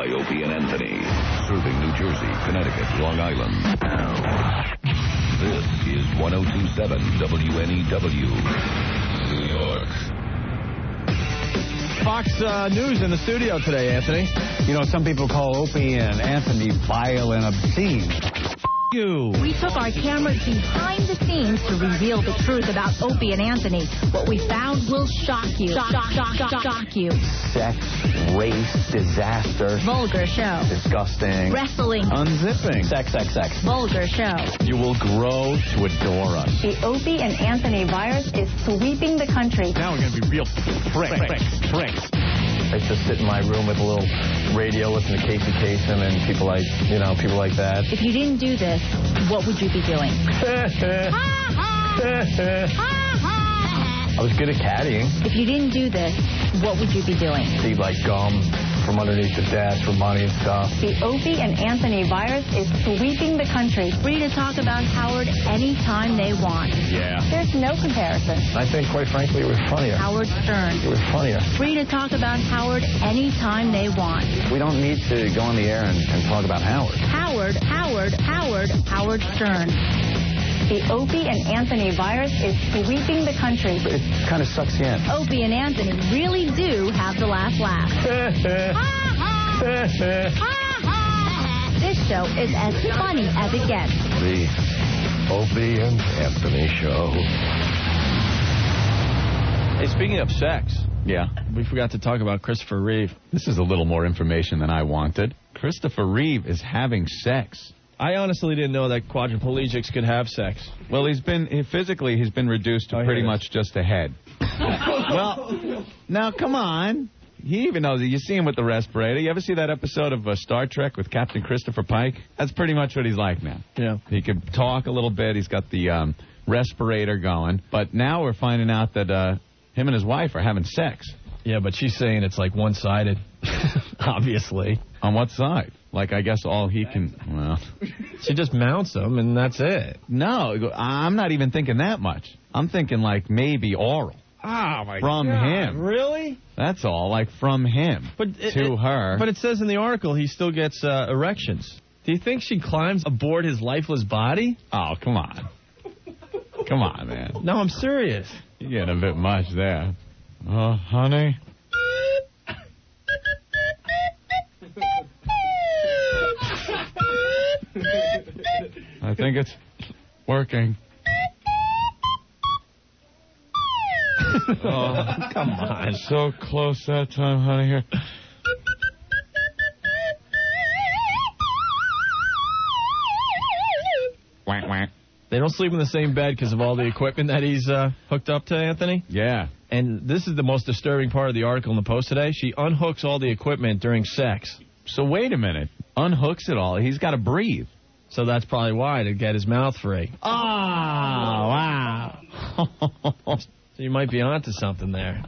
by Opie and Anthony. Serving New Jersey, Connecticut, Long Island. Now, this is 102.7 WNEW, New York. Fox News in the studio today, Anthony. You know, some people call Opie and Anthony vile and obscene. You. We took our cameras behind the scenes to reveal the truth about Opie and Anthony. What we found will shock you. Shock you. Sex, race, disaster. Vulgar show. Disgusting. Wrestling. Unzipping. Sex. Vulgar show. You will grow to adore us. The Opie and Anthony virus is sweeping the country. Now we're going to be real pricks. I just sit in my room with a little radio, listen to Casey Kasem and people like that. If you didn't do this, what would you be doing? I was good at caddying. If you didn't do this, what would you be doing? Eat like gum from underneath the desk for money and stuff. The Opie and Anthony virus is sweeping the country. Free to talk about Howard anytime they want. Yeah. There's no comparison. I think, quite frankly, it was funnier. Howard Stern. It was funnier. Free to talk about Howard anytime they want. We don't need to go on the air and talk about Howard. Howard Stern. The Opie and Anthony virus is sweeping the country. It kind of sucks you in. Opie and Anthony really do have the laugh. This show is as funny as it gets. The Opie and Anthony Show. Hey, speaking of sex. Yeah. We forgot to talk about Christopher Reeve. This is a little more information than I wanted. Christopher Reeve is having sex. I honestly didn't know that quadriplegics could have sex. Well, he's been reduced to pretty much just a head. Well, now, come on. He even knows it. You see him with the respirator. You ever see that episode of Star Trek with Captain Christopher Pike? That's pretty much what he's like now. Yeah. He can talk a little bit. He's got the respirator going. But now we're finding out that him and his wife are having sex. Yeah, but she's saying it's like one-sided, obviously. On what side? Like, I guess all he can, well... She just mounts him, and that's it. No, I'm not even thinking that much. I'm thinking, like, maybe oral. Oh, my From God. him. Really? That's all, like, from him to her. But it says in the article he still gets erections. Do you think she climbs aboard his lifeless body? Oh, come on. Come on, man. No, I'm serious. You're getting a bit much there. Oh, honey. I think it's working. Oh, come on. So close that time, honey. Here. Whack, whack. They don't sleep in the same bed because of all the equipment that he's hooked up to, Anthony? Yeah. And this is the most disturbing part of the article in the Post today. She unhooks all the equipment during sex. So wait a minute. Unhooks it all. He's got to breathe. So that's probably why, to get his mouth free. Oh, wow. So you might be onto something there.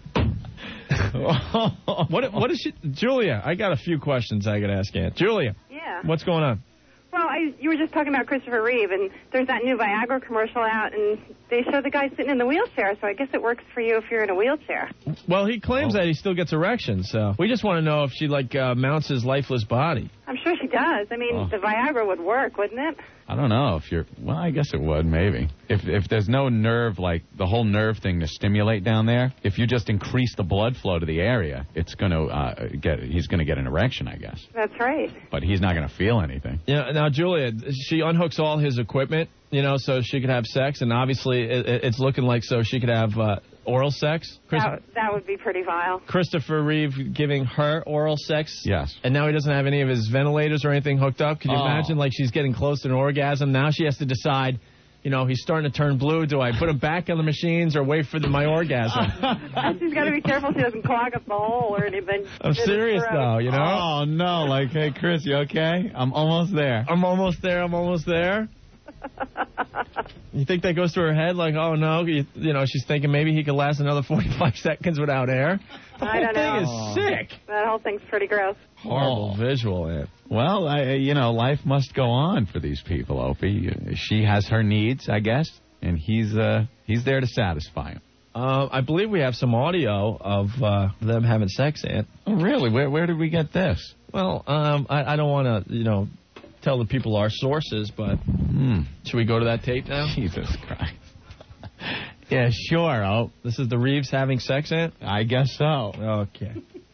What is she... Julia, I got a few questions I got to ask Aunt. Julia. Yeah. What's going on? Well, you were just talking about Christopher Reeve, and there's that new Viagra commercial out, and they show the guy sitting in the wheelchair, so I guess it works for you if you're in a wheelchair. Well, he claims that he still gets erections, so we just want to know if she, mounts his lifeless body. I'm sure she does. I mean, the Viagra would work, wouldn't it? I don't know if you're... Well, I guess it would, maybe. If there's no nerve, like the whole nerve thing to stimulate down there, if you just increase the blood flow to the area, it's going to he's going to get an erection, I guess. That's right. But he's not going to feel anything. Yeah. Now, Julia, she unhooks all his equipment, so she could have sex, and obviously it's looking like so she could have oral sex. That would be pretty vile. Christopher Reeve giving her oral sex. Yes. And now he doesn't have any of his ventilators or anything hooked up. Could you imagine, she's getting close to an orgasm? Now she has to decide, he's starting to turn blue. Do I put him back on the machines or wait for my orgasm? She's got to be careful she doesn't clog up the hole or anything. I'm serious, though, Oh, no. Hey, Chris, you okay? I'm almost there. I'm almost there. You think that goes through her head? Oh, no. She's thinking maybe he could last another 45 seconds without air. I don't know. The whole thing is sick. That whole thing's pretty gross. Horrible visual, Ed. Well, life must go on for these people, Opie. She has her needs, I guess, and he's there to satisfy them. I believe we have some audio of them having sex, Ant. Oh, really? Where did we get this? Well, I don't want to, tell the people our sources, but should we go to that tape now? Jesus Christ. Yeah, sure. Oh, this is the Reeves having sex, Ant? I guess so. Okay.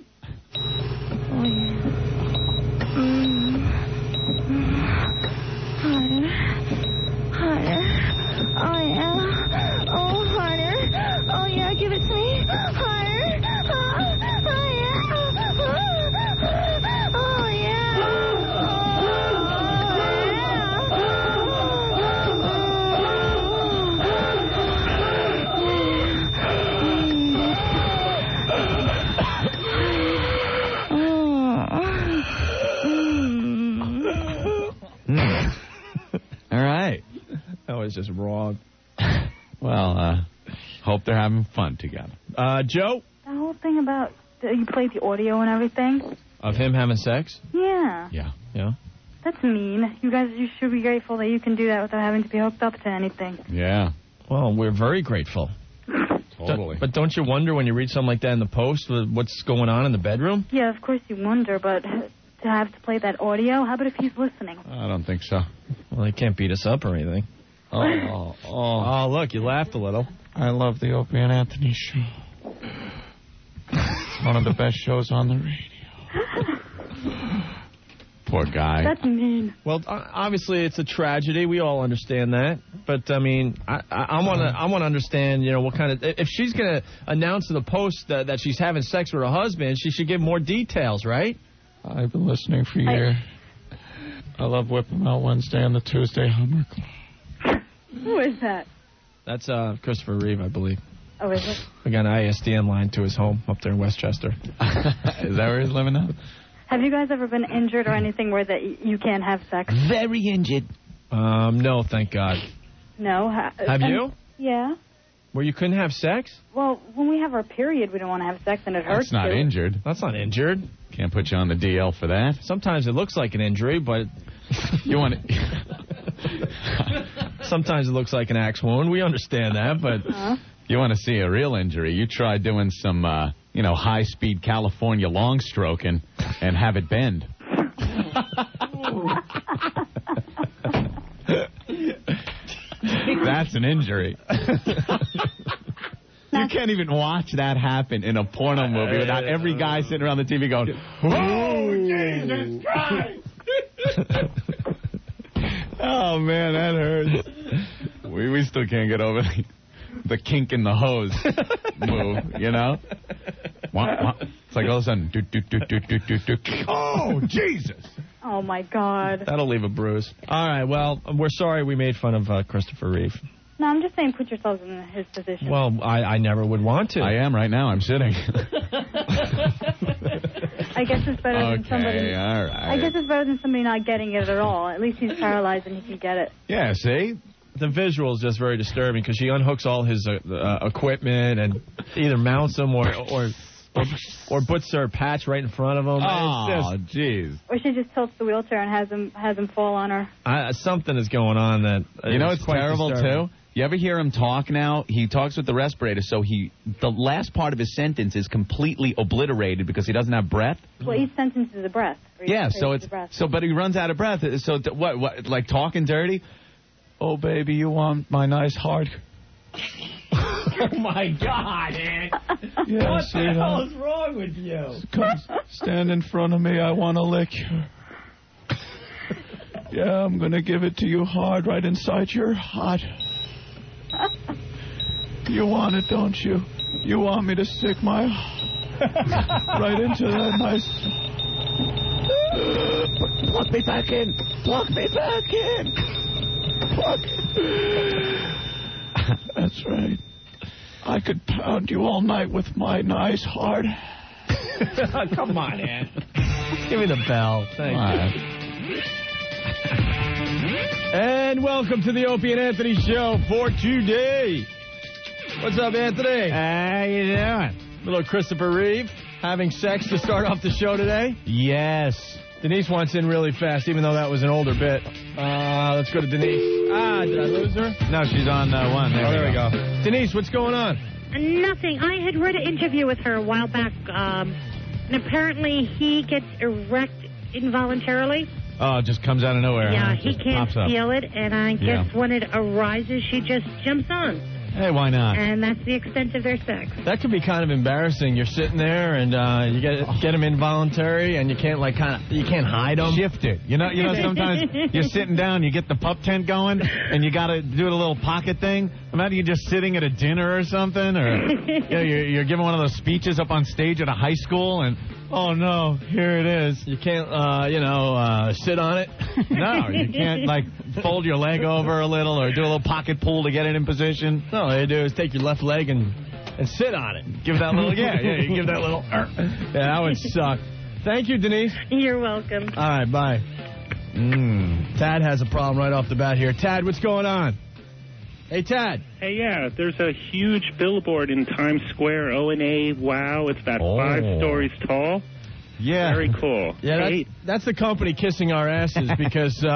Harder. Oh, yeah. Oh, harder. Oh, yeah, give it to me. Harder. Oh, yeah. Oh, yeah. All right. That was just wrong. Well, hope they're having fun together. Joe? The whole thing about you played the audio and everything. Of him having sex? Yeah. Yeah. That's mean. You should be grateful that you can do that without having to be hooked up to anything. Yeah. Well, we're very grateful. Totally. But don't you wonder when you read something like that in the Post, what's going on in the bedroom? Yeah, of course you wonder, but to have to play that audio, how about if he's listening? I don't think so. Well, they can't beat us up or anything. Oh, look, you laughed a little. I love the Opie and Anthony show. It's one of the best shows on the radio. Poor guy. That's mean. Well, obviously it's a tragedy. We all understand that. But I mean, I want to understand, what kind of, if she's going to announce to the Post that she's having sex with her husband, she should give more details, right? I've been listening for years. I love Whip 'em Out Wednesday and the Tuesday Hummer Club. Who is that? That's Christopher Reeve, I believe. Oh, is it? We got an ISDN line to his home up there in Westchester. Is that where he's living now? Have you guys ever been injured or anything where that you can't have sex? Very injured. No, thank God. No. Have you? Yeah. Where you couldn't have sex? Well, when we have our period, we don't want to have sex, and it hurts. That's not too. injured. That's not injured. Can't put you on the DL for that. Sometimes it looks like an injury, but you want to. Sometimes it looks like an axe wound. We understand that, but you want to see a real injury. You try doing some, high-speed California long stroking and have it bend. That's an injury. You can't even watch that happen in a porno movie without every guy sitting around the TV going, "Oh, Jesus Christ!" Oh, man, that hurts. We still can't get over the kink in the hose move, It's like all of a sudden, oh, Jesus. Oh, my God. That'll leave a bruise. All right, well, we're sorry we made fun of Christopher Reeve. No, I'm just saying put yourselves in his position. Well, I never would want to. I am right now. I'm sitting. I guess it's better than somebody. All right. I guess it's better than somebody not getting it at all. At least he's paralyzed and he can get it. Yeah, see? The visual is just very disturbing because she unhooks all his equipment and either mounts him or puts her patch right in front of him. Oh, jeez. Or she just tilts the wheelchair and has him fall on her. Something is going on that. It's terrible too. You ever hear him talk now? He talks with the respirator, so the last part of his sentence is completely obliterated because he doesn't have breath. Well, each sentence is a breath. Yeah, but he runs out of breath. So what? Like talking dirty? Oh, baby, you want my nice heart? Oh, my God, Ed. Yeah, what the hell is wrong with you? Come stand in front of me. I want to lick you. Yeah, I'm going to give it to you hard right inside your heart. You want it, don't you? You want me to stick my right into that nice... Plug me back in. Plug me back in. Plug. That's right. I could pound you all night with my nice heart. Come on, Ed. Give me the bell. Thank you. And welcome to the Opie and Anthony show for today. What's up, Anthony? How you doing? Little Christopher Reeve having sex to start off the show today? Yes. Denise wants in really fast, even though that was an older bit. Let's go to Denise. Did I lose her? No, she's on one. There we go. Denise, what's going on? Nothing. I had read an interview with her a while back, and apparently he gets erect involuntarily. Oh, it just comes out of nowhere. Yeah, huh? he can't feel it, and I guess when it arises, she just jumps on. Hey, why not? And that's the extent of their sex. That could be kind of embarrassing. You're sitting there and you get them involuntary, and you can't you can't hide them. Shift it. You know. Sometimes you're sitting down, you get the pup tent going, and you got to do a little pocket thing. Imagine you're just sitting at a dinner or something, or you're giving one of those speeches up on stage at a high school, and oh no, here it is. You can't, sit on it. No, you can't fold your leg over a little or do a little pocket pull to get it in position. No, all you do is take your left leg and sit on it. Give that little, you give that little. Yeah, that would suck. Thank you, Denise. You're welcome. All right, bye. Tad has a problem right off the bat here. Tad, what's going on? Hey, Tad. Hey, yeah, there's a huge billboard in Times Square, O&A, wow, it's about 5 stories tall. Yeah. Very cool. Yeah, that's the company kissing our asses because,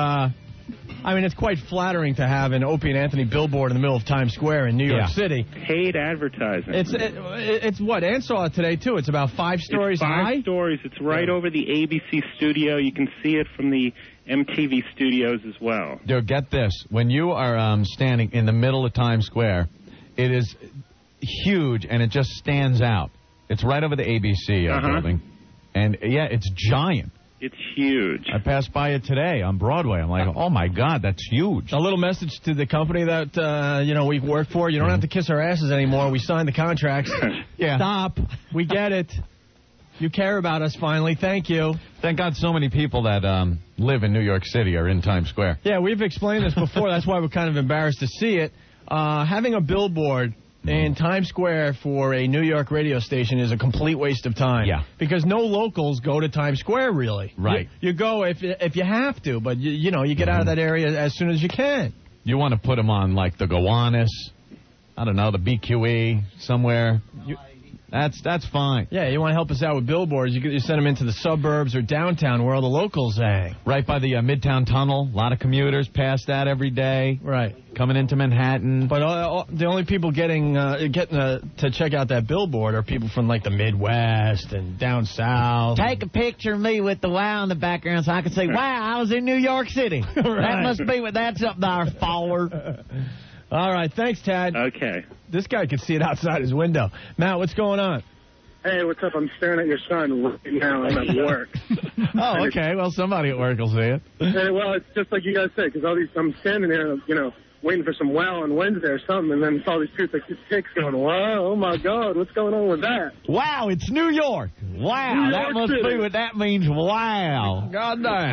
it's quite flattering to have an Opie and Anthony billboard in the middle of Times Square in New York City. Paid advertising. It's what? Ann saw it today, too. It's about 5 stories high? 5 stories. It's right over the ABC studio. You can see it from the MTV studios as well. Dude, get this. When you are standing in the middle of Times Square, it is huge, and it just stands out. It's right over the ABC building. And, it's giant. It's huge. I passed by it today on Broadway. I'm like, oh, my God, that's huge. A little message to the company that, we've worked for. You don't have to kiss our asses anymore. We signed the contracts. Stop. We get it. You care about us finally. Thank you. Thank God so many people that live in New York City are in Times Square. Yeah, we've explained this before. That's why we're kind of embarrassed to see it. Having a billboard in Times Square for a New York radio station is a complete waste of time. Yeah. Because no locals go to Times Square, really. Right. You go if you have to, but, you get out of that area as soon as you can. You want to put them on, the Gowanus, I don't know, the BQE, somewhere. That's fine. Yeah, you want to help us out with billboards, you send them into the suburbs or downtown where all the locals hang. Right by the Midtown Tunnel. A lot of commuters pass that every day. Right. Coming into Manhattan. But the only people getting to check out that billboard are people from, the Midwest and down south. Take a picture of me with the wow in the background so I can say, wow, I was in New York City. Right. That must be what that's up there for. All right, thanks, Tad. Okay. This guy can see it outside his window. Matt, what's going on? Hey, what's up? I'm staring at your son right now. I'm at work. Oh, okay. Well, somebody at work will see it. Hey, well, it's just like you guys said, because I'm standing there, waiting for some wow on Wednesday or something, and then it's all these people, these chicks going, wow, oh, my God, what's going on with that? Wow, it's New York. Wow, New that York must City. be what that means, wow. God damn.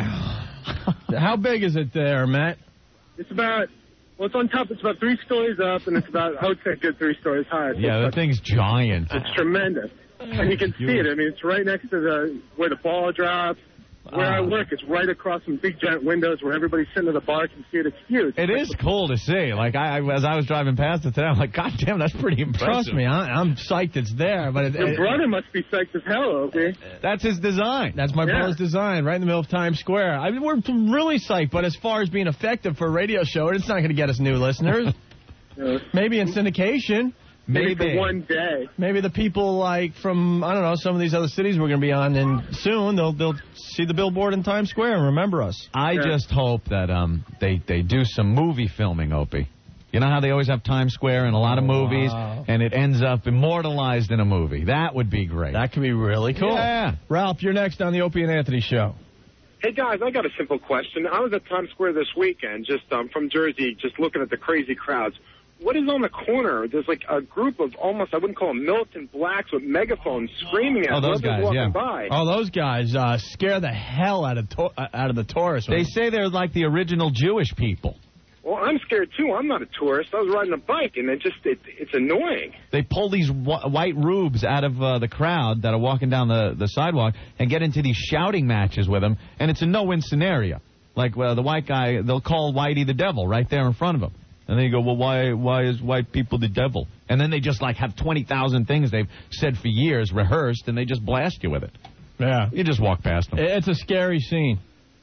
How big is it there, Matt? It's about... Well, it's on top. It's about 3 stories up, and it's about, I would say, a good 3 stories high. So Yeah, that thing's giant. It's tremendous. And you can see it. I mean, it's right next to where the ball drops. Where I work, it's right across some big giant windows where everybody sitting at the bar can see it. It's huge. It is cool to see. As I was driving past it today, I'm like, God damn, that's pretty impressive. Trust me, I'm psyched it's there. But Your brother must be psyched as hell, Opie. That's his design. That's my brother's design, right in the middle of Times Square. We're really psyched, but as far as being effective for a radio show, it's not going to get us new listeners. Maybe in syndication. Maybe for one day. Maybe the people from, I don't know, some of these other cities we're going to be on, and soon they'll see the billboard in Times Square and remember us. I just hope that they do some movie filming, Opie. You know how they always have Times Square in a lot of movies, and it ends up immortalized in a movie. That would be great. That could be really cool. Yeah. Ralph, you're next on the Opie and Anthony Show. Hey, guys, I got a simple question. I was at Times Square this weekend, just from Jersey, just looking at the crazy crowds. What is on the corner? There's a group of almost, I wouldn't call them militant blacks with megaphones screaming at those guys, walking by. Oh, those guys scare the hell out of the tourists. They say they're like the original Jewish people. Well, I'm scared, too. I'm not a tourist. I was riding a bike, and it's annoying. They pull these white rubes out of the crowd that are walking down the sidewalk and get into these shouting matches with them, and it's a no-win scenario. The white guy, they'll call Whitey the devil right there in front of him. And then you go, well, why is white people the devil? And then they just have 20,000 things they've said for years, rehearsed, and they just blast you with it. Yeah. You just walk past them. It's a scary scene.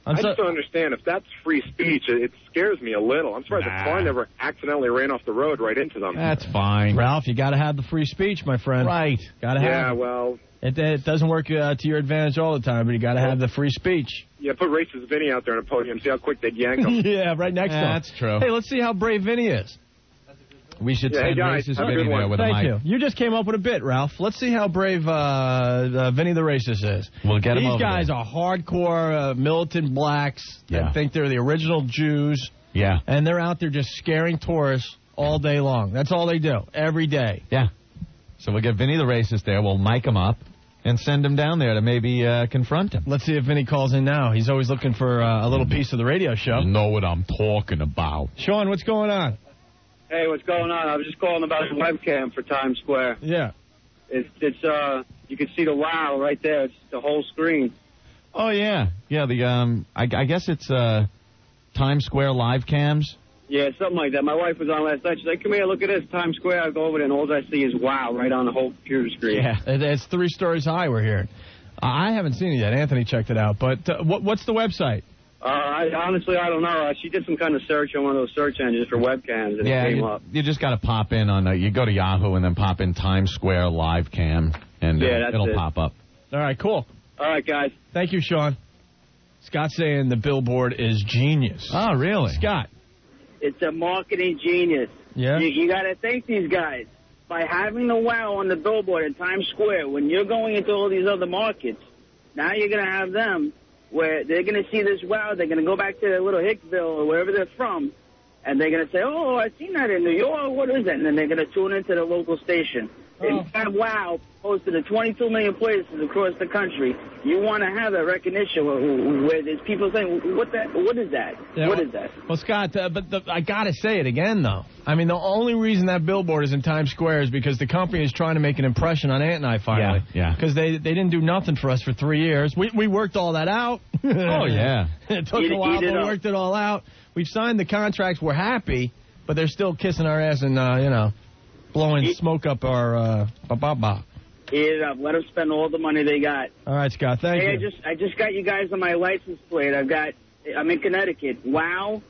I just don't understand. If that's free speech, it scares me a little. I'm surprised the car never accidentally ran off the road right into them. That's fine. Ralph, you got to have the free speech, my friend. Right. Got to have Yeah, it. well... It doesn't work to your advantage all the time, but you got to have the free speech. Yeah, put racist Vinny out there on a podium, see how quick they'd yank him. Yeah, right next to him. That's true. Hey, let's see how brave Vinny is. We should Yeah, send hey, guys, racist have a Vinny good there one. with a Thank mic. you. You just came up with a bit, Ralph. Let's see how brave Vinny the racist is. We'll get him These over guys there. are hardcore militant blacks that think they're the original Jews. Yeah. And they're out there just scaring tourists all day long. That's all they do, every day. Yeah. So we'll get Vinny the racist there. We'll mic him up and send him down there to maybe confront him. Let's see if Vinny calls in now. He's always looking for a little piece of the radio show. You know what I'm talking about. Sean, what's going on? Hey, what's going on? I was just calling about the webcam for Times Square. Yeah. It's you can see the wow right there. It's the whole screen. Oh, yeah. Yeah, the I guess it's Times Square live cams. Yeah, something like that. My wife was on last night. She's like, come here, look at this, Times Square. I go over there, and all I see is wow right on the whole computer screen. Yeah, it's 3 stories high, we're hearing. I haven't seen it yet. Anthony checked it out. But what's the website? Honestly, I don't know. She did some kind of search on one of those search engines for webcams, and it came up. You just got to pop in on, you go to Yahoo and then pop in Times Square live cam, and it'll pop up. All right, cool. All right, guys. Thank you, Sean. Scott's saying the billboard is genius. Oh, really? Scott. It's a marketing genius. Yeah? You got to thank these guys. By having the wow on the billboard in Times Square, when you're going into all these other markets, now you're going to have them where they're going to see this wow. They're going to go back to their little Hicksville or wherever they're from, and they're going to say, oh, I've seen that in New York. What is that? And then they're going to tune into the local station. And have wow posted to 22 million places across the country. You want to have that recognition where there's people saying, what is that? Yeah, what is that? Well, Scott, I got to say it again, though. I mean, the only reason that billboard is in Times Square is because the company is trying to make an impression on Ant and I finally. Yeah. Because they didn't do nothing for us for 3 years. We worked all that out. Oh, yeah. It took a while, but we worked it all out. We've signed the contracts. We're happy, but they're still kissing our ass and, blowing smoke up our ba-ba-ba. Eat it up. Let them spend all the money they got. All right, Scott. Thank you. I just got you guys on my license plate. I'm in Connecticut. Wow.ONA.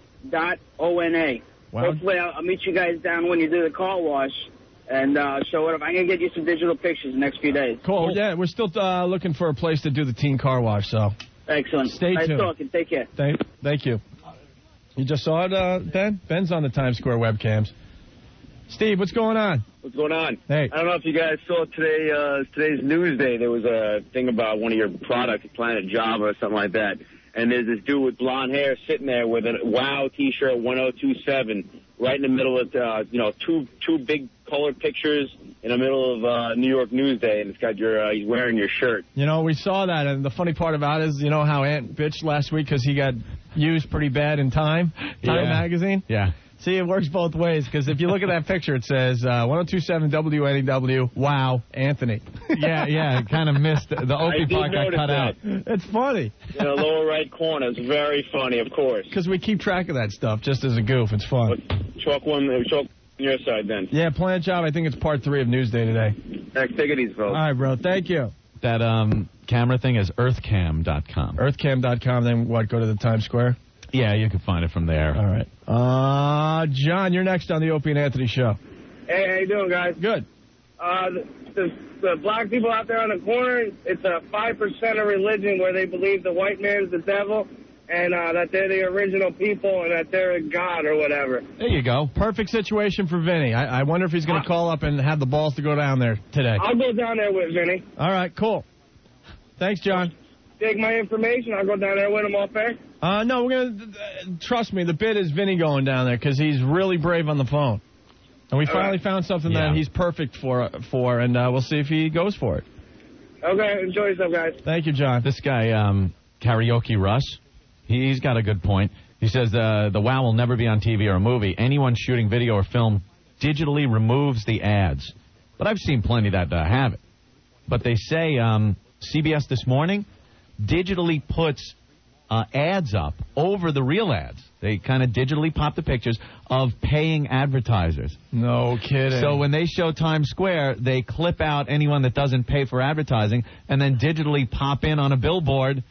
Wow. Hopefully I'll meet you guys down when you do the car wash and show it up. I'm going to get you some digital pictures the next few days. Cool. Yeah, we're still looking for a place to do the teen car wash, so. Excellent. Stay tuned. Nice talking. Take care. Thank you. You just saw it, Ben? Ben's on the Times Square webcams. Steve, what's going on? What's going on? Hey. I don't know if you guys saw today's Newsday. There was a thing about one of your products, Planet Java or something like that. And there's this dude with blonde hair sitting there with a WOW T-shirt 1027 right in the middle of, two big colored pictures in the middle of New York Newsday, and it's got he's wearing your shirt. We saw that, and the funny part about it is, how Ant bitched last week because he got used pretty bad in Time magazine? Yeah. See, it works both ways, because if you look at that picture, it says 1027 WNEW, wow, Anthony. Yeah, it kind of missed. The Opie part got cut out. It's funny. In the lower right corner. It's very funny, of course. Because we keep track of that stuff just as a goof. It's fun. Chalk on your side, then. Yeah, Planet Job, I think it's part 3 of Newsday today. Take it easy, folks. All right, bro. Thank you. That camera thing is earthcam.com. Earthcam.com, then what, go to the Times Square? Yeah, you can find it from there. All right. John, you're next on the Opie and Anthony show. Hey, how you doing, guys? Good. The black people out there on the corner, it's a 5% of religion where they believe the white man's the devil and that they're the original people and that they're a god or whatever. There you go. Perfect situation for Vinny. I wonder if he's going to call up and have the balls to go down there today. I'll go down there with Vinny. All right, cool. Thanks, John. Take my information. I'll go down there with him all fair. No, we're going to, trust me, the bid is Vinny going down there because he's really brave on the phone. And we finally found something that he's perfect for, and we'll see if he goes for it. Okay, enjoy yourself, guys. Thank you, John. This guy, Karaoke Russ, he's got a good point. He says the WOW will never be on TV or a movie. Anyone shooting video or film digitally removes the ads. But I've seen plenty that have it. But they say CBS This Morning digitally puts ads up over the real ads. They kind of digitally pop the pictures of paying advertisers. No kidding. So when they show Times Square, they clip out anyone that doesn't pay for advertising and then digitally pop in on a billboard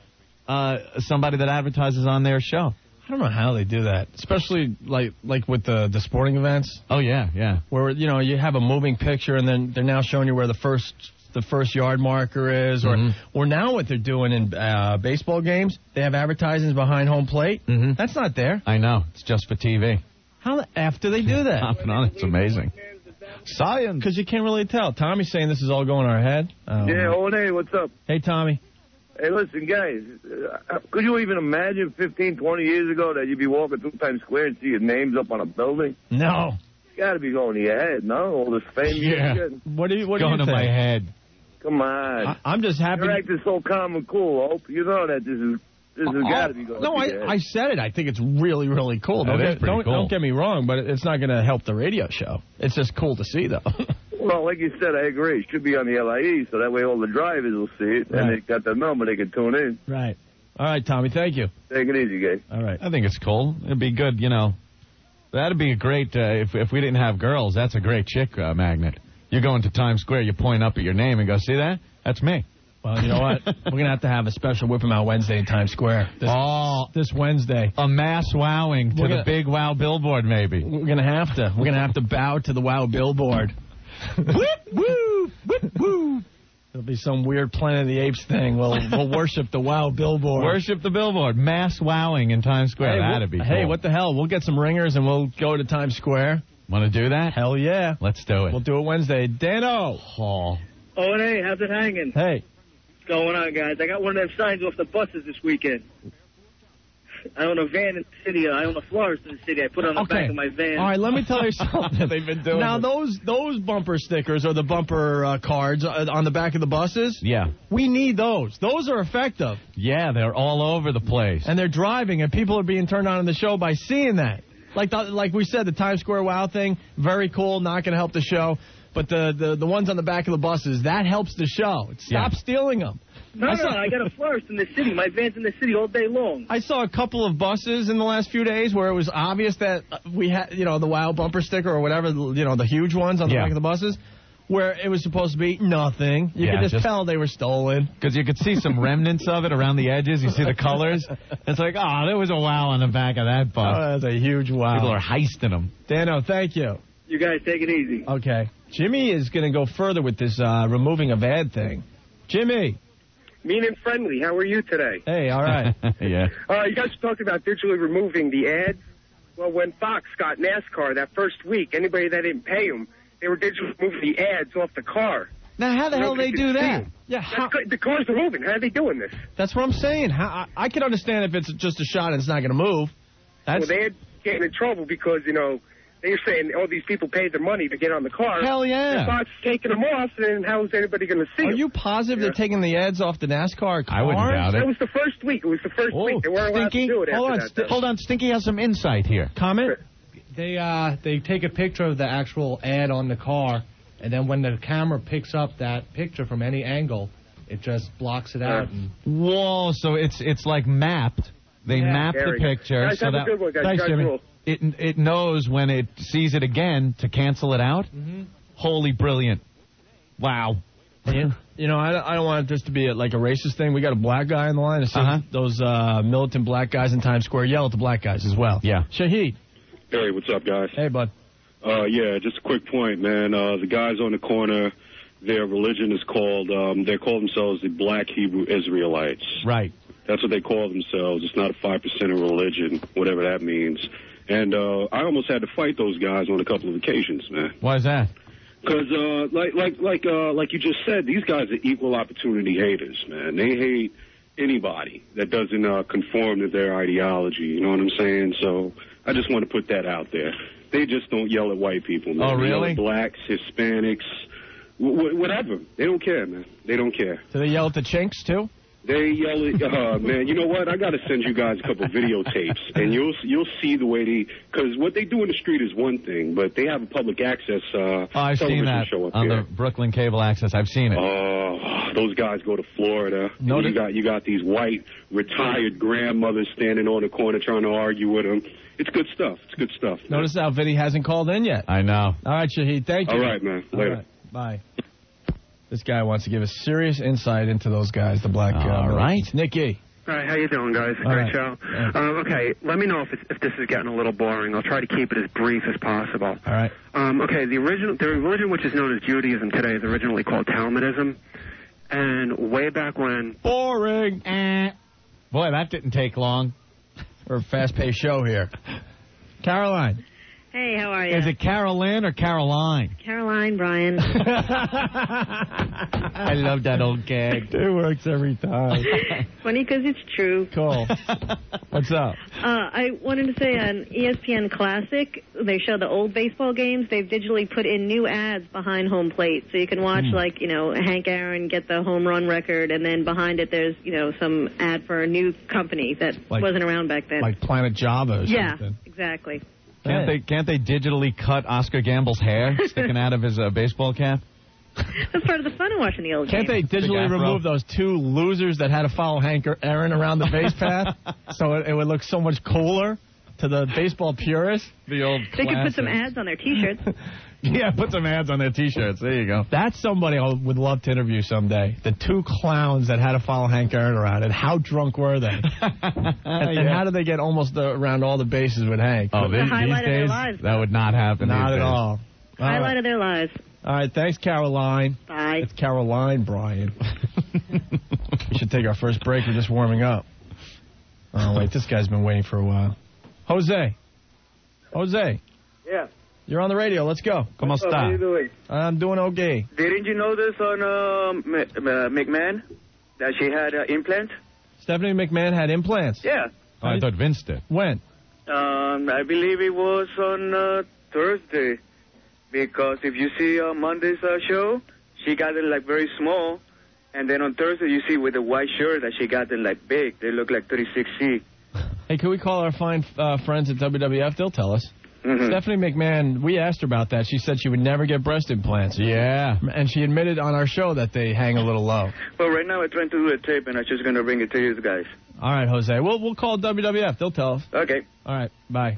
somebody that advertises on their show. I don't know how they do that, especially like with the sporting events. Oh, yeah. Where, you have a moving picture, and then they're now showing you where the first yard marker is. Or now what they're doing in baseball games, they have advertisements behind home plate. That's not there. I know. It's just for TV. How the F do they do that? It's amazing. Science. Because you can't really tell. Tommy's saying this is all going our head. Yeah, O'Day, what's up? Hey, Tommy. Hey, listen, guys, could you even imagine 15, 20 years ago that you'd be walking through Times Square and see your names up on a building? No. It's got to be going to your head, no? All this fame you're getting. What do you going to think? my head. Come on. I'm just happy. You're acting so calm and cool, Hope. You know that this has got to be going No, to your head. I said it. I think it's really, really cool. Don't get me wrong, but it's not going to help the radio show. It's just cool to see, though. Well, like you said, I agree. It should be on the LIE, so that way all the drivers will see it, and they got the number, they can tune in. Right. All right, Tommy, thank you. Take it easy, guys. All right. I think it's cool. It'd be good, That'd be a great, if we didn't have girls, that's a great chick magnet. You go into Times Square, you point up at your name and go, see that? That's me. Well, you know what? We're going to have a special Whip 'em Out Wednesday in Times Square. This Wednesday. A mass wowing to the big wow billboard, maybe. We're going to have to. We're going to have to bow to the wow billboard. Whip, woo, whip, woo. There'll be some weird Planet of the Apes thing. We'll worship the wow billboard. Worship the billboard. Mass wowing in Times Square. That'd be cool. Hey, what the hell? We'll get some ringers and we'll go to Times Square. Want to do that? Hell yeah. Let's do it. We'll do it Wednesday. Dano. Oh, hey, how's it hanging? Hey. What's going on, guys? I got one of them signs off the buses this weekend. I own a van in the city. I own a florist in the city. I put it on the back of my van. All right, let me tell you something. They've been doing now, those bumper stickers or the bumper cards on the back of the buses, yeah, we need those. Those are effective. Yeah, they're all over the place. And they're driving, and people are being turned on in the show by seeing that. Like we said, the Times Square wow thing, very cool, not going to help the show. But the ones on the back of the buses, that helps the show. Stop stealing them. No, I got a florist in the city. My van's in the city all day long. I saw a couple of buses in the last few days where it was obvious that we had, the wow bumper sticker or whatever, the huge ones on the back of the buses, where it was supposed to be nothing. You could just tell they were stolen. Because you could see some remnants of it around the edges. You see the colors. It's like, there was a wow on the back of that bus. Oh, that's a huge wow. People are heisting them. Dano, thank you. You guys take it easy. Okay. Jimmy is going to go further with this removing of ad thing. Jimmy. Mean and Friendly, how are you today? Hey, all right. Yeah. You guys talked about digitally removing the ads. Well, when Fox got NASCAR that first week, anybody that didn't pay them, they were digitally removing the ads off the car. Now, how the hell they do that? Yeah, the cars are moving. How are they doing this? That's what I'm saying. I can understand if it's just a shot and it's not going to move. Well, they're getting in trouble because, they're saying all these people paid their money to get on the car. Hell yeah. And Fox taking them off, and how is anybody going to see them? Are you positive they're taking the ads off the NASCAR cars? I wouldn't doubt it. That was the first week. It was the first week. They weren't allowed to do it after that. Hold on. Stinky has some insight here. Comment? They take a picture of the actual ad on the car, and then when the camera picks up that picture from any angle, it just blocks it out. Whoa, so it's like mapped. They map the picture. Guys, so have that, a good one, guys. Thanks, Guys Jimmy. rule. It knows when it sees it again to cancel it out. Mm-hmm. Holy brilliant. Wow. I don't want this to be a racist thing. We got a black guy on the line. Those militant black guys in Times Square yell at the black guys as well. Yeah. Shahid. Hey, what's up, guys? Hey, bud. Yeah, just a quick point, man. The guys on the corner, their religion is called, they call themselves the Black Hebrew Israelites. Right. That's what they call themselves. It's not a 5% of religion, whatever that means. And I almost had to fight those guys on a couple of occasions, man. Why is that? Because, like you just said, these guys are equal opportunity haters, man. They hate anybody that doesn't conform to their ideology. You know what I'm saying? So I just want to put that out there. They just don't yell at white people, man. Oh, really? They yell at blacks, Hispanics, whatever. They don't care, man. They don't care. Do they yell at the chinks, too? They yell at, man, you know what? I got to send you guys a couple videotapes, and you'll see the way because what they do in the street is one thing, but they have a public access I've seen television that show up on here. the Brooklyn Cable Access. I've seen it. Those guys go to Florida. You got these white retired grandmothers standing on the corner trying to argue with them. It's good stuff. It's good stuff. Man. Notice how Vinny hasn't called in yet. I know. All right, Shahid. Thank you. All right, man. Later. All right. Bye. This guy wants to give us serious insight into those guys, the black All right. Nikki. Hi, how you doing, guys? Great show. Okay, let me know if this is getting a little boring. I'll try to keep it as brief as possible. All right. Okay, the religion which is known as Judaism today is originally called Talmudism. And way back when... Boring. Boy, that didn't take long. We're a fast-paced show here. Caroline. Hey, how are you? Is it Carolyn or Caroline? Caroline, Brian. I love that old gag. It works every time. Funny because it's true. Cool. What's up? I wanted to say on ESPN Classic, they show the old baseball games. They've digitally put in new ads behind home plate. So you can watch, Hank Aaron get the home run record, and then behind it there's, some ad for a new company that wasn't around back then. Like Planet Java or something. Yeah, exactly. Can't they digitally cut Oscar Gamble's hair sticking out of his baseball cap? That's part of the fun of watching the old Can't games. they digitally remove those two losers that had to follow Hank Aaron around the base path so it would look so much cooler to the baseball purists? The old They could put some ads on their T-shirts. Yeah, put some ads on their T-shirts. There you go. That's somebody I would love to interview someday. The two clowns that had to follow Hank Aaron around, and how drunk were they? and how did they get almost around all the bases with Hank? Oh, the highlight these days, of their lives. That would not happen. Not at all. Highlight of their lives. All right, thanks, Caroline. Bye. It's Caroline, Brian. We should take our first break. We're just warming up. Oh, wait, this guy's been waiting for a while. Jose. Yeah. You're on the radio. Let's go. ¿Cómo está? How are you doing? I'm doing okay. Didn't you know this on McMahon, that she had implants? Stephanie McMahon had implants? Yeah. Oh, I thought Vince did. When? I believe it was on Thursday. Because if you see Monday's show, she got it very small. And then on Thursday, you see with the white shirt that she got them big. They look like 36C. Hey, can we call our fine friends at WWF? They'll tell us. Mm-hmm. Stephanie McMahon, we asked her about that. She said she would never get breast implants. Yeah. And she admitted on our show that they hang a little low. Well, right now I'm trying to do a tape, and I'm just going to bring it to you guys. All right, Jose. We'll call WWF. They'll tell us. Okay. All right. Bye.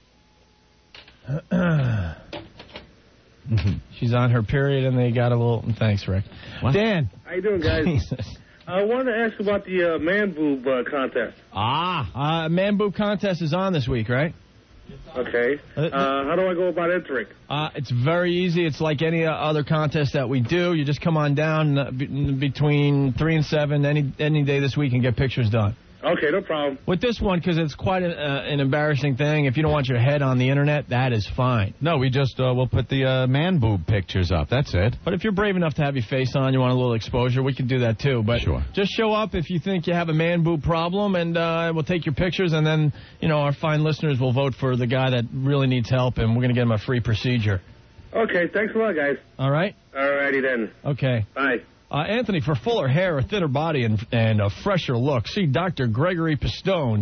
She's on her period, and they got a little... Thanks, Rick. What? Dan. How you doing, guys? I wanted to ask about the man boob contest. Man boob contest is on this week, right? Okay. How do I go about entering? It's very easy. It's like any other contest that we do. You just come on down between 3 and 7 any day this week and get pictures done. Okay, no problem. With this one, because it's quite an embarrassing thing, if you don't want your head on the internet, that is fine. No, we just we'll put the man boob pictures up. That's it. But if you're brave enough to have your face on, you want a little exposure, we can do that too. But sure. Just show up if you think you have a man boob problem, and we'll take your pictures, and then our fine listeners will vote for the guy that really needs help, and we're going to get him a free procedure. Okay, thanks a lot, guys. All right? All righty then. Okay. Bye. Anthony, for fuller hair, a thinner body, and a fresher look, see Dr. Gregory Pistone,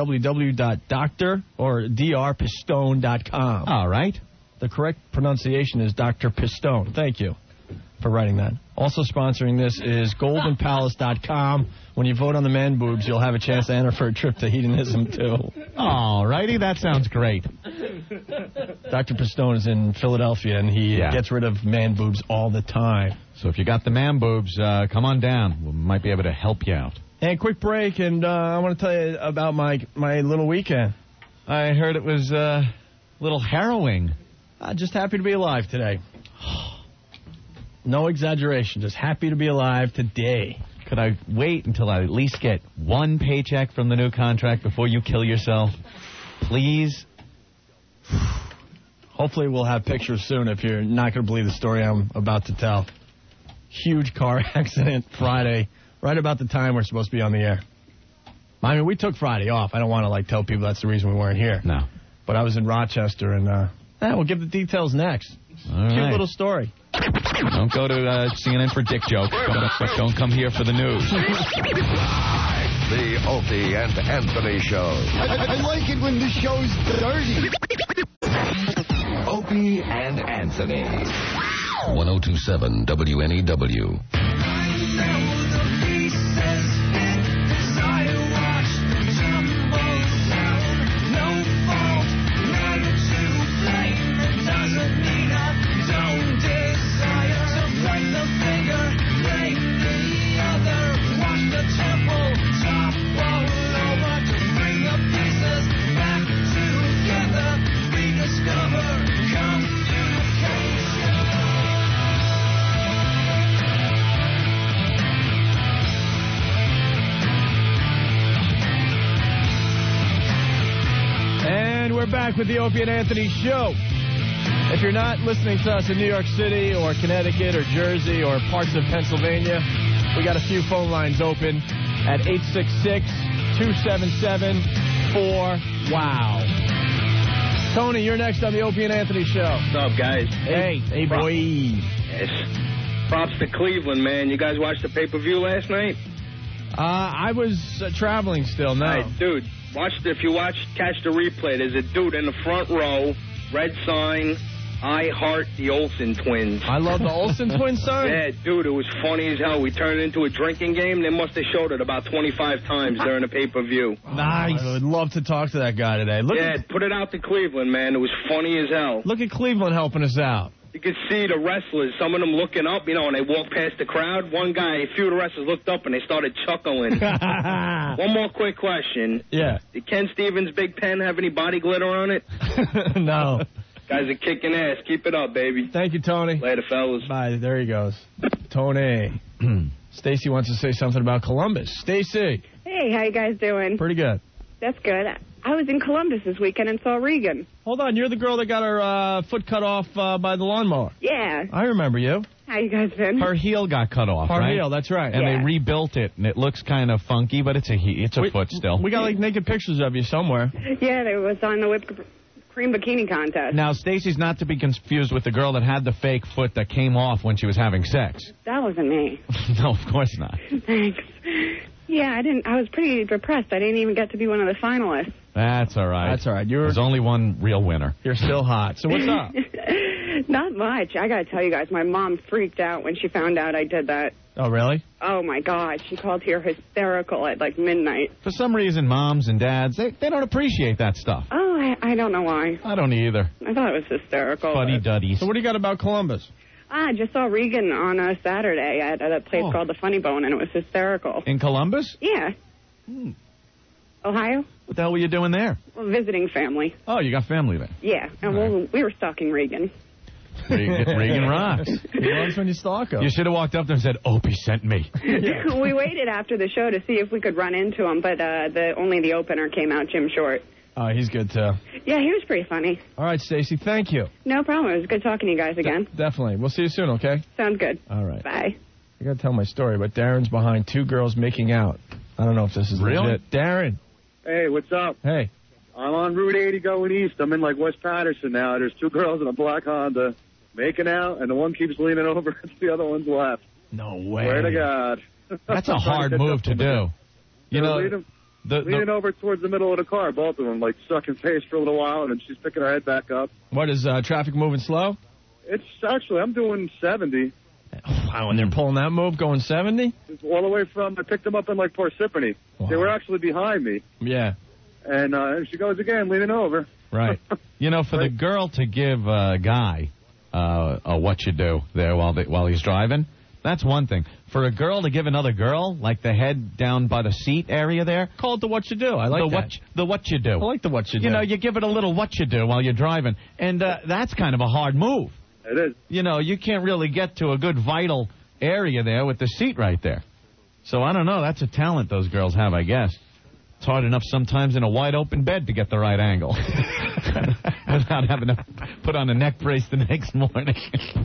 drpistone.com. All right. The correct pronunciation is Dr. Pistone. Thank you for writing that. Also sponsoring this is goldenpalace.com. When you vote on the man boobs, you'll have a chance to enter for a trip to hedonism, too. All righty. That sounds great. Dr. Pistone is in Philadelphia, and he gets rid of man boobs all the time. So if you got the man boobs, come on down. We might be able to help you out. And quick break, and I want to tell you about my little weekend. I heard it was a little harrowing. Just happy to be alive today. No exaggeration, just happy to be alive today. Could I wait until I at least get one paycheck from the new contract before you kill yourself? Please? Hopefully we'll have pictures soon if you're not going to believe the story I'm about to tell. Huge car accident Friday, right about the time we're supposed to be on the air. I mean, we took Friday off. I don't want to tell people that's the reason we weren't here. No. But I was in Rochester, and we'll give the details next. All Cute right. little story. Don't go to CNN for dick jokes, but don't come here for the news. The Opie and Anthony Show. I like it when the show's dirty. Opie and Anthony. 102.7 WNEW. Wash the temple, top we're back with the Opie and Anthony Show. If you're not listening to us in New York City or Connecticut or Jersey or parts of Pennsylvania, we got a few phone lines open at 866-277-4WOW. Tony, you're next on the Opie and Anthony Show. What's up, guys? Hey, boy. Yes. Props to Cleveland, man. You guys watched the pay-per-view last night? I was traveling still, no. Right, dude, catch the replay. There's a dude in the front row, red sign, I heart the Olsen twins. I love the Olsen twins, son? Yeah, dude, it was funny as hell. We turned it into a drinking game. They must have showed it about 25 times during the pay-per-view. Nice. I would love to talk to that guy today. Put it out to Cleveland, man. It was funny as hell. Look at Cleveland helping us out. You could see the wrestlers, some of them looking up, and they walked past the crowd. A few of the wrestlers looked up and they started chuckling. One more quick question. Yeah. Did Ken Stevens' big pen have any body glitter on it? No. Guys are kicking ass. Keep it up, baby. Thank you, Tony. Later, fellas. Bye. There he goes. Tony. Stacy wants to say something about Columbus. Stacy. Hey, how you guys doing? Pretty good. That's good. I was in Columbus this weekend and saw Regan. Hold on. You're the girl that got her foot cut off by the lawnmower. Yeah. I remember you. How you guys been? Her heel got cut off, Her right? heel, that's right. And Yeah. they rebuilt it, and it looks kind of funky, but it's a foot still. We got, naked pictures of you somewhere. Yeah, it was on the whipped cream bikini contest. Now, Stacy's not to be confused with the girl that had the fake foot that came off when she was having sex. That wasn't me. No, of course not. Thanks. Yeah, I was pretty depressed. I didn't even get to be one of the finalists. That's all right. That's all right. There's only one real winner. You're still hot. So what's up? Not much. I got to tell you guys, my mom freaked out when she found out I did that. Oh, really? Oh, my God. She called here hysterical at, midnight. For some reason, moms and dads, they don't appreciate that stuff. Oh, I don't know why. I don't either. I thought it was hysterical. Fuddy-duddies. So what do you got about Columbus? I just saw Regan on a Saturday at a place called the Funny Bone, and it was hysterical. In Columbus? Yeah. Ohio? What the hell were you doing there? Well, visiting family. Oh, you got family there. Yeah, and we were stalking Regan. Regan rocks. He loves when you stalk him. You should have walked up there and said, Opie sent me. We waited after the show to see if we could run into him, but only the opener came out, Jim Short. Oh, he's good, too. Yeah, he was pretty funny. All right, Stacy, thank you. No problem. It was good talking to you guys again. Definitely. We'll see you soon, okay? Sounds good. All right. Bye. I got to tell my story, but Darren's behind two girls making out. I don't know if this is Really? legit. Darren. Hey, what's up? Hey. I'm on Route 80 going east. I'm in West Patterson now. There's two girls in a black Honda making out, and the one keeps leaning over to the other one's left. No way. Swear to God. That's a hard move to do. You know, leaning over towards the middle of the car, both of them, sucking face for a little while, and then she's picking her head back up. What, is traffic moving slow? It's actually, I'm doing 70. Wow, and they're pulling that move, going 70? It's all the way from, I picked them up in Parsippany. Wow. They were actually behind me. Yeah. And she goes again, leaning over. Right. You know, for the girl to give a guy a what you do there while he's driving, that's one thing. For a girl to give another girl, the head down by the seat area there. Call it the what you do. I like that. The what you do. I like the what you do. You know, you give it a little what you do while you're driving. And that's kind of a hard move. It is. You know, you can't really get to a good vital area there with the seat right there. So I don't know. That's a talent those girls have, I guess. It's hard enough sometimes in a wide open bed to get the right angle without having to put on a neck brace the next morning.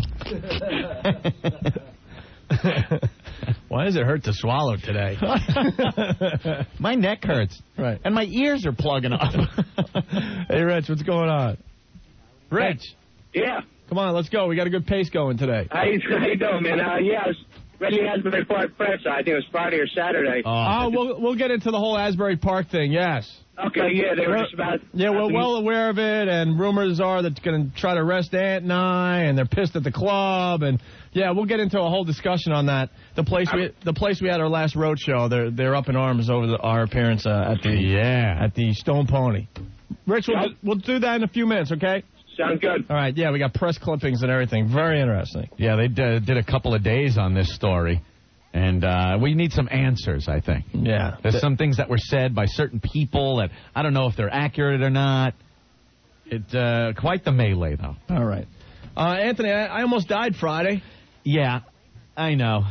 Why does it hurt to swallow today? My neck hurts. Right. And my ears are plugging up. Hey, Rich, what's going on? Rich. Yeah. Come on, let's go. We got a good pace going today. How you doing, man? I was Reading Asbury Park Press. I think it was Friday or Saturday. We'll get into the whole Asbury Park thing, yes. Okay, yeah, they were just about... Yeah, we're well aware of it, and rumors are that they're going to try to arrest Ant and I, and they're pissed at the club, and yeah, we'll get into a whole discussion on that. The place we had our last road show, they're up in arms over our appearance at the Stone Pony. Rich, we'll do that in a few minutes, okay? Sounds good. All right, yeah, we got press clippings and everything. Very interesting. Yeah, they did a couple of days on this story, and we need some answers, I think. Yeah. There's some things that were said by certain people that I don't know if they're accurate or not. Quite the melee, though. All right. Anthony, I almost died Friday. Yeah, I know.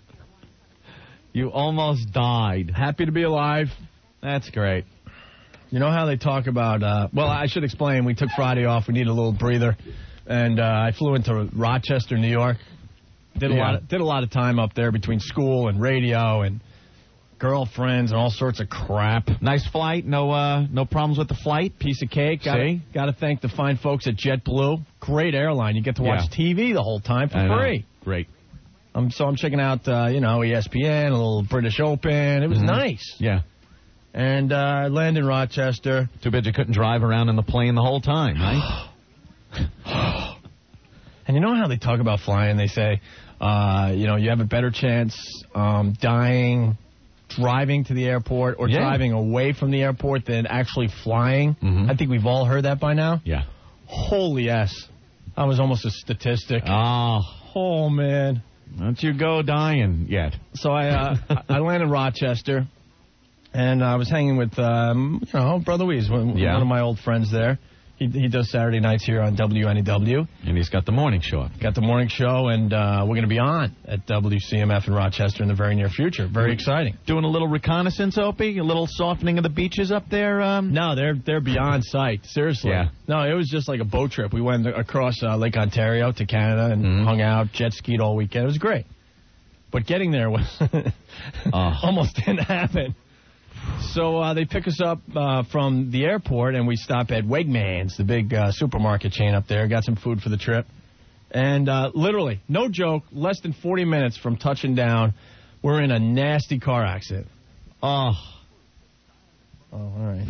You almost died. Happy to be alive. That's great. You know how they talk about, well, I should explain. We took Friday off. We needed a little breather. And I flew into Rochester, New York. Did a lot of time up there between school and radio and girlfriends and all sorts of crap. Nice flight. No problems with the flight. Piece of cake. Got to thank the fine folks at JetBlue. Great airline. You get to watch TV the whole time for free. Great. So I'm checking out, ESPN, a little British Open. It was nice. Yeah. And I landed in Rochester. Too bad you couldn't drive around in the plane the whole time, right? And you know how they talk about flying? They say, you have a better chance dying driving to the airport or driving away from the airport than actually flying. I think we've all heard that by now. Yeah. Holy S. That was almost a statistic. Oh, man. Don't you go dying yet. So I landed in Rochester, and I was hanging with, Brother Weeze, one of my old friends there. He does Saturday nights here on WNEW. And he's got the morning show. Got the morning show, and we're going to be on at WCMF in Rochester in the very near future. Very exciting. Doing a little reconnaissance, Opie? A little softening of the beaches up there? No, they're beyond sight. Seriously. Yeah. No, it was just like a boat trip. We went across Lake Ontario to Canada and hung out, jet skied all weekend. It was great. But getting there was almost didn't happen. So they pick us up from the airport, and we stop at Wegmans, the big supermarket chain up there. Got some food for the trip. And literally, no joke, less than 40 minutes from touching down, we're in a nasty car accident. Oh, all right.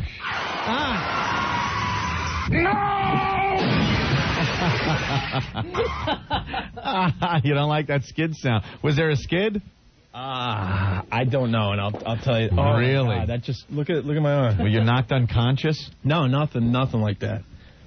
No! You don't like that skid sound. Was there a skid? I don't know, and I'll tell you. Oh, really? God, that just look at my arm. Were you knocked unconscious? No, nothing like that.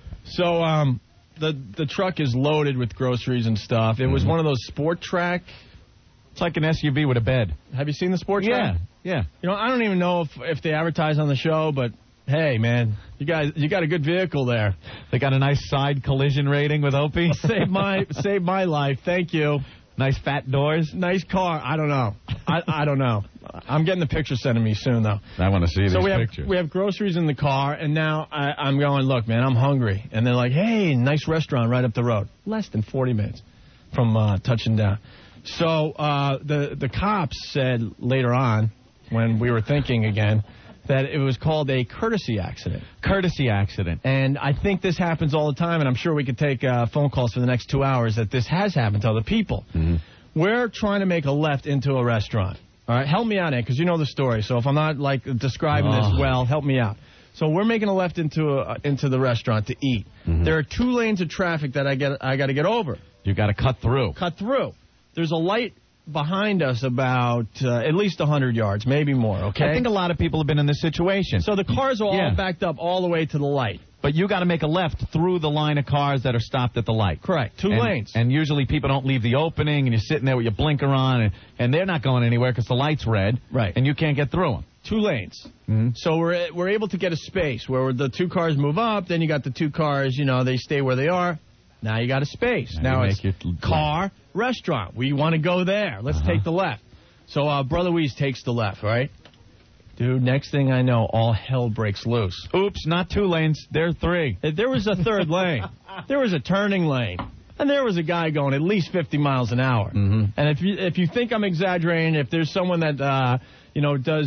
So the truck is loaded with groceries and stuff. It was one of those Sport Track. It's like an SUV with a bed. Have you seen the Sport Track? Yeah. You know, I don't even know if they advertise on the show, but hey, man, you got a good vehicle there. They got a nice side collision rating with Opie. Saved my life. Thank you. Nice fat doors. Nice car. I don't know. I don't know. I'm getting the picture sent to me soon, though. I want to see these So pictures. we have groceries in the car, and now I'm going, look, man, I'm hungry. And they're like, hey, nice restaurant right up the road. Less than 40 minutes from touching down. So the cops said later on, when we were thinking again, that it was called a courtesy accident. Courtesy accident. And I think this happens all the time, and I'm sure we could take phone calls for the next 2 hours that this has happened to other people. Mm-hmm. We're trying to make a left into a restaurant. All right, help me out, Ed, because you know the story. So if I'm not, describing this well, help me out. So we're making a left into the restaurant to eat. Mm-hmm. There are 2 lanes of traffic that I got to get over. You got to cut through. There's a light behind us about at least 100 yards, maybe more, okay? I think a lot of people have been in this situation. So the cars are all backed up all the way to the light. But you got to make a left through the line of cars that are stopped at the light. Correct. 2 lanes. And usually people don't leave the opening, and you're sitting there with your blinker on, and they're not going anywhere because the light's red. Right. And you can't get through them. 2 lanes. Mm-hmm. So we're able to get a space where the 2 cars move up, then you got the 2 cars, they stay where they are. Now you got a space. Now it's car, restaurant. We want to go there. Let's take the left. So Brother Weeze takes the left, right? Dude, next thing I know, all hell breaks loose. Oops, not 2 lanes. There are 3. There was a 3rd lane. There was a turning lane. And there was a guy going at least 50 miles an hour. Mm-hmm. And if you think I'm exaggerating, if there's someone that does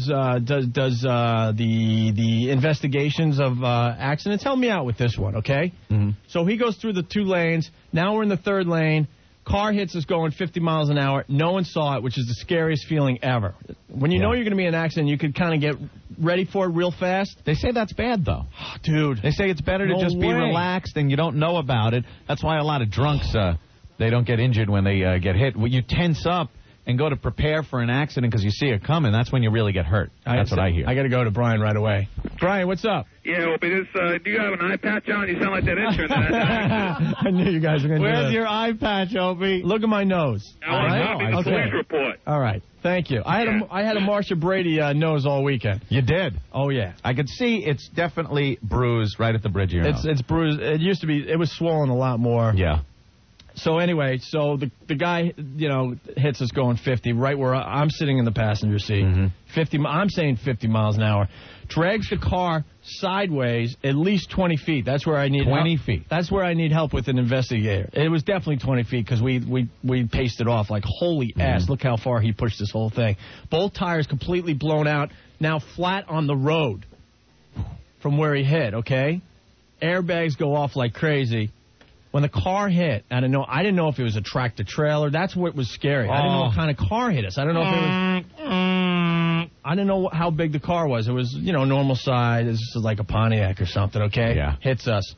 the investigations of accidents, help me out with this one, okay? Mm-hmm. So he goes through the 2 lanes. Now we're in the 3rd lane. Car hits us going 50 miles an hour. No one saw it, which is the scariest feeling ever. When you know you're going to be in an accident, you can kind of get ready for it real fast. They say that's bad, though. Dude. They say it's better to just be relaxed and you don't know about it. That's why a lot of drunks, they don't get injured when they get hit. When you tense up and go to prepare for an accident because you see it coming, that's when you really get hurt. That's what I hear. I got to go to Brian right away. Brian, what's up? Yeah, Opie, do you have an eye patch on? You sound like that intern. I knew you guys were going to do that. Where's your eye patch, Opie? Look at my nose. I want the police report. All right. Thank you. I had a Marsha Brady nose all weekend. You did? Oh, yeah. I could see it's definitely bruised right at the bridge of your nose. It's bruised. It used to be, it was swollen a lot more. Yeah. So anyway, the guy, hits us going 50 right where I'm sitting in the passenger seat. 50. I'm saying 50 miles an hour. Drags the car sideways at least 20 feet. That's where I need 20 help. feet. That's where I need help with an investigator. It was definitely 20 feet because we paced it off like holy ass. Look how far he pushed this whole thing. Both tires completely blown out. Now flat on the road from where he hit. Okay, airbags go off like crazy. When the car hit, I didn't know if it was a tractor trailer. That's what was scary. I didn't know what kind of car hit us. I don't know if it was. I didn't know how big the car was. It was, normal size. It's like a Pontiac or something. Okay. Yeah. Hits us.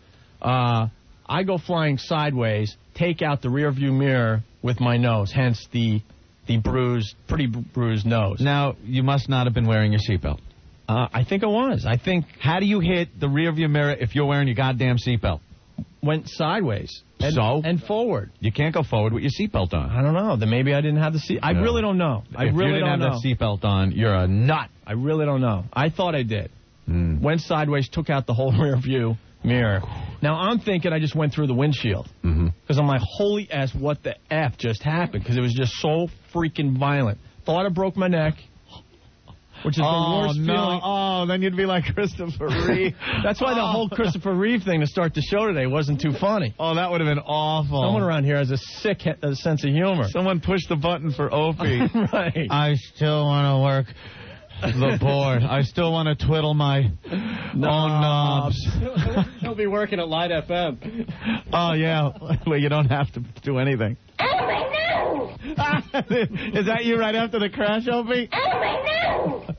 I go flying sideways. Take out the rear view mirror with my nose. Hence the pretty bruised nose. Now you must not have been wearing your seatbelt. I think I was. How do you hit the rear view mirror if you're wearing your goddamn seatbelt? Went sideways. And forward. You can't go forward with your seatbelt on. I don't know. Then maybe I didn't have the seat. I really don't know. If you didn't have that seatbelt on, you're a nut. I really don't know. I thought I did. Went sideways, took out the whole rear view mirror. Now, I'm thinking I just went through the windshield. Because I'm like, holy ass, what the F just happened? Because it was just so freaking violent. Thought I broke my neck. Which is the worst feeling. Oh, then you'd be like Christopher Reeve. That's why the whole Christopher Reeve thing to start the show today wasn't too funny. Oh, that would have been awful. Someone around here has a sick sense of humor. Someone pushed the button for Opie. Right. I still want to work the board. I still want to twiddle my own knobs. He'll be working at Light FM. Oh, yeah. Well, you don't have to do anything. Oh, my nose! Is that you right after the crash, Opie? Oh, my nose!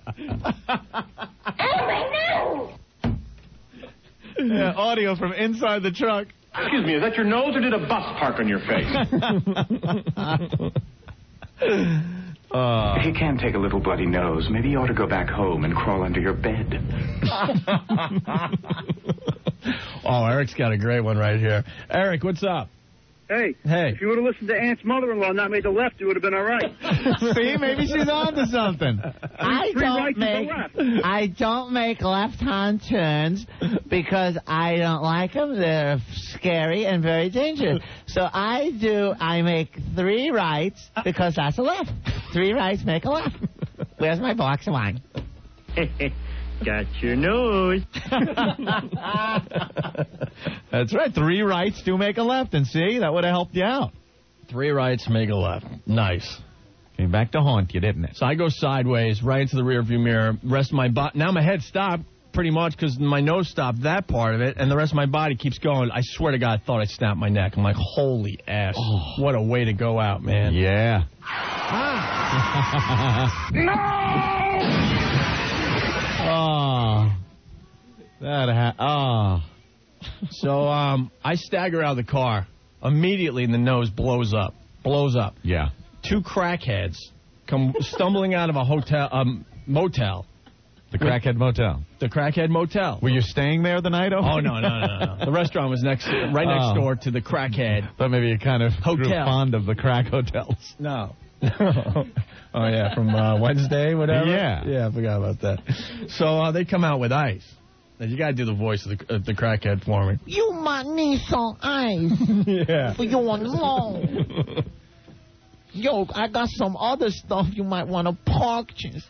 Oh, my nose! Yeah, audio from inside the truck. Excuse me, is that your nose or did a bus park on your face? If you can take a little bloody nose, maybe you ought to go back home and crawl under your bed. Oh, Eric's got a great one right here. Eric, what's up? Hey. If you would have listened to Aunt's mother-in-law and not made the left, you would have been all right. See, maybe she's on to something. I don't make left-hand turns because I don't like them. They're scary and very dangerous. So I make 3 rights because that's a left. 3 rights make a left. Where's my box of wine? Got your nose. That's right. 3 rights do make a left. And see, that would have helped you out. 3 rights make a left. Nice. Came back to haunt you, didn't it? So I go sideways, right into the rearview mirror. Rest of my body. Now my head stopped pretty much because my nose stopped that part of it, and the rest of my body keeps going. I swear to God, I thought I snapped my neck. I'm like, holy ass. Oh. What a way to go out, man. Yeah. No! Oh. So I stagger out of the car. Immediately the nose blows up. Yeah. 2 crackheads come stumbling out of a motel. The Crackhead Motel. The Crackhead Motel. Were you staying there the night? Oh, no. The restaurant was right next door to the Crackhead. Thought maybe you kind of grew hotel. fond of the crack hotels. No. Oh, yeah, from Wednesday, whatever? Yeah, I forgot about that. So they come out with ice. Now, you got to do the voice of the Crackhead for me. You might need some ice. Yeah. For your long. Yo, I got some other stuff you might want to purchase.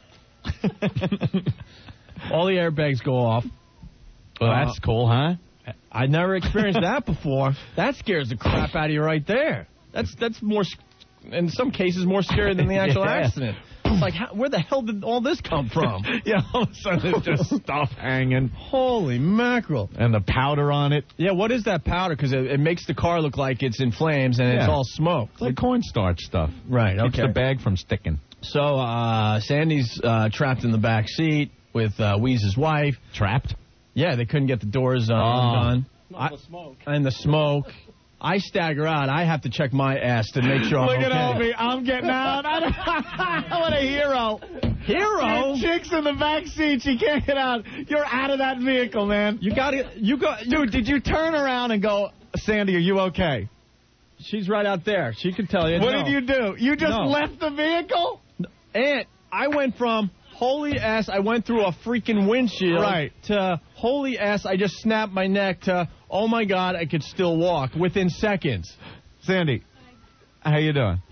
All the airbags go off. Well, that's cool, huh? I never experienced that before. That scares the crap out of you right there. That's more, in some cases, more scary than the actual accident. It's like, where the hell did all this come from? Yeah, all of a sudden there's just stuff hanging. Holy mackerel. And the powder on it. Yeah, what is that powder? Because it makes the car look like it's in flames and it's all smoke. It's like cornstarch stuff. Right, okay. Keeps the bag from sticking. So Sandy's trapped in the back seat with Weeze's wife. Trapped? Yeah, they couldn't get the doors undone. The smoke. And the smoke. I stagger out. I have to check my ass to make sure I'm okay. Look at Opie. I'm getting out. What a hero. Hero? Chick's in the back seat. She can't get out. You're out of that vehicle, man. Dude, did you turn around and go, Sandy, are you okay? She's right out there. She could tell you. What did you do? You just left the vehicle? And I went from holy ass, I went through a freaking windshield. Right. To holy ass, I just snapped my neck to, oh my God, I could still walk within seconds. Sandy, how you doing?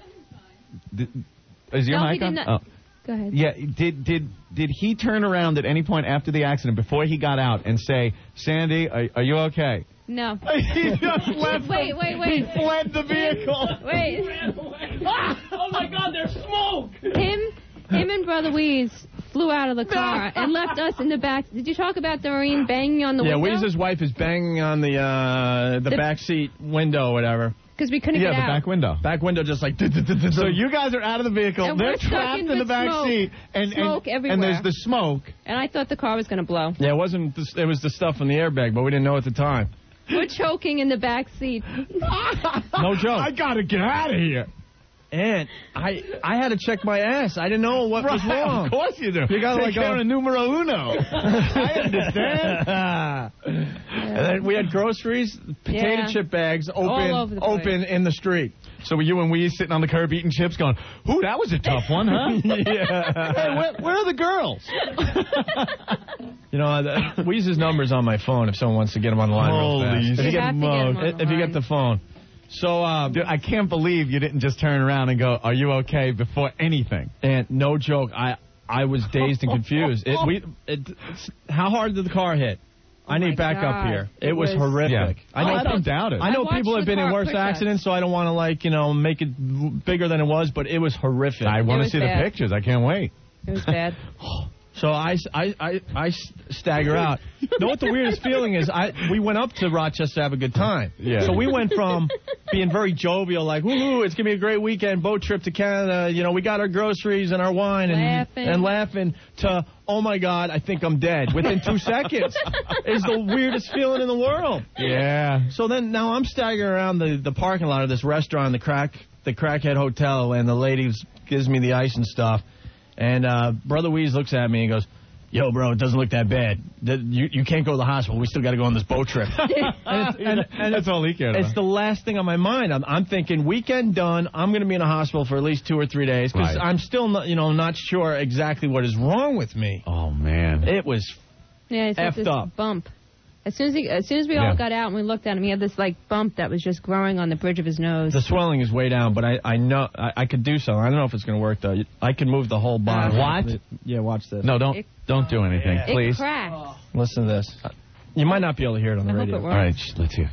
Is your mic on? Oh. Go ahead. Yeah, did he turn around at any point after the accident, before he got out, and say, Sandy, are you okay? No. He just left. Wait. He fled the vehicle. Wait. Oh, my God, there's smoke. Him and Brother Weeze flew out of the car and left us in the back. Did you talk about the Marine banging on the window? Yeah, Weeze's wife is banging on the back seat window or whatever. Because we couldn't get out. Yeah, the back window. Back window just like... So you guys are out of the vehicle. And they're we're stuck trapped in the back smoke. seat. Smoke everywhere. And there's the smoke. And I thought the car was going to blow. Yeah, it wasn't. It was the stuff in the airbag, but we didn't know at the time. We're choking in the back seat. No joke. I got to get out of here. And I had to check my ass. I didn't know what was wrong. Of course you do. You got to take care of numero uno. I understand. And then we had groceries, potato chip bags open in the street. So were you and we sitting on the curb eating chips going, ooh, that was a tough one, huh? Yeah. Hey, where are the girls? You know, Weeze's number's on my phone if someone wants to get him on the line real fast. If you get the phone. So, dude, I can't believe you didn't just turn around and go, are you okay, before anything. And no joke, I was dazed and confused. How hard did the car hit? I need backup here. It was horrific. Yeah. I don't doubt it. I know people have been in worse accidents, so I don't want to, make it bigger than it was, but it was horrific. I want to see the pictures. I can't wait. It was bad. So I stagger out. Know what the weirdest feeling is? We went up to Rochester to have a good time. Yeah. So we went from being very jovial, like, woohoo, it's going to be a great weekend, boat trip to Canada, we got our groceries and our wine and laughing, to, oh, my God, I think I'm dead. Within 2 seconds. It's the weirdest feeling in the world. Yeah. So then now I'm staggering around the parking lot of this restaurant, the Crackhead Hotel, and the lady gives me the ice and stuff. And Brother Weeze looks at me and goes, yo, bro, it doesn't look that bad. You can't go to the hospital. We still got to go on this boat trip. and that's all he cared about. It's the last thing on my mind. I'm thinking, weekend done, I'm going to be in a hospital for at least 2 or 3 days because I'm still not sure exactly what is wrong with me. Oh, man. It was effed up. Bump. As soon as we all got out and we looked at him, he had this bump that was just growing on the bridge of his nose. The swelling is way down, but I know I could do something. I don't know if it's going to work though. I can move the whole bottom. What? Yeah, watch this. No, don't do anything, please. It cracked. Listen to this. You might not be able to hear it on the radio. All right, let's hear.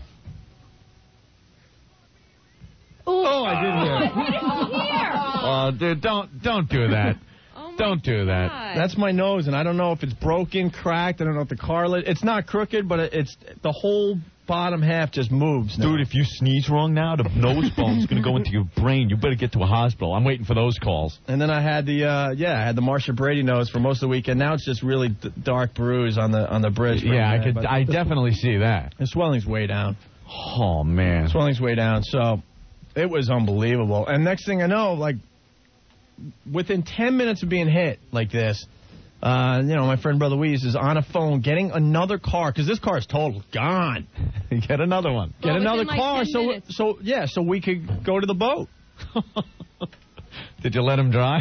Oh, I did hear it. Oh, dude, don't do that. Don't do that. That's my nose, and I don't know if it's broken, cracked. I don't know if the cartilage. It's not crooked, but it's the whole bottom half just moves now. Dude, if you sneeze wrong now, the nose bone's going to go into your brain. You better get to a hospital. I'm waiting for those calls. And then I had I had the Marsha Brady nose for most of the weekend. Now it's just really dark bruise on the bridge. Yeah, I definitely see that. The swelling's way down. Oh, man. Swelling's way down. So it was unbelievable. And next thing I know, within 10 minutes of being hit like this, my friend Brother Weeze is on a phone getting another car because this car is total gone. Get another one. Get another car so we could go to the boat. Did you let him drive?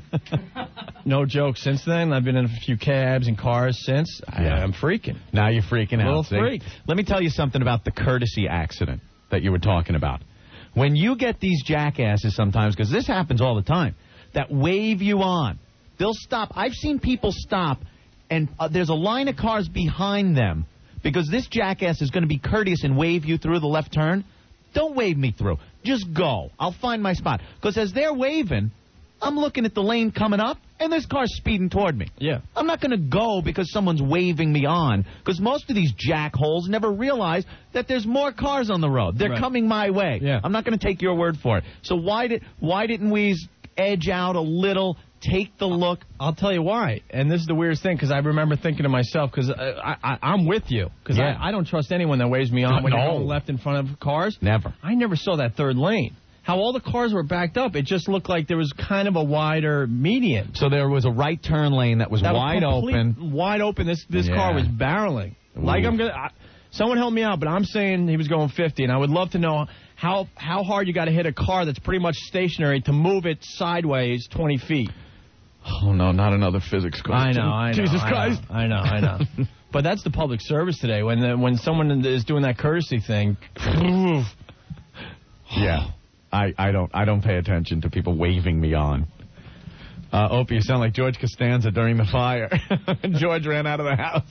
No joke. Since then, I've been in a few cabs and cars since. I'm freaking. Now you're freaking out. Little freak. Let me tell you something about the courtesy accident that you were talking about. When you get these jackasses sometimes, because this happens all the time, that wave you on. They'll stop. I've seen people stop, and there's a line of cars behind them because this jackass is going to be courteous and wave you through the left turn. Don't wave me through. Just go. I'll find my spot. Because as they're waving, I'm looking at the lane coming up, and this car's speeding toward me. Yeah. I'm not going to go because someone's waving me on, because most of these jackholes never realize that there's more cars on the road. They're coming my way. Yeah. I'm not going to take your word for it. So why didn't we edge out a little, take the look? I'll tell you why. And this is the weirdest thing, because I remember thinking to myself, because I'm with you, because I don't trust anyone that waves me on when you're going left in front of cars. Never. I never saw that third lane. How all the cars were backed up, it just looked like there was kind of a wider median. So there was a right turn lane that was wide open. Wide open. This car was barreling. Ooh. Like someone help me out, but I'm saying he was going 50, and I would love to know how hard you got to hit a car that's pretty much stationary to move it sideways 20 feet. Oh, no, not another physics question. I know. Jesus Christ. I know. But that's the public service today. When someone is doing that courtesy thing, Yeah. I don't pay attention to people waving me on. Opie, you sound like George Costanza during the fire. George ran out of the house.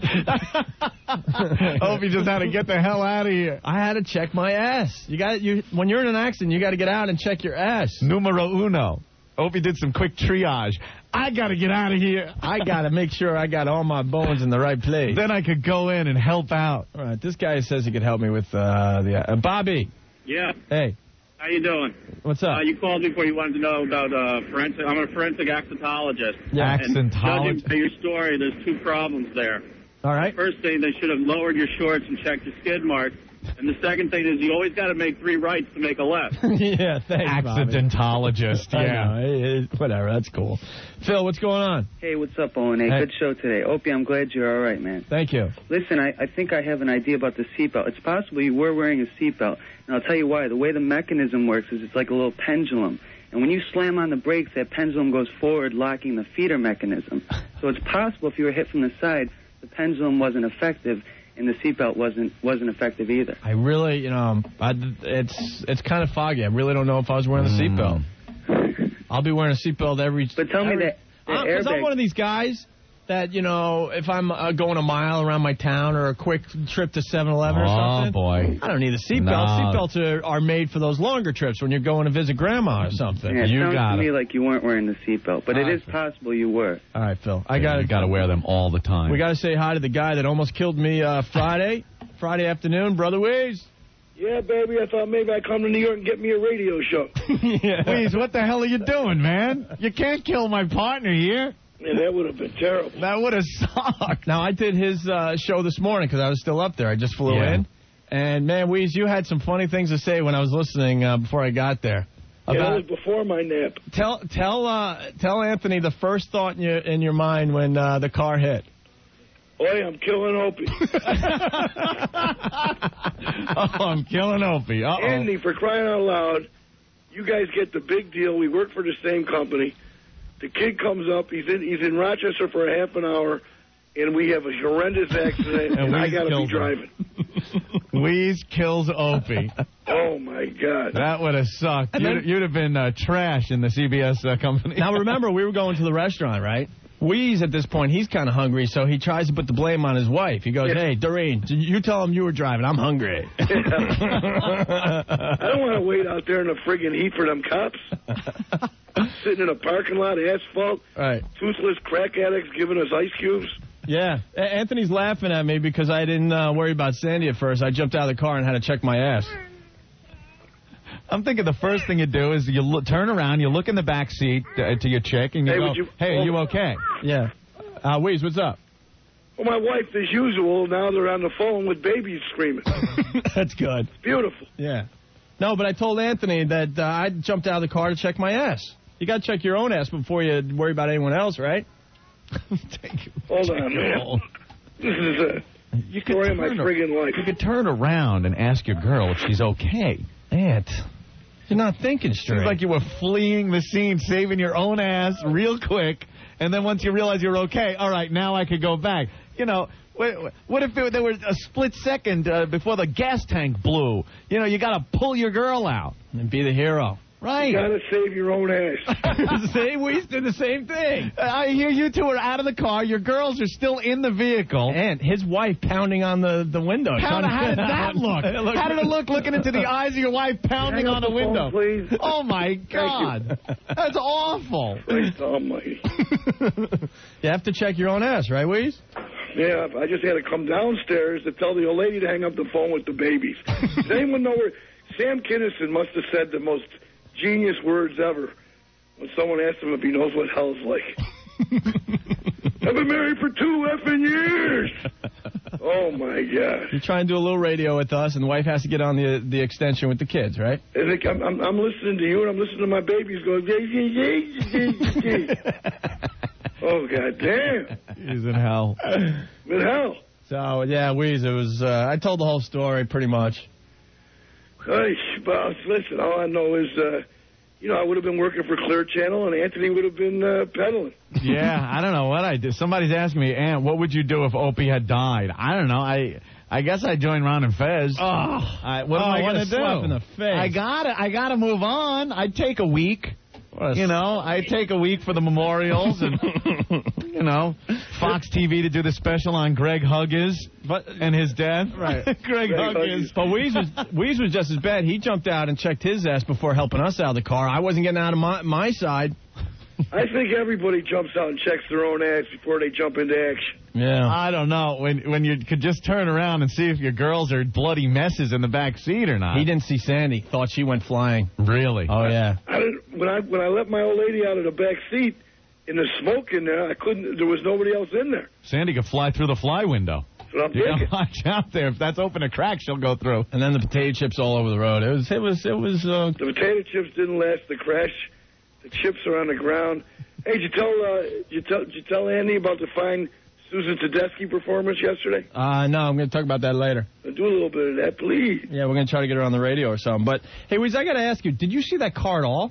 Opie just had to get the hell out of here. I had to check my ass. When you're in an accident, you got to get out and check your ass. Numero uno. Opie did some quick triage. I got to get out of here. I got to make sure I got all my bones in the right place. Then I could go in and help out. All right, this guy says he could help me with Bobby. Yeah. Hey. How you doing? What's up? You called me before. You wanted to know about forensic. I'm a forensic accentologist. Yeah. And judging by your story, there's two problems there. All right. The first thing, they should have lowered your shorts and checked your skid marks. And the second thing is you always got to make 3 rights to make a left. Yeah, thanks, Accidentologist, Bobby. yeah. I know. Whatever, that's cool. Phil, what's going on? Hey, what's up, Owen? Hey, good show today. Opie, I'm glad you're all right, man. Thank you. Listen, I think I have an idea about the seatbelt. It's possible you were wearing a seatbelt, and I'll tell you why. The way the mechanism works is it's like a little pendulum. And when you slam on the brakes, that pendulum goes forward, locking the feeder mechanism. So it's possible if you were hit from the side, the pendulum wasn't effective, and the seatbelt wasn't effective either. I really, it's kind of foggy. I really don't know if I was wearing the seatbelt. I'll be wearing a seatbelt every... But tell me that because I'm one of these guys that, if I'm going a mile around my town or a quick trip to 7-Eleven or something... Oh, boy. I don't need a seatbelt. No. Seatbelts are made for those longer trips when you're going to visit Grandma or something. Yeah, it sounds to me like you weren't wearing the seatbelt, but it is possible you were. All right, Phil. You got to wear them all the time. We got to say hi to the guy that almost killed me Friday afternoon, Brother Weeze. Yeah, baby, I thought maybe I'd come to New York and get me a radio show. Weeze, what the hell are you doing, man? You can't kill my partner here. Yeah, that would have been terrible. That would have sucked. Now, I did his show this morning because I was still up there. I just flew in. And, man, Weeze, you had some funny things to say when I was listening before I got there. Yeah, that was before my nap. Tell Anthony the first thought in your mind when the car hit. Oi, I'm killing Opie. I'm killing Opie. Uh-oh. Andy, for crying out loud, you guys get the big deal. We work for the same company. The kid comes up. He's in Rochester for a half an hour, and we have a horrendous accident, and I got to be driving. Weeze kills Opie. Oh, my God. That would have sucked. You'd have been trash in the CBS company. Now, remember, we were going to the restaurant, right? Weeze, at this point, he's kind of hungry, so he tries to put the blame on his wife. He goes, hey, Doreen, you tell him you were driving. I'm hungry. I don't want to wait out there in the friggin' heat for them cops. Sitting in a parking lot, asphalt, right. Toothless crack addicts giving us ice cubes. Yeah. Anthony's laughing at me because I didn't worry about Sandy at first. I jumped out of the car and had to check my ass. I'm thinking the first thing you do is you turn around, you look in the back seat to your chick, and you go, hey, are you okay? Yeah. Weeze, what's up? Well, my wife, as usual, now they're on the phone with babies screaming. That's good. Beautiful. Yeah. No, but I told Anthony that I jumped out of the car to check my ass. You got to check your own ass before you worry about anyone else, right? Hold on, man. This is a story of my friggin' life. You could turn around and ask your girl if she's okay. Aunt, you're not thinking straight. Seems like you were fleeing the scene, saving your own ass real quick, and then once you realize you're okay, all right, now I could go back. What if there was a split second before the gas tank blew? You got to pull your girl out. And be the hero. Right. You got to save your own ass. See, we did the same thing. I hear you two are out of the car. Your girls are still in the vehicle. And his wife pounding on the window. How did that look? How did it look looking into the eyes of your wife pounding on the window? Phone, please. Oh, my God. That's awful. Christ almighty. You have to check your own ass, right, Weeze? Yeah, I just had to come downstairs to tell the old lady to hang up the phone with the babies. Does anyone know where... Sam Kinison must have said the most genius words ever when someone asked him if he knows what hell's like. I've been married for 2 effing years. Oh, my God. You try and do a little radio with us, and the wife has to get on the extension with the kids, right? I'm listening to you, and I'm listening to my babies going, oh, God damn. He's in hell. In hell. So, yeah, Weeze, it was, I told the whole story pretty much. Hey, boss, listen, all I know is, I would have been working for Clear Channel, and Anthony would have been peddling. Yeah, I don't know what I did. Somebody's asking me, Aunt, what would you do if Opie had died? I don't know. I guess I join Ron and Fez. What am I going to do? Slap in the face. I gotta move on. I'd take a week. I'd take a week for the memorials and, Fox TV to do the special on Greg Huggins and his death. Right. Greg Huggins. But Weeze was just as bad. He jumped out and checked his ass before helping us out of the car. I wasn't getting out of my side. I think everybody jumps out and checks their own ass before they jump into action. Yeah. I don't know. When you could just turn around and see if your girls are bloody messes in the back seat or not. He didn't see Sandy. Thought she went flying. Really? Oh, yeah. When I let my old lady out of the back seat, in the smoke in there, there was nobody else in there. Sandy could fly through the fly window. That's what I'm thinking. Watch out there. If that's open a crack, she'll go through. And then the potato chips all over the road. It was. The potato chips didn't last the crash. The chips are on the ground. Hey, did you tell Andy about the fine Susan Tedeschi performance yesterday? No, I'm going to talk about that later. Do a little bit of that, please. Yeah, we're going to try to get her on the radio or something. But, hey, Weeze, I got to ask you, did you see that car at all?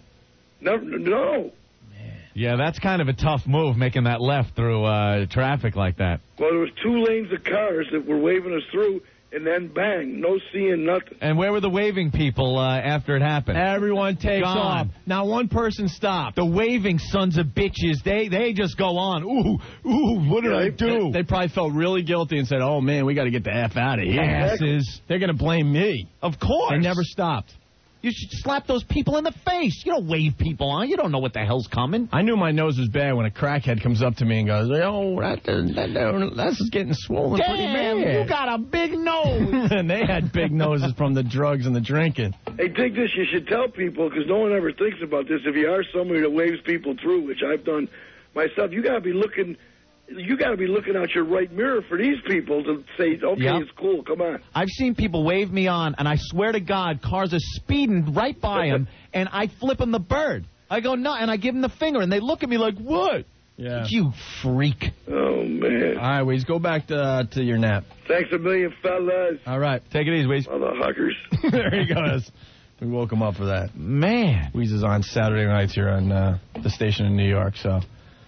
No. Yeah, that's kind of a tough move, making that left through traffic like that. Well, there was 2 lanes of cars that were waving us through, and then bang, no seeing nothing. And where were the waving people after it happened? Everyone takes off. Now one person stopped. The waving sons of bitches, they just go on. Ooh, what did I do? They probably felt really guilty and said, oh, man, we got to get the F out of here. Asses. They're going to blame me. Of course. They never stopped. You should slap those people in the face. You don't wave people on. You don't know what the hell's coming. I knew my nose was bad when a crackhead comes up to me and goes, oh, that's just getting swollen pretty bad. You got a big nose. And they had big noses from the drugs and the drinking. Hey, take this. You should tell people, because no one ever thinks about this. If you are somebody that waves people through, which I've done myself, you got to be looking out your right mirror for these people to say, okay, It's cool, come on. I've seen people wave me on, and I swear to God, cars are speeding right by them, and I flip them the bird. I go, no, and I give them the finger, and they look at me like, what? Yeah. You freak. Oh, man. All right, Weeze, go back to your nap. Thanks a million, fellas. All right, take it easy, Weeze. Motherfuckers. There he goes. We woke him up for that. Man. Weeze is on Saturday nights here on the station in New York, so...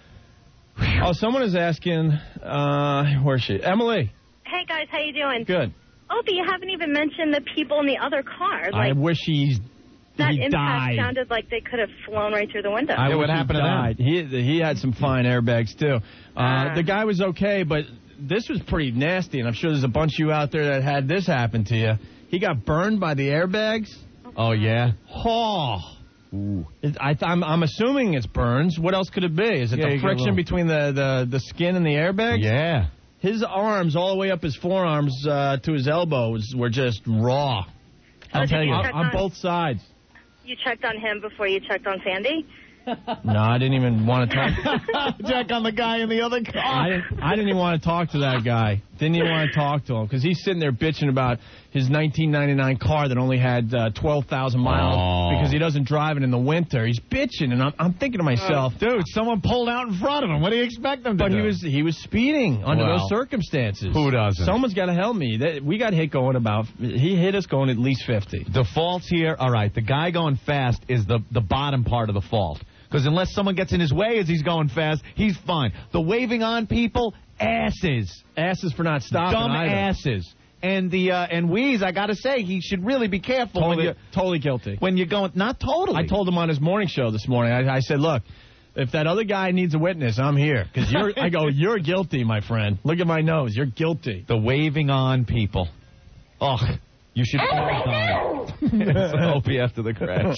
Oh, someone is asking, where's she? Emily. Hey, guys, how you doing? Good. Opie, you haven't even mentioned the people in the other car. I wish he impact died. sounded like they could have flown right through the window. What happened to them? He had some fine airbags, too. The guy was okay, but this was pretty nasty, and I'm sure there's a bunch of you out there that had this happen to you. He got burned by the airbags. Oh, yeah? Oh. Ooh. I'm assuming it's burns. What else could it be? Is it the friction between the skin and the airbag? Yeah. His arms, all the way up his forearms to his elbows, were just raw. I'll tell you, on both sides. You checked on him before you checked on Sandy? No, I didn't even want to talk. Check on the guy in the other car. I didn't even want to talk to that guy. Didn't even want to talk to him because he's sitting there bitching about his 1999 car that only had 12,000 miles because he doesn't drive it in the winter. He's bitching, and I'm thinking to myself, dude, someone pulled out in front of him. What do you expect them to do? But he was speeding under those circumstances. Who doesn't? Someone's got to help me. We got hit going he hit us going at least 50. The fault's here. All right, the guy going fast is the bottom part of the fault. Because unless someone gets in his way as he's going fast, he's fine. The waving on people, asses. Asses for not stopping. Dumb either. asses. And Weeze, I got to say, he should really be careful. Totally guilty. When you're going, not totally. I told him on his morning show this morning, I said, look, if that other guy needs a witness, I'm here. Because you're guilty, my friend. Look at my nose. You're guilty. The waving on people. Oh, you should all die. Opie after the crash.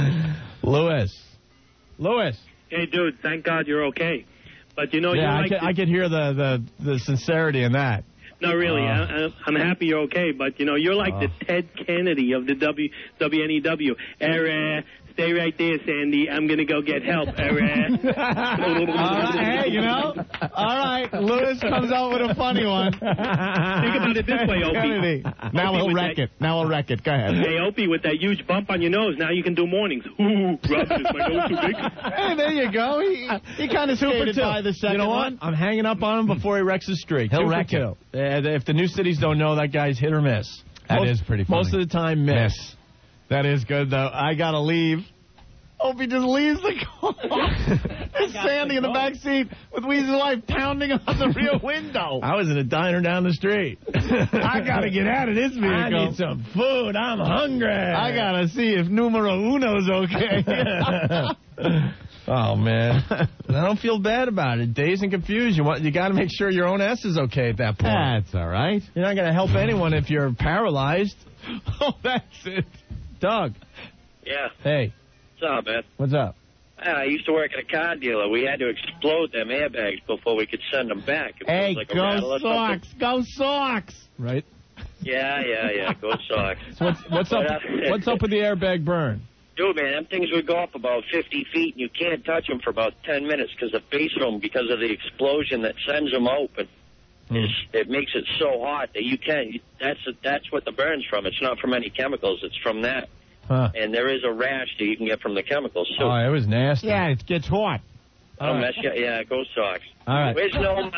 Lewis. Hey, dude, thank God you're okay. But, you know, I could hear the sincerity in that. No, really, I'm happy you're okay. But, you know, you're like the Ted Kennedy of the WNEW. Stay right there, Sandy. I'm going to go get help. Hey, you know, all right. Lewis comes out with a funny one. Think about it this way, Opie. Now we'll wreck it. Go ahead. Hey, Opie, with that huge bump on your nose, now you can do mornings. Ooh, Rob, is my nose too big? Hey, there you go. He kind of skated by the second one. I'm hanging up on him before he wrecks his streak. He'll wreck it. If the new cities don't know, that guy's hit or miss. That is pretty funny. Most of the time, miss. That is good, though. I got to leave. Opie just leaves the car. There's Sandy in the back seat with Weezy's wife pounding on the rear window. I was in a diner down the street. I got to get out of this vehicle. I need some food. I'm hungry. I got to see if numero uno's okay. Oh, man. I don't feel bad about it. Dazed and confused. You got to make sure your own S is okay at that point. That's all right. You're not going to help anyone if you're paralyzed. Oh, that's it. Doug. Yeah. Hey. What's up, man? What's up? I used to work at a car dealer. We had to explode them airbags before we could send them back. If Hey, like go Sox. Go Sox. Right? Yeah. Go Sox. So what's up with the airbag burn? Dude, man, them things would go up about 50 feet, and you can't touch them for about 10 minutes because the face of them, because of the explosion that sends them open, it makes it so hot that you can't. That's what the burn's from. It's not from any chemicals. It's from that. Huh. And there is a rash that you can get from the chemicals, too. Oh, it was nasty. Yeah, it gets hot. Yeah, go Sox. All right. Where's no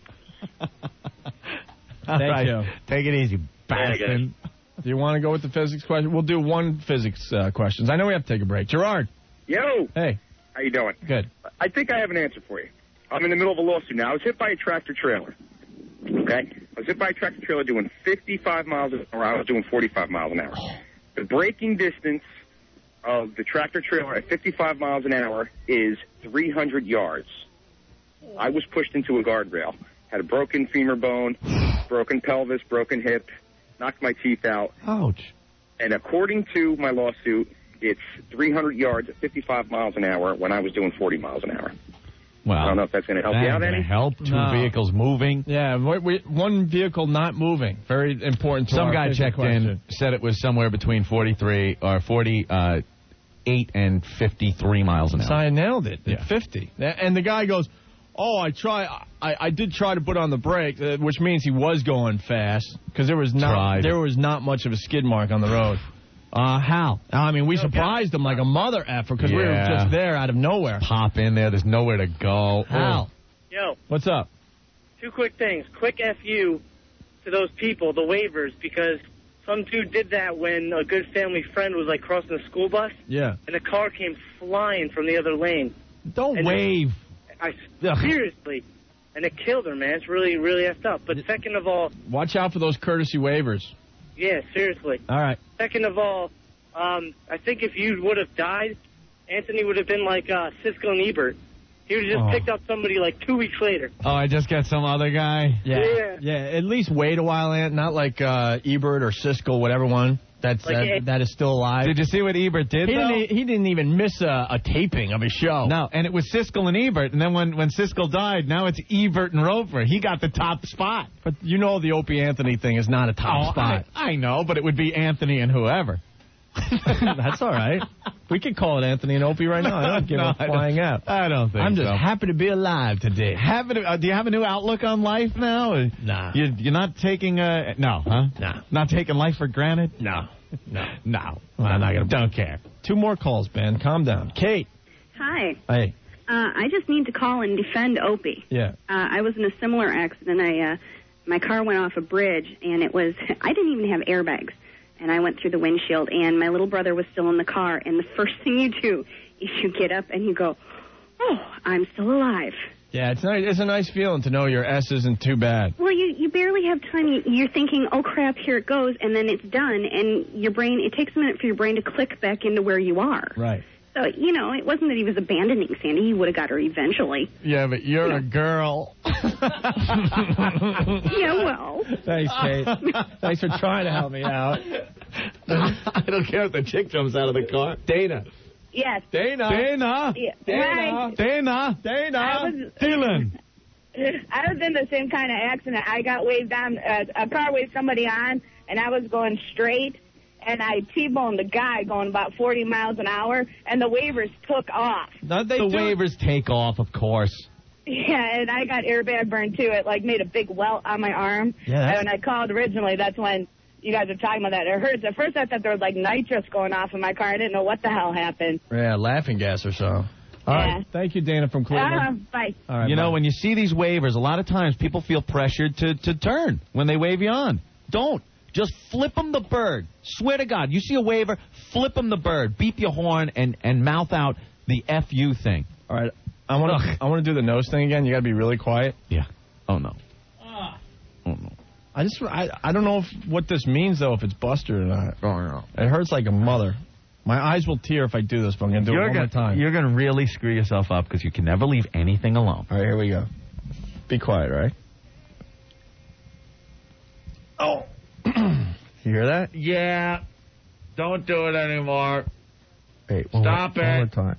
Thank you. Take it easy, bastard. Do you want to go with the physics question? We'll do one physics questions. I know we have to take a break. Gerard. Yo. Hey. How you doing? Good. I think I have an answer for you. I'm in the middle of a lawsuit now. I was hit by a tractor trailer. Okay? I was hit by a tractor trailer doing 55 miles an hour. I was doing 45 miles an hour. The braking distance of the tractor trailer at 55 miles an hour is 300 yards. I was pushed into a guardrail. Had a broken femur bone, broken pelvis, broken hip, knocked my teeth out. Ouch. And according to my lawsuit, it's 300 yards at 55 miles an hour when I was doing 40 miles an hour. Well, I don't know if that's going to help you out any. Help. Two vehicles moving. Yeah, one vehicle not moving. Very important to Some guy checked in, said it was somewhere between 48 and 53 miles an hour. So I nailed it at 50. And the guy goes, I did try to put on the brake, which means he was going fast because there was not much of a skid mark on the road. How? I mean, we surprised him like a mother effer because we were just there out of nowhere. Pop in there. There's nowhere to go. How? Yo. What's up? Two quick things. Quick FU to those people, the waivers, because some dude did that when a good family friend was, like, crossing a school bus. Yeah. And the car came flying from the other lane. Don't wave. Seriously. And it killed her, man. It's really, really effed up. But second of all... Watch out for those courtesy waivers. Yeah, seriously. All right. Second of all, I think if you would have died, Anthony would have been like Siskel and Ebert. He would have just picked up somebody like 2 weeks later. Oh, I just got some other guy? Yeah. At least wait a while, Ant. Not like Ebert or Siskel, whatever one. That is still alive. Did you see what Ebert did, He didn't even miss a taping of his show. No, and it was Siskel and Ebert. And then when Siskel died, now it's Ebert and Roper. He got the top spot. But you know the Opie Anthony thing is not a top spot. I know, but it would be Anthony and whoever. That's all right. We could call it Anthony and Opie right now. I don't give a flying out. I don't think I'm just happy to be alive today. Do you have a new outlook on life now? Nah. You're not taking Nah. Not taking life for granted? No. Well, I'm not gonna. Don't care. 2 more calls, Ben. Calm down. Kate. Hi. Hey. I just need to call and defend Opie. Yeah. I was in a similar accident. My car went off a bridge, and I didn't even have airbags. And I went through the windshield, and my little brother was still in the car. And the first thing you do is you get up and you go, oh, I'm still alive. Yeah, it's nice. It's a nice feeling to know your S isn't too bad. Well, you barely have time. You're thinking, oh, crap, here it goes, and then it's done. And your brain, it takes a minute for your brain to click back into where you are. Right. So, it wasn't that he was abandoning Sandy. He would have got her eventually. Yeah, but you're a girl. Yeah, well. Thanks, Kate. Thanks for trying to help me out. I don't care if the chick jumps out of the car. Dana. Yes. Dana. Yeah. Right. Dana. Dylan. I was in the same kind of accident. I got waved on. A car waved somebody on, and I was going straight. And I T-boned the guy going about 40 miles an hour, and the waivers took off. Waivers take off, of course. Yeah, and I got airbag burn, too. It, made a big welt on my arm. Yeah. And when I called originally, that's when you guys were talking about that. It hurts. At first, I thought there was, nitrous going off in my car. I didn't know what the hell happened. Yeah, laughing gas or so. All right. Thank you, Dana from Cleveland. Bye. All right, bye. When you see these waivers, a lot of times people feel pressured to turn when they wave you on. Don't. Just flip them the bird. Swear to God, you see a waiver, flip them the bird. Beep your horn and mouth out the FU thing. All right. I want to do the nose thing again. You got to be really quiet. Yeah. Oh, no. Oh, no. I don't know what this means, though, if it's busted or not. Oh, no. It hurts like a mother. My eyes will tear if I do this, but I'm going to do it one more time. You're going to really screw yourself up because you can never leave anything alone. All right, here we go. Be quiet, all right? Oh. You hear that? Yeah. Don't do it anymore. Hey, Stop it. One more time.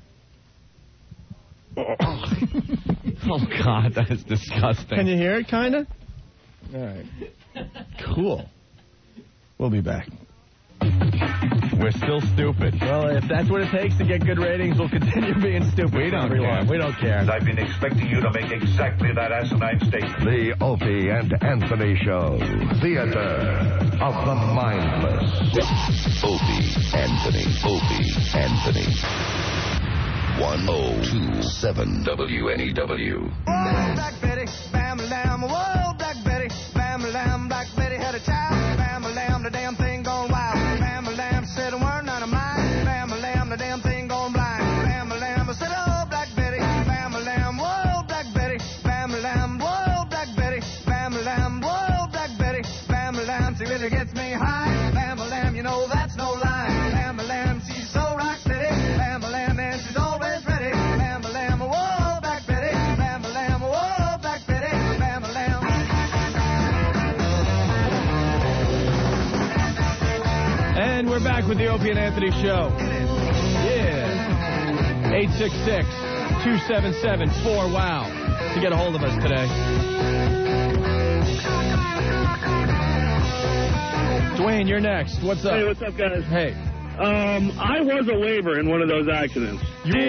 Oh, God, that is disgusting. Can you hear it, kind of? All right. Cool. We'll be back. We're still stupid. Well, if that's what it takes to get good ratings, we'll continue being stupid. We don't care. We don't care. I've been expecting you to make exactly that asinine statement. The Opie and Anthony Show. Theater of the mindless. Opie, Anthony. 1027 WNEW. Whoa, Black Betty, bam-a-lam. Whoa, Black Betty, bam-a-lam. Black Betty had a child. Bam-a-lam, the damn thing gone wild. Bam-a-lam said a word not of mine. Bam-a-lam, the damn thing gone blind. Bam-a-lam, I said, oh, Black Betty, bam-a-lam. Whoa, Black Betty, bam-a-lam. Whoa, Black Betty, bam-a-lam. Whoa, Black Betty, bam-a-lam. She really gets me high. Bam-a-lam, you know that's no lie. Bam-a-lam, she's so rock steady. Bam-a-lam, and she's always ready. Bam-a-lam, whoa, Black Betty, bam-a-lam, whoa, Black Betty, bam-a-lam. And we're back with the Opie and Anthony Show. Yeah. 866-277-4WOW to get a hold of us today. Dwayne, you're next. What's up? Hey, what's up, guys? Hey. I was a waiver in one of those accidents.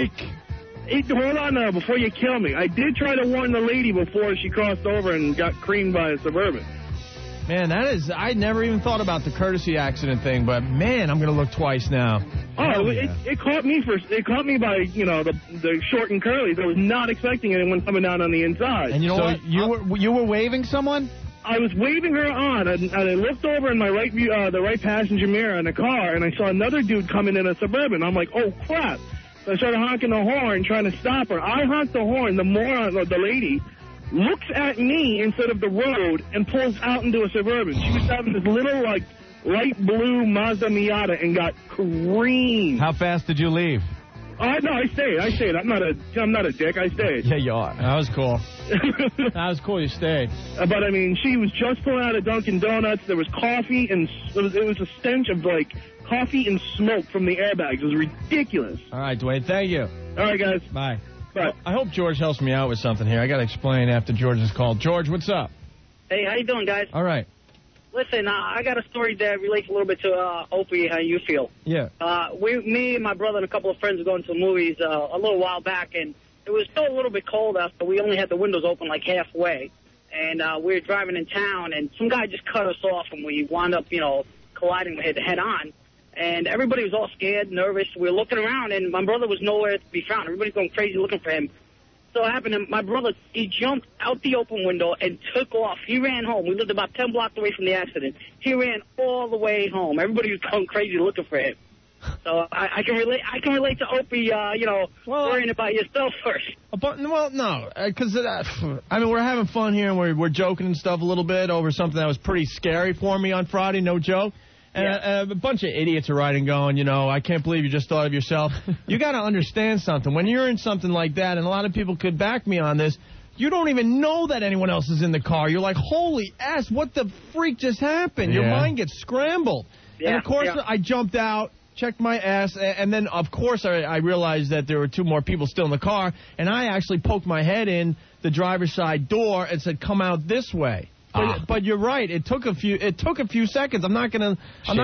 Hold on now, before you kill me. I did try to warn the lady before she crossed over and got creamed by a Suburban. Man, I never even thought about the courtesy accident thing, but man, I'm going to look twice now. Oh, it caught me by, the short and curlies. I was not expecting anyone coming down on the inside. And you know what? You were waving someone? I was waving her on, and I looked over in my right view, the right passenger mirror in the car, and I saw another dude coming in a Suburban. I'm like, oh, crap. So I started honking the horn, trying to stop her. I honked the horn. The moron, the lady, looks at me instead of the road and pulls out into a Suburban. She was having this little, light blue Mazda Miata and got creamed. How fast did you leave? No, I stayed. I'm not a dick. I stayed. Yeah, you are. That was cool. That was cool. You stayed. But I mean, she was just pulling out of Dunkin' Donuts. There was coffee and it was a stench of coffee and smoke from the airbags. It was ridiculous. All right, Dwayne. Thank you. All right, guys. Bye. Bye. I hope George helps me out with something here. I got to explain after George's call. George, what's up? Hey, how you doing, guys? All right. Listen, I got a story that relates a little bit to Opie, how you feel. Yeah. Me and my brother and a couple of friends were going to the movies a little while back, and it was still a little bit cold out, so we only had the windows open halfway. And we were driving in town, and some guy just cut us off, and we wound up, colliding head on. And everybody was all scared, nervous. We were looking around, and my brother was nowhere to be found. Everybody's going crazy looking for him. So it happened, and my brother, he jumped out the open window and took off. He ran home. We lived about 10 blocks away from the accident. He ran all the way home. Everybody was going crazy looking for him. So I can relate. I can relate to Opie, worrying about yourself first. Well, no, because we're having fun here and we're joking and stuff a little bit over something that was pretty scary for me on Friday. No joke. And a bunch of idiots are riding going, I can't believe you just thought of yourself. You got to understand something. When you're in something like that, and a lot of people could back me on this, you don't even know that anyone else is in the car. You're like, holy ass, what the freak just happened? Your mind gets scrambled. Yeah, and, of course, I jumped out, checked my ass, and then, of course, I realized that there were two more people still in the car, and I actually poked my head in the driver's side door and said, come out this way. But you're right. It took a few seconds. I'm not gonna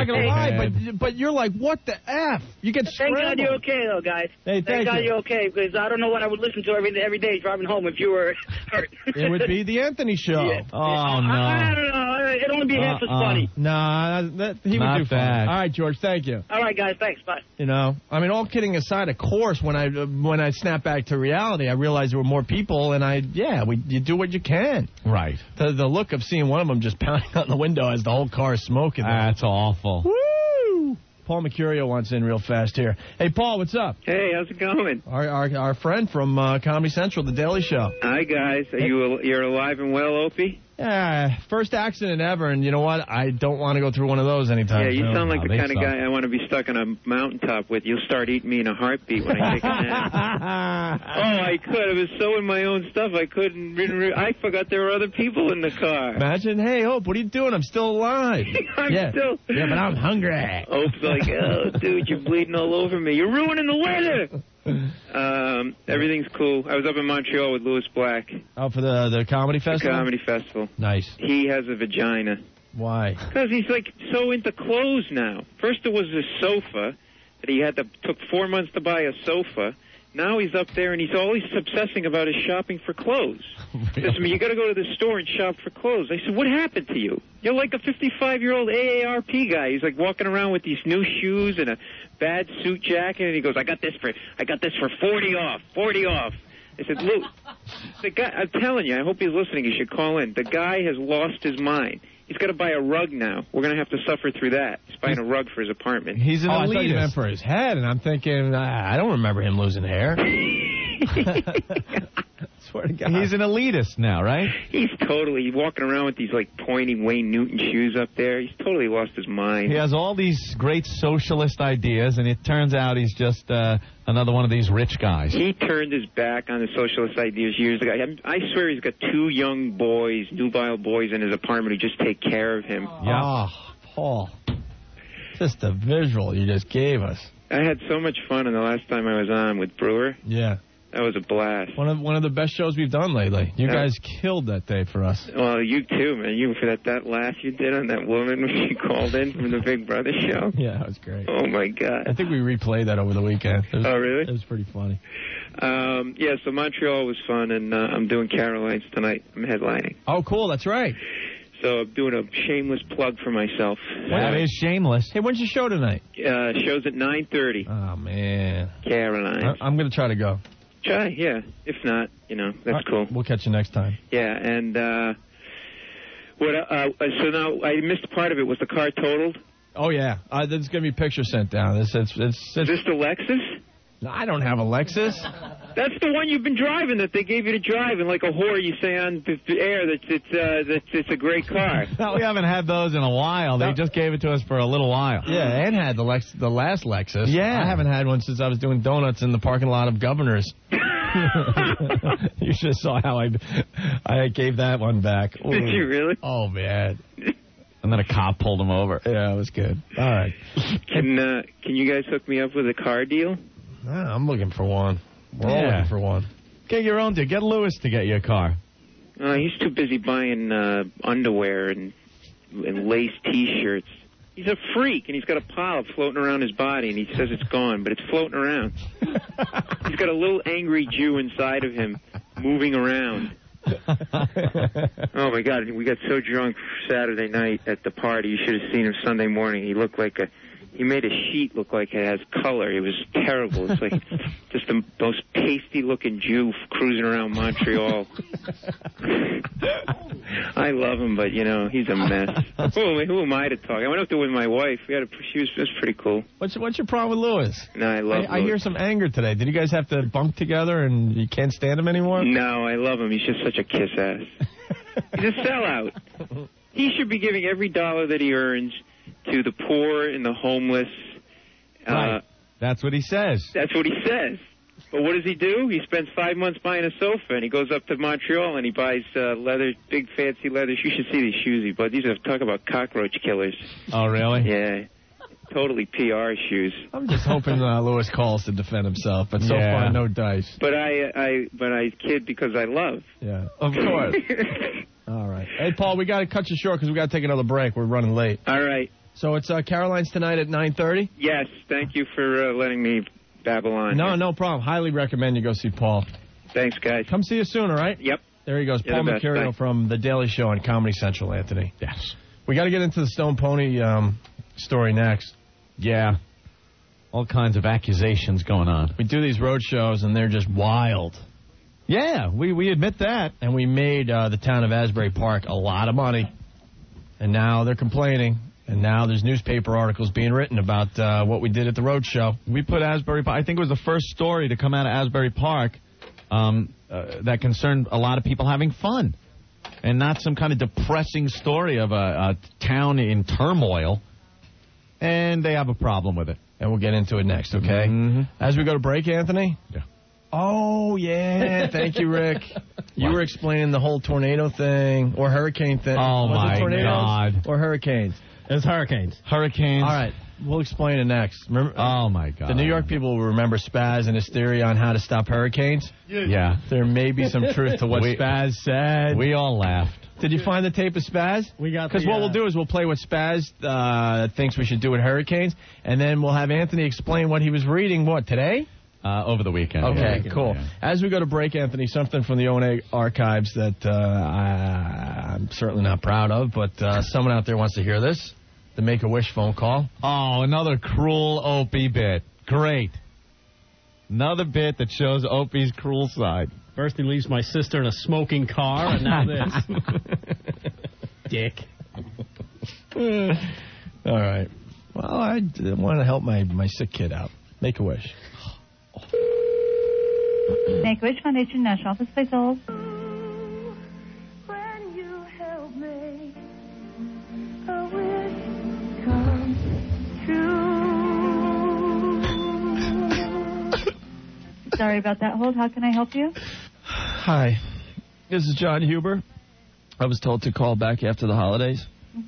lie. But you're like, what the f? You get scrambled. Thank God you're okay though, guys. Hey, thank God you're okay, because I don't know what I would listen to every day driving home if you were hurt. It would be the Anthony Show. Yeah. Oh no. I don't know. it'd only be half as funny. Nah, he would Not do fun. that. All right, George, thank you. All right, guys, thanks. Bye. You know, I mean, all kidding aside, of course, when I snap back to reality, I realized there were more people, and you do what you can. Right. The look of seeing one of them just pounding on the window as the whole car is smoking. That's awful. Woo! Paul Mercurio wants in real fast here. Hey, Paul, what's up? Hey, how's it going? Our friend from Comedy Central, The Daily Show. Hi, guys. You're alive and well, Opie? Yeah, first accident ever, and you know what? I don't want to go through one of those anytime soon. Yeah, you sound like the kind of guy I want to be stuck on a mountaintop with. You'll start eating me in a heartbeat when I take a nap. I could. I was so in my own stuff, I couldn't. I forgot there were other people in the car. Imagine, hey, Hope, what are you doing? I'm still alive. I'm still. Yeah, but I'm hungry. Hope's like, oh, dude, you're bleeding all over me. You're ruining the weather. Everything's cool. I was up in Montreal with Louis Black. Oh, for the comedy festival? The comedy festival. Nice. He has a vagina. Why? Because he's like so into clothes now. First it was a sofa that he took 4 months to buy a sofa. Now he's up there and he's always obsessing about his shopping for clothes. He says to me, you got to go to the store and shop for clothes. I said, what happened to you? You're like a 55-year-old AARP guy. He's like walking around with these new shoes and a bad suit jacket, and he goes, I got this for 40 off. I said, Lou, the guy, I'm telling you, I hope he's listening. He should call in. The guy has lost his mind. He's got to buy a rug now. We're going to have to suffer through that. He's buying a rug for his apartment. He's an elitist. I thought you meant for his head, and I'm thinking, I don't remember him losing hair. Swear to God. He's an elitist now, right? He's totally walking around with these, like, pointy Wayne Newton shoes up there. He's totally lost his mind. He has all these great socialist ideas, and it turns out he's just another one of these rich guys. He turned his back on the socialist ideas years ago. I swear he's got 2 young boys, nubile boys in his apartment who just take care of him. Yeah. Oh, Paul. Just the visual you just gave us. I had so much fun the last time I was on with Brewer. Yeah. That was a blast. One of the best shows we've done lately. You guys killed that day for us. Well, you too, man. You for that laugh you did on that woman when she called in from the Big Brother show. Yeah, that was great. Oh my God. I think we replayed that over the weekend. Oh really? It was pretty funny. Yeah. So Montreal was fun, and I'm doing Caroline's tonight. I'm headlining. Oh, cool. That's right. So I'm doing a shameless plug for myself. That is shameless. Hey, when's your show tonight? Show's at 9:30. Oh man. Caroline. I'm going to try to go. Try, yeah. If not, that's cool. We'll catch you next time. Yeah, and so now I missed part of it. Was the car totaled? Oh yeah, there's gonna be pictures sent down. Is this the Lexus? No, I don't have a Lexus. That's the one you've been driving that they gave you to drive, and like a whore, you say on the air that it's a great car. No, we haven't had those in a while. They just gave it to us for a little while. Yeah, Ann had the last Lexus. Yeah. I haven't had one since I was doing donuts in the parking lot of Governor's. You should have saw how I gave that one back. Ooh. Did you really? Oh, man. And then a cop pulled him over. Yeah, it was good. All right. Can you guys hook me up with a car deal? I'm looking for one. We're all looking for one. Get your own deal. Get Lewis to get you a car. He's too busy buying underwear and lace T-shirts. He's a freak, and he's got a pile floating around his body, and he says it's gone, but it's floating around. He's got a little angry Jew inside of him moving around. Oh, my God. We got so drunk Saturday night at the party. You should have seen him Sunday morning. He looked like he made a sheet look like it has color. It was terrible. It's like just the most pasty-looking Jew cruising around Montreal. I love him, but, he's a mess. Who am I to talk? I went up there with my wife. It was pretty cool. What's your problem with Lewis? No, I love I hear some anger today. Did you guys have to bunk together and you can't stand him anymore? No, I love him. He's just such a kiss-ass. He's a sellout. He should be giving every dollar that he earns to the poor and the homeless. Right. That's what he says. That's what he says. But what does he do? He spends 5 months buying a sofa, and he goes up to Montreal and he buys big fancy leather. You should see these shoes he bought. These are talk about cockroach killers. Oh, really? Yeah. Totally PR shoes. I'm just hoping Lewis calls to defend himself, but so far no dice. But I kid because I love. Yeah, of course. All right. Hey, Paul, we got to cut you short because we got to take another break. We're running late. All right. So it's Caroline's tonight at 9:30? Yes. Thank you for letting me babble on. No problem. Highly recommend you go see Paul. Thanks, guys. Come see us soon, all right? Yep. There he goes, You're Paul the best. Mercurio Thanks. from The Daily Show on Comedy Central, Anthony. Yes. We got to get into the Stone Pony story next. Yeah. All kinds of accusations going on. We do these road shows, and they're just wild. Yeah, we admit that. And we made the town of Asbury Park a lot of money. And now they're complaining. And now there's newspaper articles being written about what we did at the road show. We put Asbury Park, I think it was the first story to come out of Asbury Park that concerned a lot of people having fun. And not some kind of depressing story of a town in turmoil. And they have a problem with it. And we'll get into it next, okay? Mm-hmm. As we go to break, Anthony? Yeah. Oh, yeah. Thank you, Rick. You were explaining the whole tornado thing or hurricane thing. Oh, Was my it tornadoes God. Or hurricanes? It's hurricanes. Hurricanes. All right. We'll explain it next. Remember, Oh, my God. the New York people will remember Spaz and his theory on how to stop hurricanes. Yeah. There may be some truth to what Spaz said. We all laughed. Did you find the tape of Spaz? We got Because what we'll do is we'll play what Spaz thinks we should do with hurricanes, and then we'll have Anthony explain what he was reading, today? Over the weekend. Okay, Yeah. cool. Yeah. As we go to break, Anthony, something from the O&A archives that I'm certainly not proud of, but someone out there wants to hear this. The Make-A-Wish phone call. Oh, another cruel Opie bit. Great. Another bit that shows Opie's cruel side. First he leaves my sister in a smoking car, and now this. Dick. All right. Well, I want to help my sick kid out. Make-A-Wish. Make-A-Wish Foundation, National Office, please hold. Sorry about that. Hold. How can I help you? Hi. This is John Huber. I was told to call back after the holidays.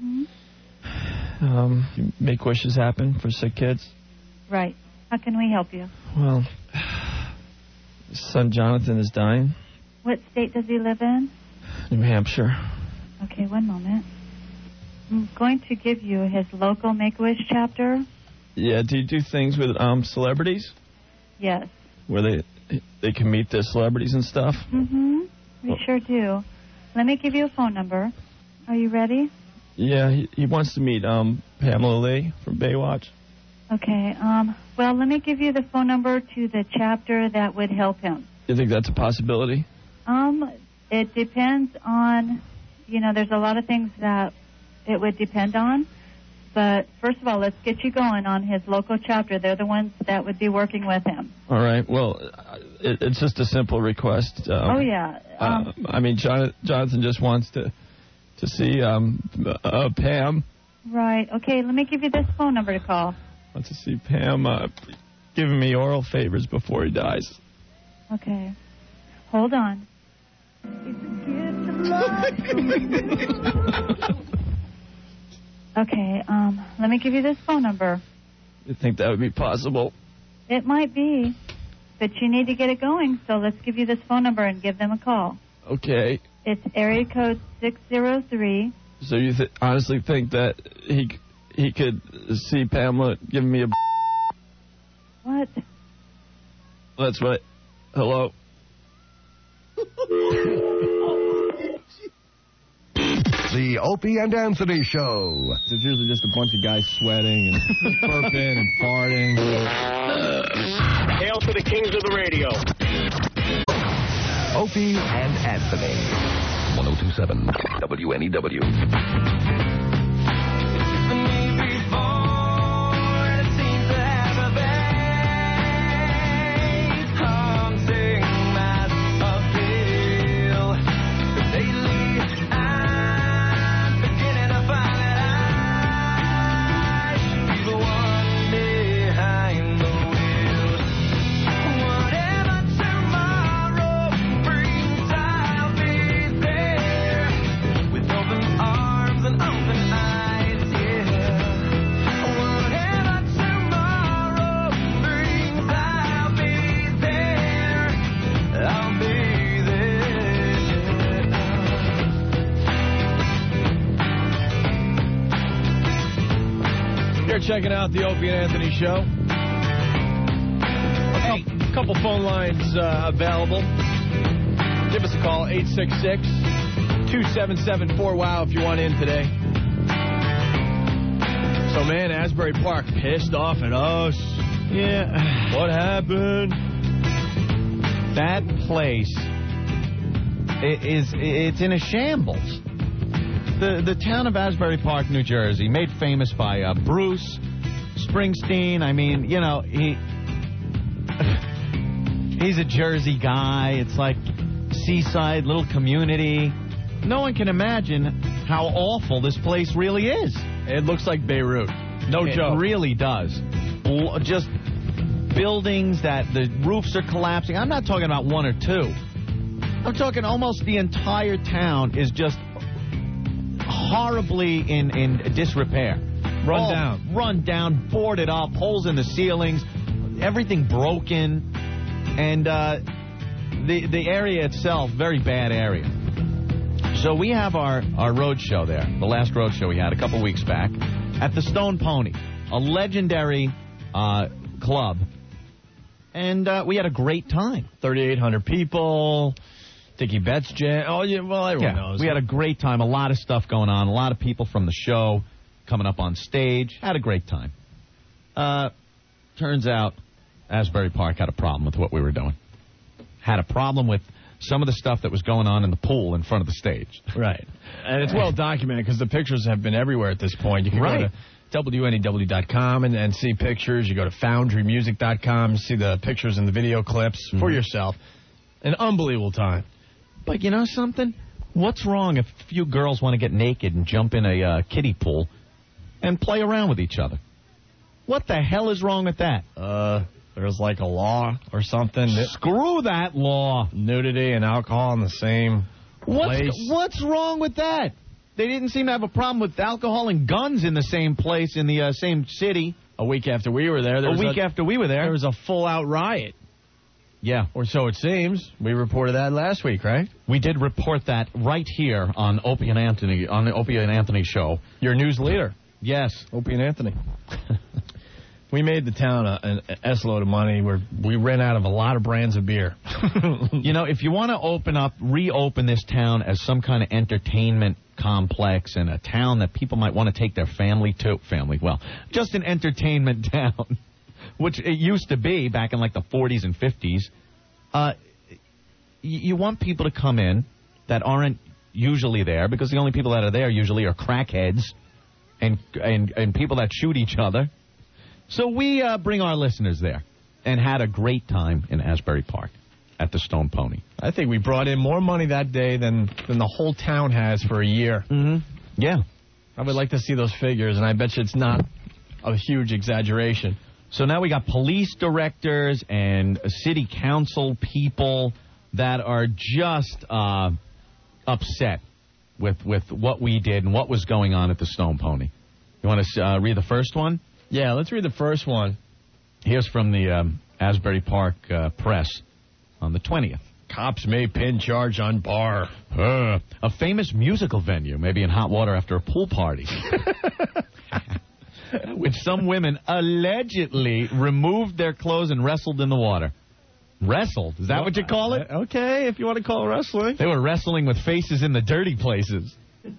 Mm-hmm. Make wishes happen for sick kids. Right. How can we help you? Well, his son Jonathan is dying. What state does he live in? New Hampshire. Okay, one moment. I'm going to give you his local Make-A-Wish chapter. Yeah, do you do things with celebrities? Yes. Where they can meet the celebrities and stuff? Mm-hmm. We sure do. Let me give you a phone number. Are you ready? Yeah, he wants to meet Pamela Lee from Baywatch. Okay. Well, let me give you the phone number to the chapter that would help him. You think that's a possibility? It depends on, there's a lot of things that it would depend on. But first of all, let's get you going on his local chapter. They're the ones that would be working with him. All right. Well, it's just a simple request. Oh, yeah. Jonathan just wants to see Pam. Right. Okay, let me give you this phone number to call. Wants to see Pam giving me oral favors before he dies. Okay. Hold on. Okay, let me give you this phone number. You think that would be possible? It might be, but you need to get it going, so let's give you this phone number and give them a call. Okay. It's area code 603. So you honestly think that he could see Pamela giving me a... What? That's what... Hello? The Opie and Anthony Show. It's usually just a bunch of guys sweating and burping and farting. Hail to the kings of the radio. Opie and Anthony. 1027 WNEW. Checking out the Opie and Anthony Show. A couple phone lines available. Give us a call, 866-277-4WOW if you want in today. So, man, Asbury Park pissed off at us. Yeah. What happened? That place it's in a shambles. The town of Asbury Park, New Jersey, made famous by Bruce Springsteen. I mean, you know, he's a Jersey guy. It's like seaside, little community. No one can imagine how awful this place really is. It looks like Beirut. No joke. It really does. Just buildings that the roofs are collapsing. I'm not talking about one or two. I'm talking almost the entire town is just horribly in disrepair. Run down, boarded up, holes in the ceilings, everything broken, and the area itself, very bad area. So we have our road show there, the last road show we had a couple weeks back, at the Stone Pony, a legendary club, and we had a great time. 3,800 people. Dickie Betts jam. Oh, yeah, well, everyone knows. We had a great time. A lot of stuff going on. A lot of people from the show coming up on stage. Had a great time. Turns out Asbury Park had a problem with what we were doing. Had a problem with some of the stuff that was going on in the pool in front of the stage. Right. And it's well documented because the pictures have been everywhere at this point. You can go to WNEW.com and see pictures. You go to FoundryMusic.com, see the pictures and the video clips for yourself. An unbelievable time. But you know something? What's wrong if a few girls want to get naked and jump in a kiddie pool and play around with each other? What the hell is wrong with that? There's like a law or something. Screw that law. Nudity and alcohol in the same place. What's wrong with that? They didn't seem to have a problem with alcohol and guns in the same place, in the same city. A week after we were there. There was a full-out riot. Yeah. Or so it seems. We reported that last week, right? We did report that right here on Opie and Anthony, on the Opie and Anthony show. Your news leader. Yes. Opie and Anthony. We made the town an S-load of money. We ran out of a lot of brands of beer. You know, if you want to reopen this town as some kind of entertainment complex and a town that people might want to take their family to, just an entertainment town, which it used to be back in like the 40s and 50s, you want people to come in that aren't usually there, because the only people that are there usually are crackheads and people that shoot each other. So we bring our listeners there and had a great time in Asbury Park at the Stone Pony. I think we brought in more money that day than the whole town has for a year. Mm-hmm. Yeah. I would like to see those figures, and I bet you it's not a huge exaggeration. So now we got police directors and city council people that are just upset with what we did and what was going on at the Stone Pony. You want to read the first one? Yeah, let's read the first one. Here's from the Asbury Park Press on the 20th. Cops may pin charge on bar. A famous musical venue may be in hot water after a pool party. Which some women allegedly removed their clothes and wrestled in the water. Wrestled? Is that what you call it? Okay, if you want to call it wrestling. They were wrestling with faces in the dirty places.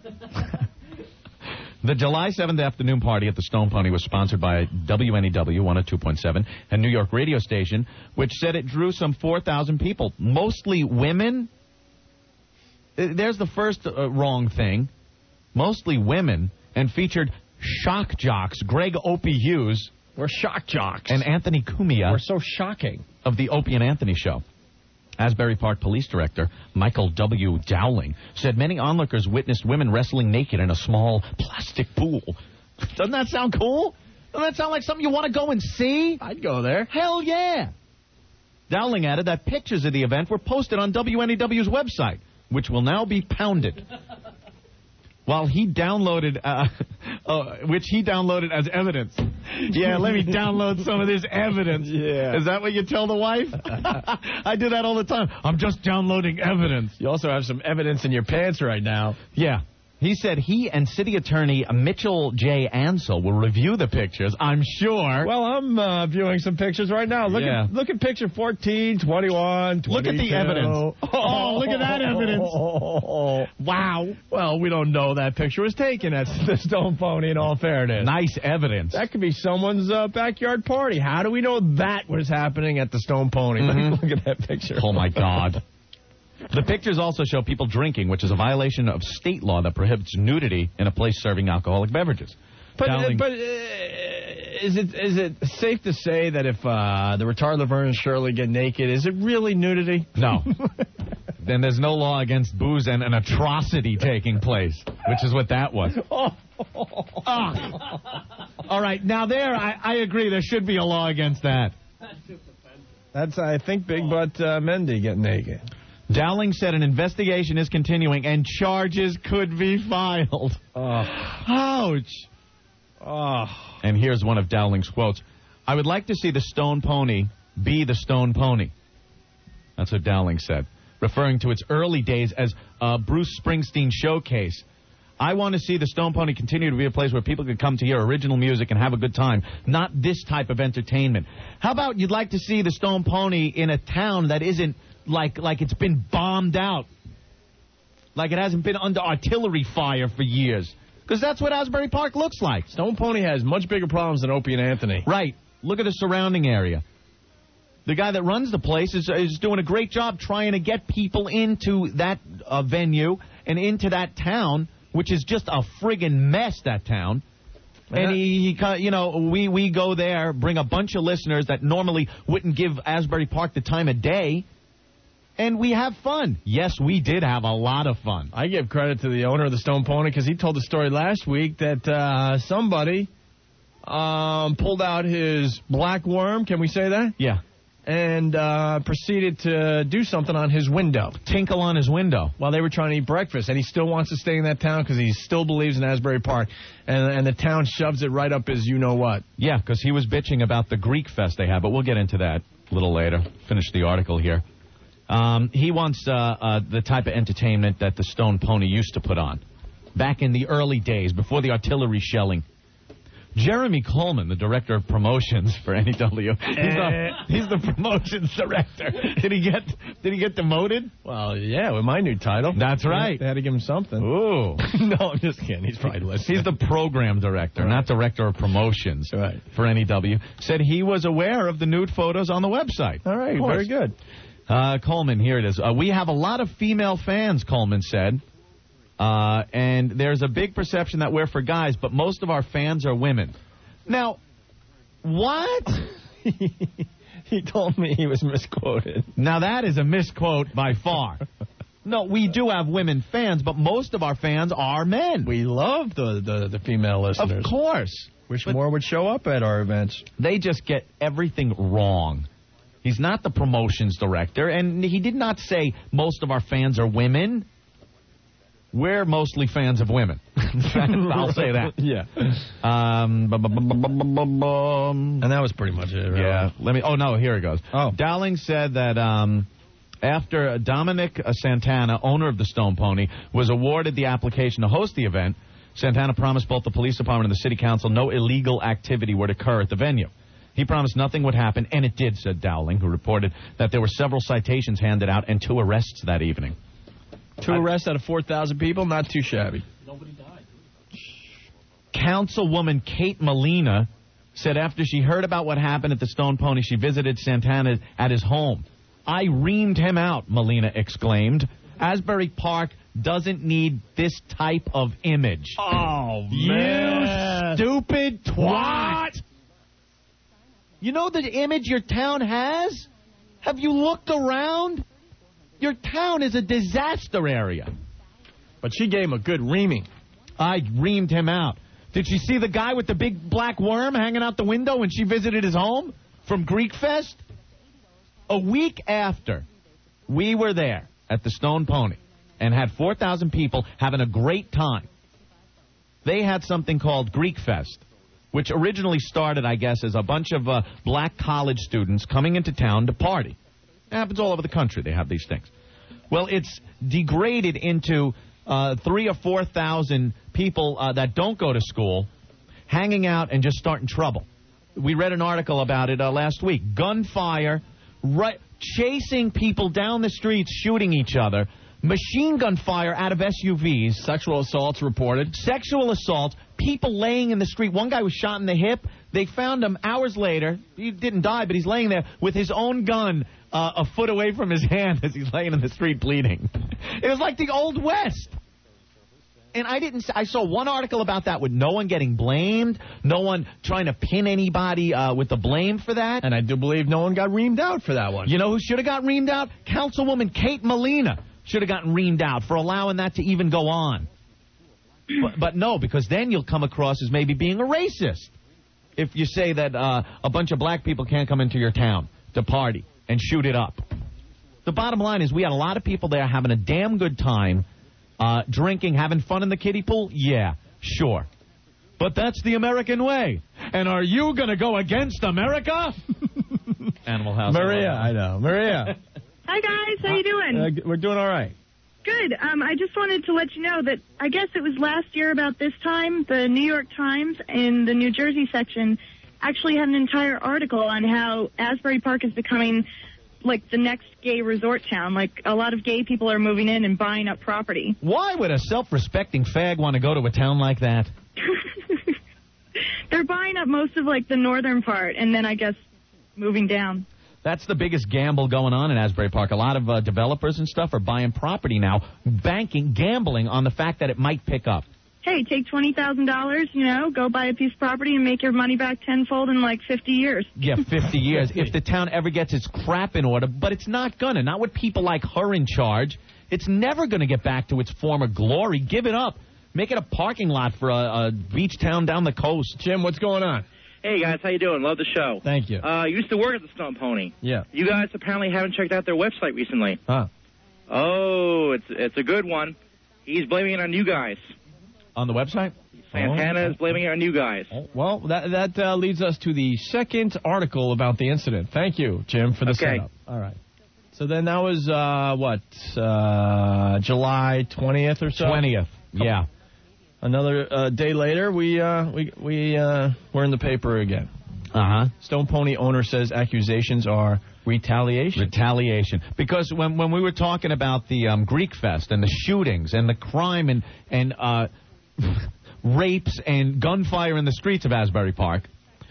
The July 7th afternoon party at the Stone Pony was sponsored by WNEW 102.7, a New York radio station, which said it drew some 4,000 people, mostly women. There's the first wrong thing. Mostly women, and featured shock jocks Greg Opie Hughes. We're shock jocks. And Anthony Cumia. We're so shocking. Of the Opie and Anthony show. Asbury Park Police Director Michael W. Dowling said many onlookers witnessed women wrestling naked in a small plastic pool. Doesn't that sound cool? Doesn't that sound like something you want to go and see? I'd go there. Hell yeah. Dowling added that pictures of the event were posted on WNEW's website, which will now be pounded. While he downloaded, which he downloaded as evidence. Yeah, let me download some of this evidence. Yeah. Is that what you tell the wife? I do that all the time. I'm just downloading evidence. You also have some evidence in your pants right now. Yeah. He said he and city attorney Mitchell J. Ansel will review the pictures, I'm sure. Well, I'm viewing some pictures right now. Look at picture 14, 21, 22. Look at the evidence. Oh, look at that evidence. Wow. Well, we don't know that picture was taken at the Stone Pony, in all fairness. Nice evidence. That could be someone's backyard party. How do we know that was happening at the Stone Pony? Mm-hmm. Look at that picture. Oh, my God. The pictures also show people drinking, which is a violation of state law that prohibits nudity in a place serving alcoholic beverages. But is it safe to say that if the retarded Laverne and Shirley get naked, is it really nudity? No. Then there's no law against booze and an atrocity taking place, which is what that was. All right, now there, I agree, there should be a law against that. That's, I think, Big Butt Mendy getting naked. Dowling said an investigation is continuing and charges could be filed. Ouch. And here's one of Dowling's quotes. I would like to see the Stone Pony be the Stone Pony. That's what Dowling said, referring to its early days as a Bruce Springsteen showcase. I want to see the Stone Pony continue to be a place where people can come to hear original music and have a good time, not this type of entertainment. How about you'd like to see the Stone Pony in a town that isn't like it's been bombed out, like it hasn't been under artillery fire for years? Because that's what Asbury Park looks like. Stone Pony has much bigger problems than Opie and Anthony. Right. Look at the surrounding area. The guy that runs the place is doing a great job trying to get people into that venue and into that town, which is just a friggin' mess, that town. And we go there, bring a bunch of listeners that normally wouldn't give Asbury Park the time of day, and we have fun. Yes, we did have a lot of fun. I give credit to the owner of the Stone Pony because he told the story last week that somebody pulled out his black worm. Can we say that? Yeah. And proceeded to do something on his window. Tinkle on his window. While they were trying to eat breakfast. And he still wants to stay in that town because he still believes in Asbury Park. And the town shoves it right up his you-know-what. Yeah, because he was bitching about the Greek Fest they have. But we'll get into that a little later. Finish the article here. He wants the type of entertainment that the Stone Pony used to put on. Back in the early days, before the artillery shelling. Jeremy Coleman, the director of promotions for NEW, he's the promotions director. Did he get demoted? Well, yeah, with my new title. That's right. They had to give him something. Ooh. No, I'm just kidding. He's probably listening. He's the program director, not director of promotions for NEW. Said he was aware of the nude photos on the website. All right, very good. Coleman, here it is. We have a lot of female fans, Coleman said. And there's a big perception that we're for guys, but most of our fans are women. Now, what? He told me he was misquoted. Now, that is a misquote by far. No, we do have women fans, but most of our fans are men. We love the female listeners. Of course. Wish more would show up at our events. They just get everything wrong. He's not the promotions director, and he did not say most of our fans are women. We're mostly fans of women. I'll say that. Yeah. And that was pretty much it, right? Yeah. Oh, no, here it goes. Dowling said that after Dominic Santana, owner of the Stone Pony, was awarded the application to host the event, Santana promised both the police department and the city council no illegal activity would occur at the venue. He promised nothing would happen, and it did, said Dowling, who reported that there were several citations handed out and 2 arrests that evening. 2 arrests out of 4,000 people? Not too shabby. Nobody died. Councilwoman Kate Molina said after she heard about what happened at the Stone Pony, she visited Santana at his home. I reamed him out, Molina exclaimed. Asbury Park doesn't need this type of image. Oh, man. You stupid twat. You know the image your town has? Have you looked around? Your town is a disaster area. But she gave him a good reaming. I reamed him out. Did she see the guy with the big black worm hanging out the window when she visited his home from Greek Fest? A week after, we were there at the Stone Pony and had 4,000 people having a great time. They had something called Greek Fest, which originally started, I guess, as a bunch of black college students coming into town to party. It happens all over the country. They have these things. Well, it's degraded into 3,000 or 4,000 people that don't go to school hanging out and just starting trouble. We read an article about it last week. Gunfire, chasing people down the streets, shooting each other. Machine gun fire out of SUVs. Sexual assaults reported. Sexual assaults. People laying in the street. One guy was shot in the hip. They found him hours later. He didn't die, but he's laying there with his own gun a foot away from his hand as he's laying in the street bleeding. It was like the Old West. And I saw one article about that with no one getting blamed, no one trying to pin anybody with the blame for that. And I do believe no one got reamed out for that one. You know who should have got reamed out? Councilwoman Kate Molina should have gotten reamed out for allowing that to even go on. But no, because then you'll come across as maybe being a racist if you say that a bunch of black people can't come into your town to party and shoot it up. The bottom line is we had a lot of people there having a damn good time. Drinking, having fun in the kiddie pool? Yeah, sure. But that's the American way. And are you going to go against America? Animal House. Maria, I know. Maria. Hi, guys. How you doing? We're doing all right. Good. I just wanted to let you know that I guess it was last year about this time, the New York Times in the New Jersey section actually had an entire article on how Asbury Park is becoming like the next gay resort town. Like a lot of gay people are moving in and buying up property. Why would a self-respecting fag want to go to a town like that? They're buying up most of like the northern part and then I guess moving down. That's the biggest gamble going on in Asbury Park. A lot of developers and stuff are buying property now, gambling on the fact that it might pick up. Hey, take $20,000, go buy a piece of property and make your money back tenfold in like 50 years. Yeah, 50 years. If the town ever gets its crap in order, but it's not gonna. Not with people like her in charge. It's never gonna get back to its former glory. Give it up. Make it a parking lot for a beach town down the coast. Jim, what's going on? Hey, guys, how you doing? Love the show. Thank you. Used to work at the Stone Pony. Yeah. You guys apparently haven't checked out their website recently. Huh. Oh, it's a good one. He's blaming it on you guys. On the website? Santana is blaming it on you guys. Well, that leads us to the second article about the incident. Thank you, Jim, for the setup. All right. So then that was, July 20th or so? 20th, yeah. Another day later, we were in the paper again. Uh-huh. Stone Pony owner says accusations are retaliation. Retaliation. Because when we were talking about the Greek Fest and the shootings and the crime and rapes and gunfire in the streets of Asbury Park,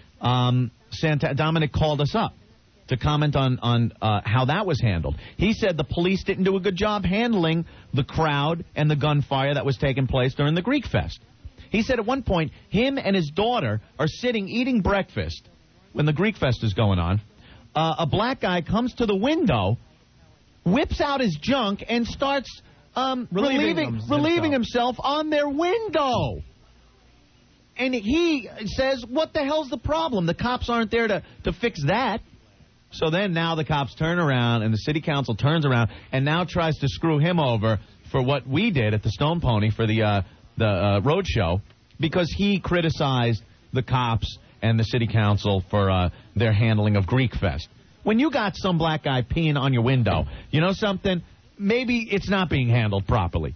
Dominic called us up to comment on how that was handled. He said the police didn't do a good job handling the crowd and the gunfire that was taking place during the Greek Fest. He said at one point, him and his daughter are sitting eating breakfast when the Greek Fest is going on. A black guy comes to the window, whips out his junk, and starts relieving himself on their window. And he says, what the hell's the problem? The cops aren't there to fix that. So then now the cops turn around, and the city council turns around and now tries to screw him over for what we did at the Stone Pony for the road show, because he criticized the cops and the city council for their handling of Greek Fest. When you got some black guy peeing on your window, you know something? Maybe it's not being handled properly.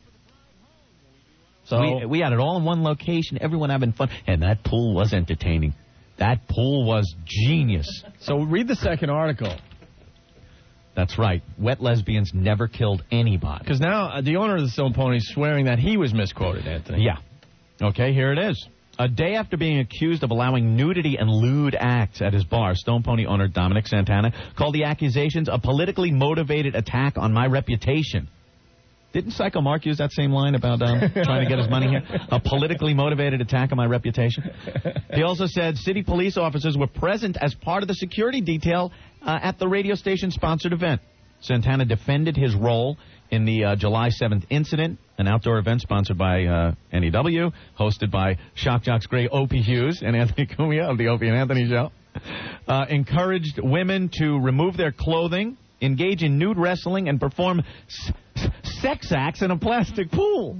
So we had it all in one location, everyone having fun, and that pool was entertaining. That pool was genius. So read the second article. That's right. Wet lesbians never killed anybody. Because now the owner of the Stone Pony is swearing that he was misquoted, Anthony. Yeah. Okay, here it is. A day after being accused of allowing nudity and lewd acts at his bar, Stone Pony owner Dominic Santana called the accusations a politically motivated attack on my reputation. Didn't Psycho Mark use that same line about trying to get his money here? A politically motivated attack on my reputation? He also said city police officers were present as part of the security detail at the radio station-sponsored event. Santana defended his role in the July 7th incident, an outdoor event sponsored by NEW, hosted by Shock Jock's Gray Opie Hughes and Anthony Cumia of the Opie and Anthony Show. Encouraged women to remove their clothing, engage in nude wrestling, and perform sex acts in a plastic pool.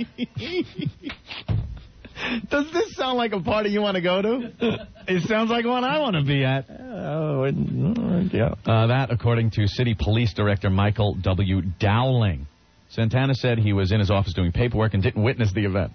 Does this sound like a party you want to go to? It sounds like one I want to be at. Yeah. That, according to City Police Director Michael W. Dowling. Santana said he was in his office doing paperwork and didn't witness the event.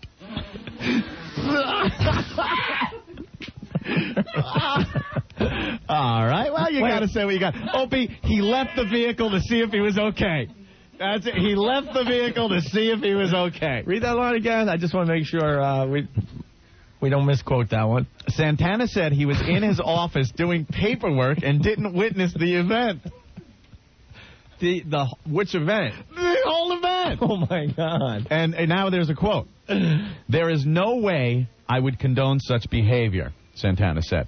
All right. Well, you got to say what you got. Opie, he left the vehicle to see if he was okay. That's it. He left the vehicle to see if he was okay. Read that line again. I just want to make sure we don't misquote that one. Santana said he was in his office doing paperwork and didn't witness the event. Which event? The whole event. Oh, my God. And now there's a quote. There is no way I would condone such behavior, Santana said.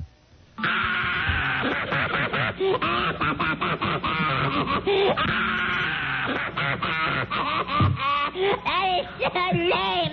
That is so lame.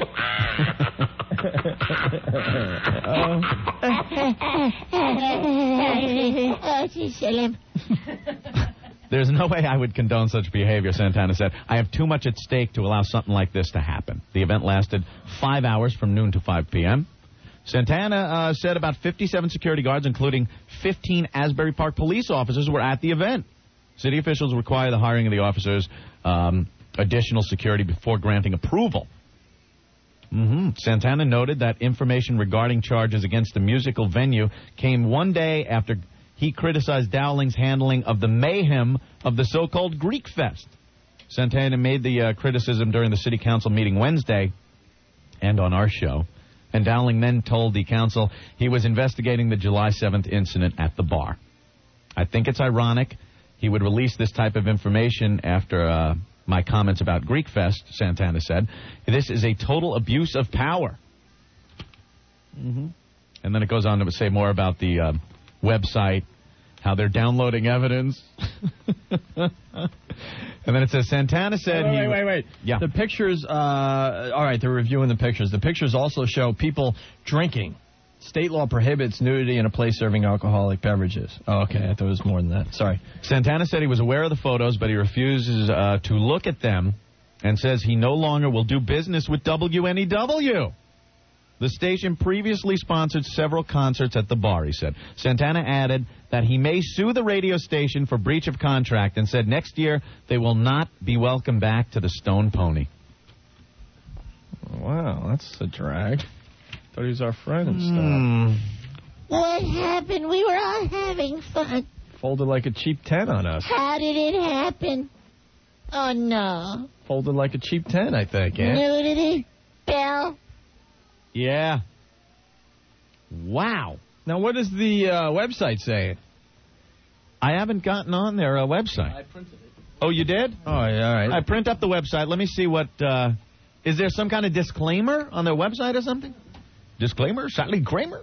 Oh, she's so lame. There's no way I would condone such behavior, Santana said. I have too much at stake to allow something like this to happen. The event lasted 5 hours from noon to 5 p.m. Santana said about 57 security guards, including 15 Asbury Park police officers, were at the event. City officials require the hiring of the officers additional security before granting approval. Santana noted that information regarding charges against the musical venue came one day after he criticized Dowling's handling of the mayhem of the so-called Greek Fest. Santana made the criticism during the city council meeting Wednesday and on our show. And Dowling then told the council he was investigating the July 7th incident at the bar. I think it's ironic he would release this type of information after my comments about Greek Fest, Santana said. This is a total abuse of power. And then it goes on to say more about the website, how they're downloading evidence. And then it says Santana said Wait. Yeah. The pictures, all right, they're reviewing the pictures. The pictures also show people drinking. State law prohibits nudity in a place serving alcoholic beverages. Oh, okay. I thought it was more than that. Sorry. Santana said he was aware of the photos, but he refuses to look at them and says he no longer will do business with WNEW. The station previously sponsored several concerts at the bar, he said. Santana added that he may sue the radio station for breach of contract and said next year they will not be welcome back to the Stone Pony. Wow, that's a drag. Thought he was our friend and stuff. What happened? We were all having fun. Folded like a cheap 10 on us. How did it happen? Oh, no. Folded like a cheap 10, I think, yeah? Nudity? Bill? Yeah. Wow. Now, what does the website say? I haven't gotten on their website. I printed it. Oh, you did? Oh, yeah, all right. I print up the website. Let me see what... is there some kind of disclaimer on their website or something? Disclaimer? Sally Kramer?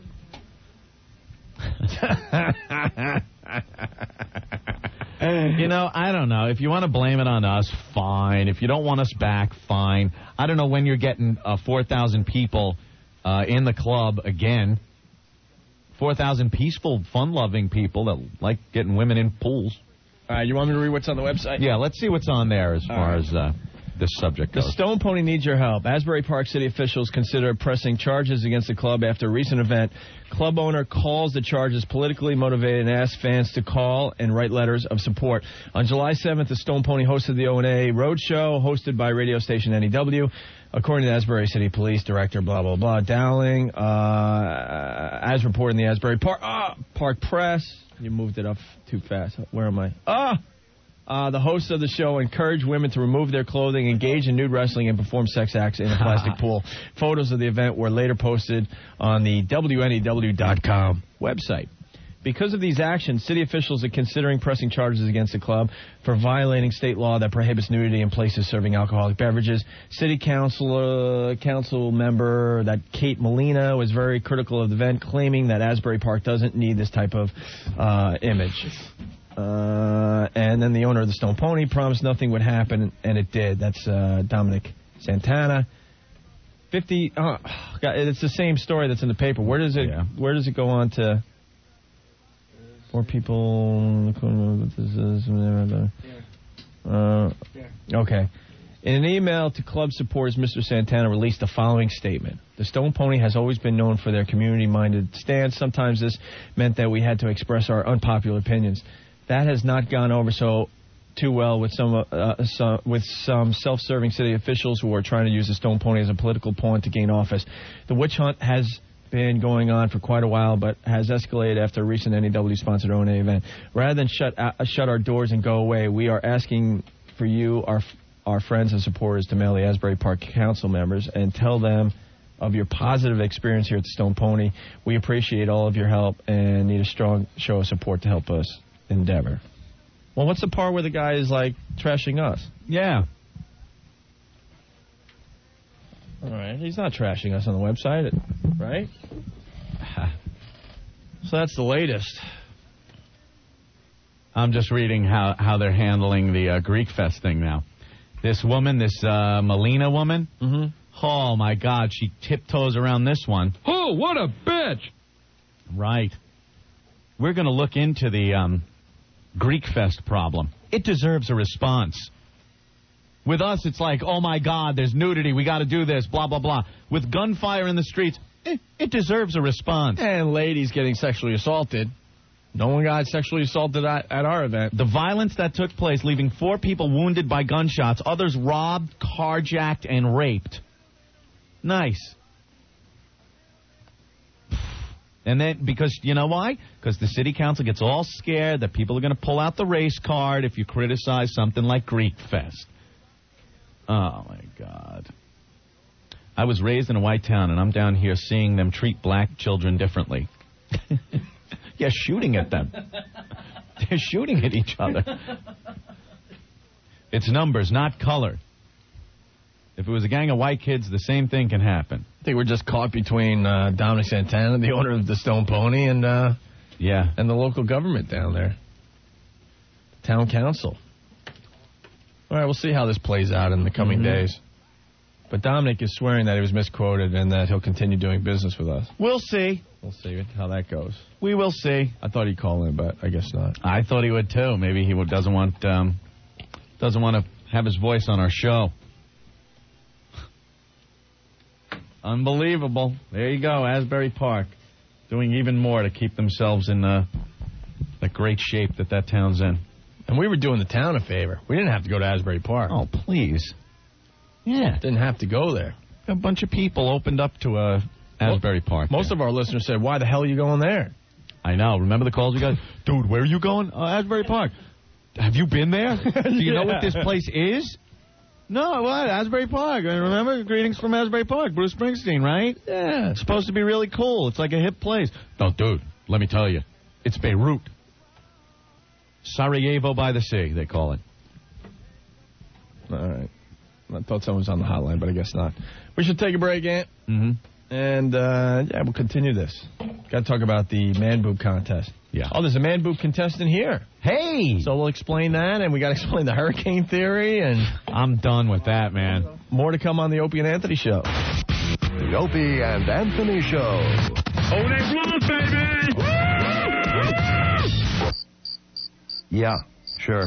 You know, I don't know. If you want to blame it on us, fine. If you don't want us back, fine. I don't know when you're getting 4,000 people in the club again. 4,000 peaceful, fun-loving people that like getting women in pools. All right, you want me to read what's on the website? Yeah, let's see what's on there as far as this subject goes. The Stone Pony needs your help. Asbury Park City officials consider pressing charges against the club after a recent event. Club owner calls the charges politically motivated and asks fans to call and write letters of support. On July 7th, the Stone Pony hosted the O&A Roadshow, hosted by radio station NEW. According to the Asbury City Police Director, blah, blah, blah, Dowling, as reported in the Asbury Park Press. You moved it up too fast. Where am I? The hosts of the show encourage women to remove their clothing, engage in nude wrestling, and perform sex acts in a plastic pool. Photos of the event were later posted on the WNEW.com website. Because of these actions, city officials are considering pressing charges against the club for violating state law that prohibits nudity in places serving alcoholic beverages. City council member Kate Molina was very critical of the event, claiming that Asbury Park doesn't need this type of image. And then the owner of the Stone Pony promised nothing would happen, and it did. That's Dominic Santana. 50. God, it's the same story that's in the paper. Where does it go on to? 4 people. Okay. In an email to club supporters, Mr. Santana released the following statement. The Stone Pony has always been known for their community-minded stance. Sometimes this meant that we had to express our unpopular opinions. That has not gone over so too well with some self-serving city officials who are trying to use the Stone Pony as a political pawn to gain office. The witch hunt has been going on for quite a while, but has escalated after a recent NEW-sponsored O&A event. Rather than shut our doors and go away, we are asking for you, our friends and supporters, to mail the Asbury Park Council members and tell them of your positive experience here at the Stone Pony. We appreciate all of your help and need a strong show of support to help us endeavor. Well, what's the part where the guy is, like, trashing us? Yeah. All right. He's not trashing us on the website, right? So that's the latest. I'm just reading how they're handling the Greek Fest thing now. This woman, this Melina woman, oh, my God, she tiptoes around this one. Oh, what a bitch! Right. We're going to look into the Greek Fest problem. It deserves a response. With us, it's like, oh, my God, there's nudity, we got to do this, blah, blah, blah. With gunfire in the streets, it deserves a response. And ladies getting sexually assaulted. No one got sexually assaulted at our event. The violence that took place, leaving 4 people wounded by gunshots, others robbed, carjacked, and raped. Nice. And then, because, you know why? Because the city council gets all scared that people are going to pull out the race card if you criticize something like Greek Fest. Oh, my God. I was raised in a white town, and I'm down here seeing them treat black children differently. Yeah, shooting at them. They're shooting at each other. It's numbers, not color. If it was a gang of white kids, the same thing can happen. I think we're just caught between Dominic Santana, the owner of the Stone Pony, and the local government down there. Town council. All right, we'll see how this plays out in the coming days. But Dominic is swearing that he was misquoted and that he'll continue doing business with us. We'll see. We'll see how that goes. We will see. I thought he'd call in, but I guess not. I thought he would, too. Maybe he doesn't want to have his voice on our show. Unbelievable. There you go, Asbury Park. Doing even more to keep themselves in the great shape that town's in. And we were doing the town a favor. We didn't have to go to Asbury Park. Oh, please. Yeah. Didn't have to go there. A bunch of people opened up to Asbury Park. Most of our listeners said, why the hell are you going there? I know. Remember the calls we got? Dude, where are you going? Asbury Park. Have you been there? Do you know what this place is? No, what? Asbury Park. Remember? Greetings from Asbury Park. Bruce Springsteen, right? Yeah. It's supposed to be really cool. It's like a hip place. No, dude, let me tell you. It's Beirut. Sarajevo by the sea, they call it. All right. I thought someone was on the hotline, but I guess not. We should take a break, Ant. Mm-hmm. And, we'll continue this. Got to talk about the man boob contest. Yeah. Oh, there's a man boob contestant here. Hey! So we'll explain that, and we got to explain the hurricane theory, and... I'm done with that, man. More to come on the Opie and Anthony Show. The Opie and Anthony Show. Oh, they blows, baby! Yeah, sure.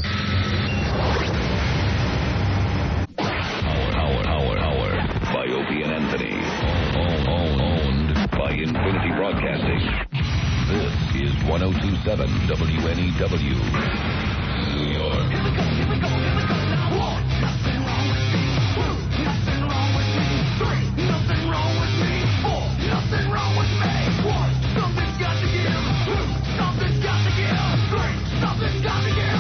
Hour by Opie and Anthony. Owned by Infinity Broadcasting. This is 1027 WNEW. New York. Here we go, here we go, here we go now. 1, nothing wrong with me. 2, nothing wrong with me. 3, nothing wrong with me. 4, nothing wrong with me. 1, something's got to give. 2, something's got to give. 3, something's got to give.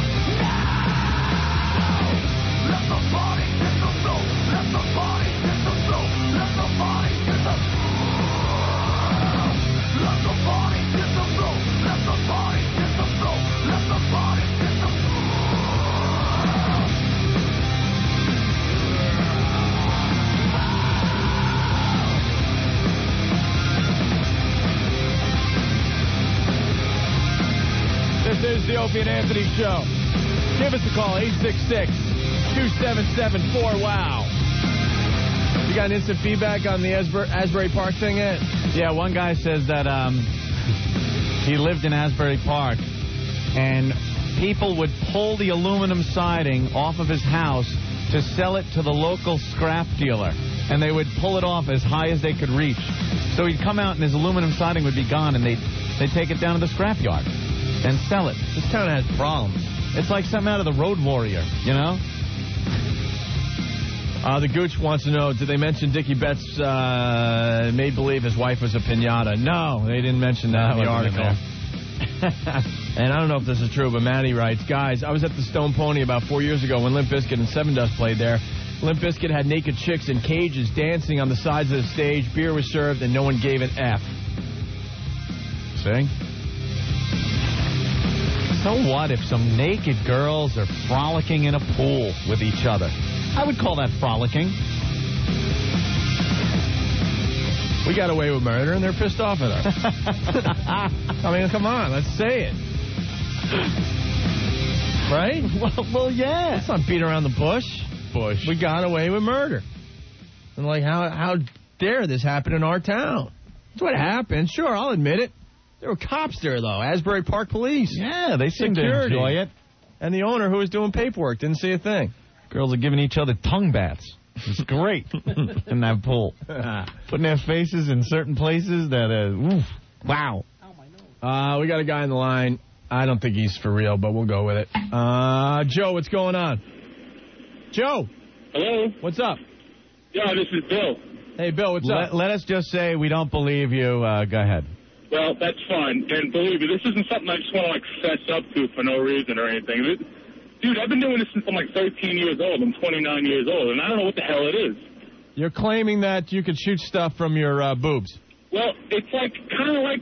Now! Let the party hit the floor. Let the party hit the floor. Let the party hit the floor. Let the party hit the floor. Let the party hit the floor. Let the party hit the floor. This is the Opie and Anthony Show. Give us a call, 866-277-4WOW. You got instant feedback on the Asbury Park thing yet? Yeah, one guy says that he lived in Asbury Park, and people would pull the aluminum siding off of his house to sell it to the local scrap dealer, and they would pull it off as high as they could reach. So he'd come out, and his aluminum siding would be gone, and they'd take it down to the scrap yard and sell it. This town has problems. It's like something out of the Road Warrior, you know? The Gooch wants to know, did they mention Dickie Betts made believe his wife was a piñata? No, they didn't mention that in the article. And I don't know if this is true, but Maddie writes, guys, I was at the Stone Pony about 4 years ago when Limp Bizkit and Seven Dust played there. Limp Bizkit had naked chicks in cages dancing on the sides of the stage. Beer was served, and no one gave an F. See? So what if some naked girls are frolicking in a pool with each other? I would call that frolicking. We got away with murder, and they're pissed off at us. I mean, come on, let's say it. Right? Well, yeah. Let's not beat around the bush. We got away with murder. And, like, how dare this happen in our town? That's what happened. Sure, I'll admit it. There were cops there, though. Asbury Park Police. Yeah, they seemed Security. to enjoy it. And the owner, who was doing paperwork, didn't see a thing. Girls are giving each other tongue baths. It's great in that pool. Putting their faces in certain places that oof. Wow. We got a guy on the line. I don't think he's for real, but we'll go with it. Joe, what's going on? Joe. Hello? What's up? Yeah, this is Bill. Hey, Bill, what's up? Let us just say we don't believe you. Go ahead. Well, that's fine. And believe me, this isn't something I just want to, like, fess up to for no reason or anything. Dude, I've been doing this since I'm, like, 13 years old. I'm 29 years old, and I don't know what the hell it is. You're claiming that you could shoot stuff from your boobs. Well, it's like, kind of like,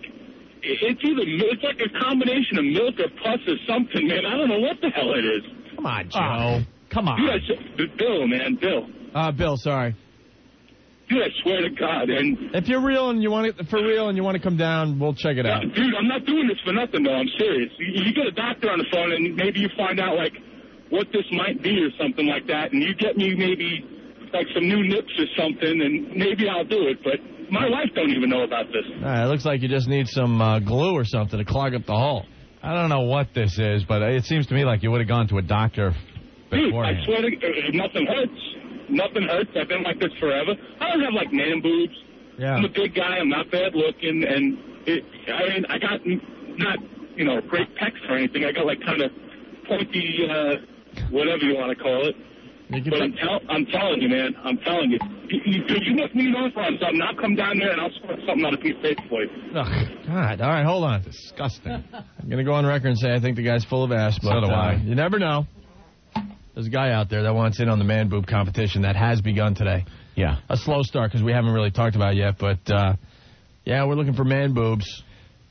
it's like a combination of milk or pus or something, man. I don't know what the hell it is. Come on, Joe. Come on. Dude, Bill, man, Bill. Bill, sorry. Dude, I swear to God, and if you're real and you want to come down, we'll check it out. Dude, I'm not doing this for nothing, though. I'm serious. You get a doctor on the phone, and maybe you find out, like, what this might be or something like that, and you get me maybe, like, some new nips or something, and maybe I'll do it, but my wife don't even know about this. It looks like you just need some glue or something to clog up the hole. I don't know what this is, but it seems to me like you would have gone to a doctor beforehand. Dude, I swear to nothing hurts. Nothing hurts. I've been like this forever. I don't have, like, man boobs. Yeah. I'm a big guy. I'm not bad looking, and I got not, great pecs or anything. I got, like, kind of pointy, whatever you want to call it. But I'm telling you, man. I'm telling you. You must need off on something. I'll come down there and I'll sort something out of piece of paper for you. Oh, God. All right, hold on. Disgusting. I'm going to go on record and say I think the guy's full of ass. But, so do I. You never know. There's a guy out there that wants in on the man boob competition that has begun today. Yeah. A slow start because we haven't really talked about it yet. But, yeah, we're looking for man boobs.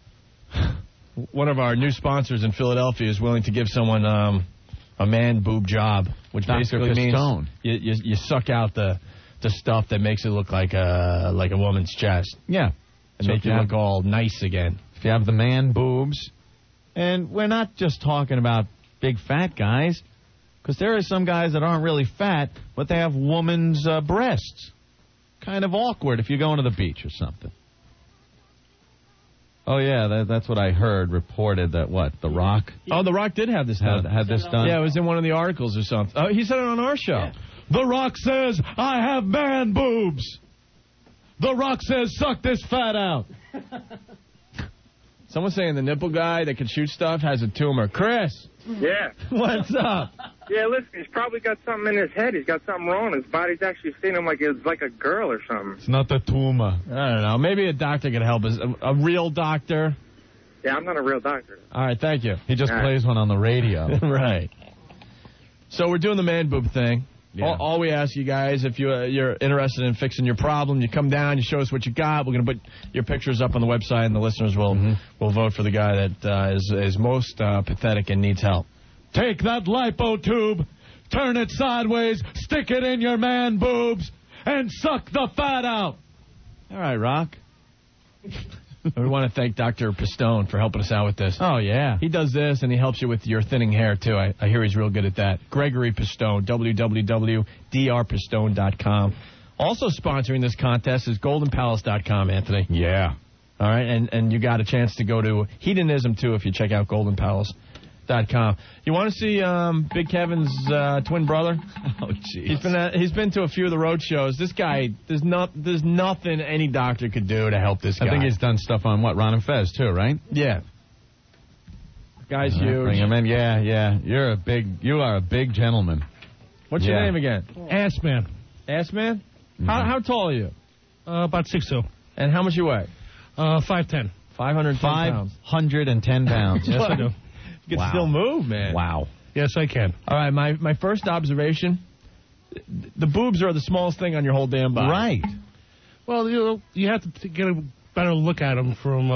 One of our new sponsors in Philadelphia is willing to give someone a man boob job, which Dr. basically Pistone. means you suck out the stuff that makes it look like a woman's chest. Yeah. And make you look all nice again. If you have the man boobs, and we're not just talking about big fat guys, because there are some guys that aren't really fat, but they have woman's breasts. Kind of awkward if you're going to the beach or something. Oh, yeah, that's what I heard reported that, The Rock? Oh, The Rock did have this done. Had this done? Yeah, it was in one of the articles or something. Oh, he said it on our show. Yeah. The Rock says, I have man boobs. The Rock says, suck this fat out. Someone's saying the nipple guy that can shoot stuff has a tumor. Chris. Yeah. What's up? Yeah, listen, he's probably got something in his head. He's got something wrong. His body's actually seeing him like it's like a girl or something. It's not the tumor. I don't know. Maybe a doctor could help us. A real doctor. Yeah, I'm not a real doctor. All right, thank you. He just plays one on the radio. Right. So we're doing the man boob thing. Yeah. All we ask you guys, if you're interested in fixing your problem, you come down, you show us what you got. We're going to put your pictures up on the website, and the listeners will vote for the guy that is most pathetic and needs help. Take that lipo tube, turn it sideways, stick it in your man boobs, and suck the fat out. All right, Rock. We want to thank Dr. Pistone for helping us out with this. Oh, yeah. He does this, and he helps you with your thinning hair, too. I hear he's real good at that. Gregory Pistone, www.drpistone.com. Also sponsoring this contest is goldenpalace.com, Anthony. Yeah. All right, and you got a chance to go to Hedonism, too, if you check out goldenpalace.com. You want to see Big Kevin's twin brother? Oh, jeez. He's been to a few of the road shows. This guy, there's nothing any doctor could do to help this guy. I think he's done stuff on Ron and Fez too, right? Yeah. Guy's huge. Bring him in. Yeah. You are a big gentleman. What's your name again? Ass Man. Ass Man? How tall are you? About 6'2". And how much you weigh? 5'10". 510 pounds. 510 pounds. Yes, I do. You can still move, man. Wow. Yes, I can. All right, my first observation, the boobs are the smallest thing on your whole damn body. Right. Well, you have to get a better look at them from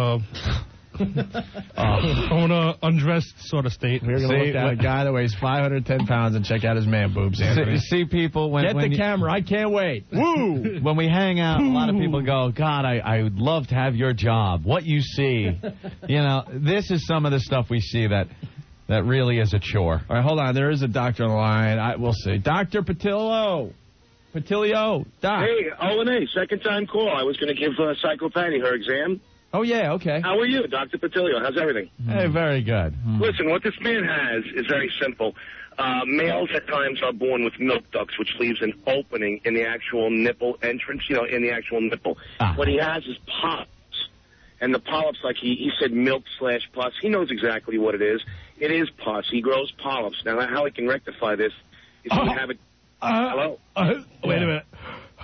an undressed sort of state. We're going to look at a guy that weighs 510 pounds and check out his man boobs, Anthony. See people when... Get the camera. I can't wait. Woo! When we hang out, a lot of people go, God, I would love to have your job. What you see. This is some of the stuff we see that really is a chore. All right, hold on. There is a doctor on the line. We'll see. Dr. Patilio. Doc. Hey, O&A, second time call. I was going to give Psycho Patty her exam. Oh, yeah, okay. How are you, Dr. Patilio? How's everything? Hey, very good. Listen, what this man has is very simple. Males at times are born with milk ducts, which leaves an opening in the actual nipple entrance, in the actual nipple. What he has is polyps. And the polyps, like he said, milk/pus. He knows exactly what it is. It is pus. He grows polyps. Now, how he can rectify this is he would have it... Hello? Wait a minute.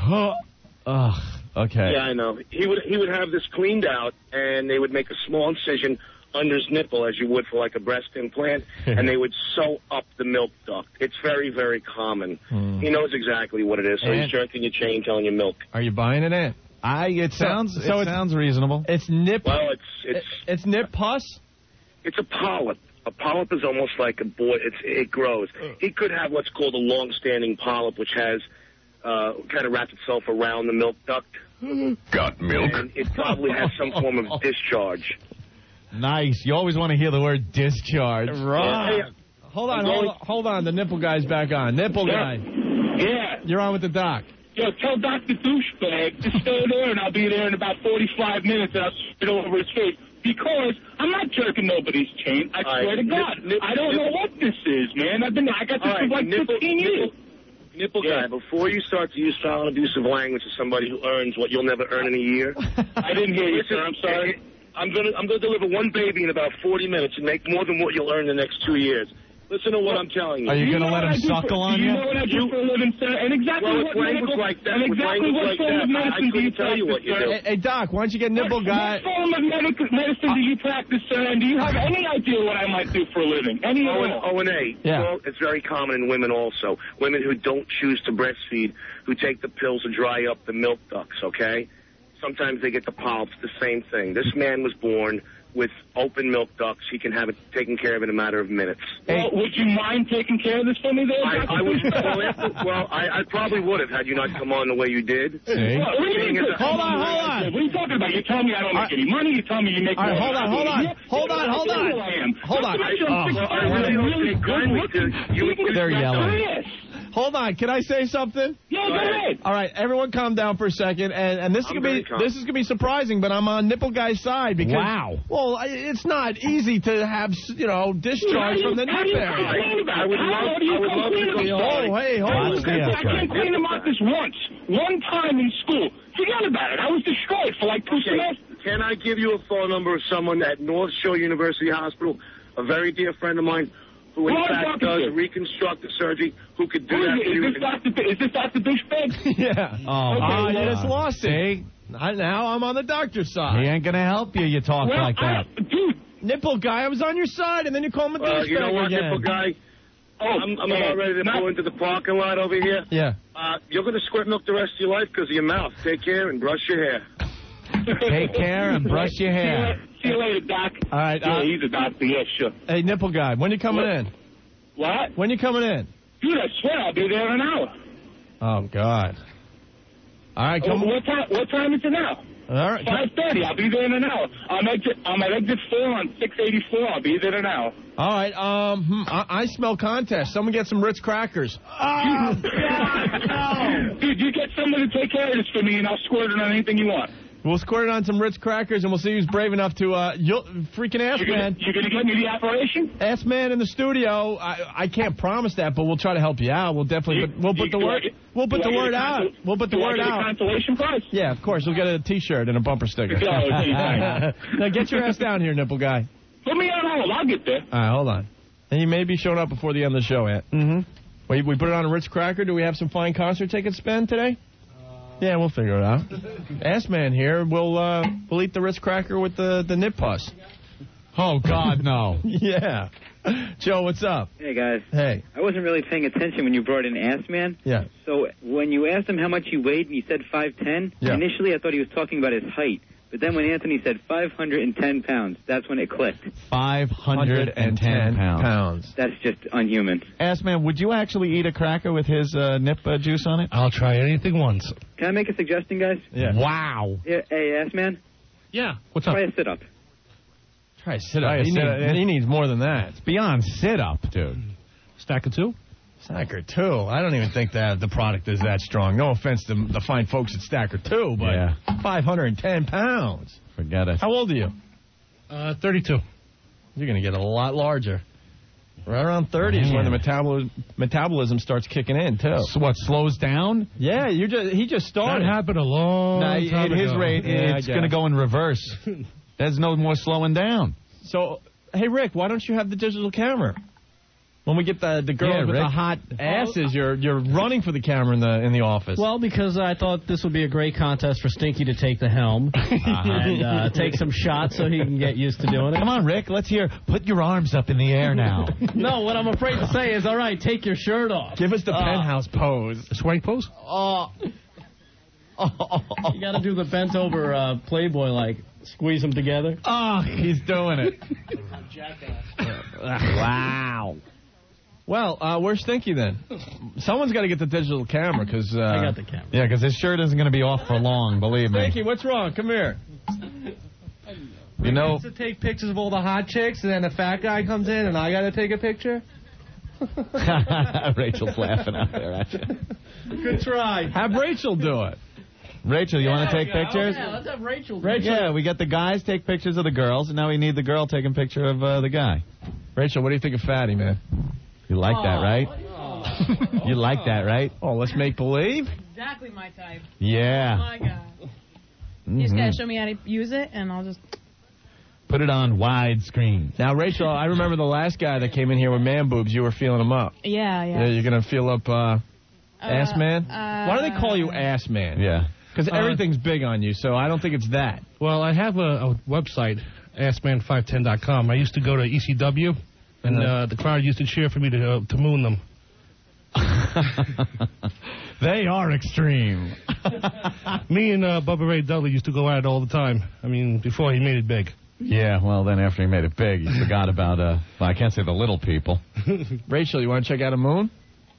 Okay. Yeah, I know. He would have this cleaned out, and they would make a small incision under his nipple, as you would for like a breast implant, and they would sew up the milk duct. It's very, very common. He knows exactly what it is, so he's jerking your chain, telling you milk. Are you buying it, Ant? It sounds reasonable. It's nip. Well, it's nip pus. It's a polyp. A polyp is almost like a boy. It grows. He could have what's called a long-standing polyp, which has kind of wrapped itself around the milk duct. Got milk. And it probably has some form of discharge. Nice. You always want to hear the word discharge. Right. Yeah. Hold on. The nipple guy's back on. Nipple guy. Yeah. You're on with the doc. Yo, tell Dr. Douchebag to stay there, and I'll be there in about 45 minutes, and I'll spit over his face. Because I'm not jerking nobody's chain. I swear to God. I don't know what this is, man. I got this for like 15 years. Nipple guy, before you start to use foul and abusive language to somebody who earns what you'll never earn in a year. I didn't hear you, sir. I'm sorry. I'm gonna deliver one baby in about 40 minutes and make more than what you'll earn in the next 2 years. Listen to what I'm telling you. Are you going to let him suckle on you? You know what I do for a living, sir? And exactly what medical... like that, I couldn't tell you what you do. Hey, Doc, why don't you get Nipple Guy... What form of medicine do you practice, sir? And do you have any idea what I might do for a living? Any at all? O&A. Yeah. Well, it's very common in women also. Women who don't choose to breastfeed, who take the pills to dry up the milk ducts, okay? Sometimes they get the polyps, the same thing. This man was born with open milk ducts. He can have it taken care of in a matter of minutes. Well, would you mind taking care of this for me there? I probably would have had you not come on the way you did. Hold on. What are you talking about? You tell me I don't make any money. You tell me you make more. Hold on. They're yelling. Hold on. Can I say something? Yeah, go ahead. All right, everyone calm down for a second. And this is gonna be surprising, but I'm on Nipple Guy's side because well, it's not easy to have discharge from the nip area. I would love to. Oh, hey, hold on. I can't clean them out this one time in school. Forget about it. I was destroyed for like 2 semesters. Can I give you a phone number of someone at North Shore University Hospital, a very dear friend of mine, who in fact does reconstructive surgery, who could do that for you? Is this Dr. Douchebag? Yeah. You just lost it. Now I'm on the doctor's side. He ain't going to help you. You talk like that. Dude. Nipple Guy, I was on your side, and then you call him a douchebag you know what, again. Nipple Guy? I'm about ready to pull into the parking lot over here. Yeah. You're going to squirt milk the rest of your life because of your mouth. Take care and brush your hair. Take care and brush your hair. See you later, Doc. All right. Yeah, he's a doctor. Yeah, sure. Hey, Nipple Guy, when you coming in? What? When you coming in? Dude, I swear I'll be there in an hour. Oh, God. All right, come on. What time is it now? All right. 5:30. I'll be there in an hour. I'm at exit 4 on 684. I'll be there in an hour. All right. I smell contest. Someone get some Ritz crackers. Oh, God, no. Dude, you get someone to take care of this for me, and I'll squirt it on anything you want. We'll squirt it on some Ritz crackers, and we'll see who's brave enough to, freaking Ass Man. You're going to get me the operation? Ass Man in the studio. I can't promise that, but we'll try to help you out. We'll definitely, we'll put the word out. We'll put the word out. Consolation prize? Yeah, of course. You'll get a T-shirt and a bumper sticker. Now get your ass down here, Nipple Guy. Put me on hold. I'll get there. All right, hold on. And you may be showing up before the end of the show, Ant. Mm-hmm. We put it on a Ritz Cracker. Do we have some fine concert tickets to spend today? Yeah, we'll figure it out. Ass Man here. We'll eat the Ritz Cracker with the nip pus. Oh, God, no. Yeah. Joe, what's up? Hey, guys. Hey. I wasn't really paying attention when you brought in Ass Man. Yeah. So when you asked him how much he weighed and he said 5'10", initially I thought he was talking about his height. But then when Anthony said 510 pounds, that's when it clicked. 510 pounds. That's just unhuman. Ass Man, would you actually eat a cracker with his nip juice on it? I'll try anything once. Can I make a suggestion, guys? Yeah. Wow. Hey, Ass Man? Yeah. What's up? Try a sit-up. Try a sit-up. He needs more than that. It's beyond sit-up, dude. Stack of two? Stacker 2. I don't even think that the product is that strong. No offense to the fine folks at Stacker 2, but 510 pounds. Forget it. How old are you? 32. You're going to get a lot larger. Right around 30 is when the metabolism starts kicking in, too. So what, slows down? Yeah, he just started. That happened a long time at his ago. rate, it's going to go in reverse. There's no more slowing down. So, hey, Rick, why don't you have the digital camera? When we get the girls with the hot asses, you're running for the camera in the office. Well, because I thought this would be a great contest for Stinky to take the helm and take some shots so he can get used to doing it. Come on, Rick, let's hear. Put your arms up in the air now. No, what I'm afraid to say is, all right, take your shirt off. Give us the penthouse pose. The swank pose? You got to do the bent over Playboy, like squeeze them together. Oh, he's doing it. Wow. Well, where's Stinky then? Someone's got to get the digital camera because I got the camera. Yeah, because his shirt isn't going to be off for long. Believe me. Stinky, what's wrong? Come here. You know, to take pictures of all the hot chicks, and then the fat guy comes in, and I got to take a picture. Rachel's laughing out there at you. Good try. Have Rachel do it. Rachel, you want to take pictures? Yeah, let's have Rachel. Yeah, we got the guys take pictures of the girls, and now we need the girl take a picture of the guy. Rachel, what do you think of Fatty, man? You like that, right? You like that, right? Oh, let's make believe. Exactly my type. Yeah. Oh, my God. You just got to show me how to use it, and I'll just... Put it on widescreen. Now, Rachel, I remember the last guy that came in here with man boobs. You were feeling him up. Yeah. You're going to feel up ass man? Why do they call you ass man? Yeah. Because everything's big on you, so I don't think it's that. Well, I have a website, AskMan510.com. I used to go to ECW, and the crowd used to cheer for me to moon them. They are extreme. Me and Bubba Ray Dudley used to go at it all the time. I mean, before he made it big. Yeah, well, then after he made it big, he forgot about, well, I can't say the little people. Rachel, you want to check out a moon?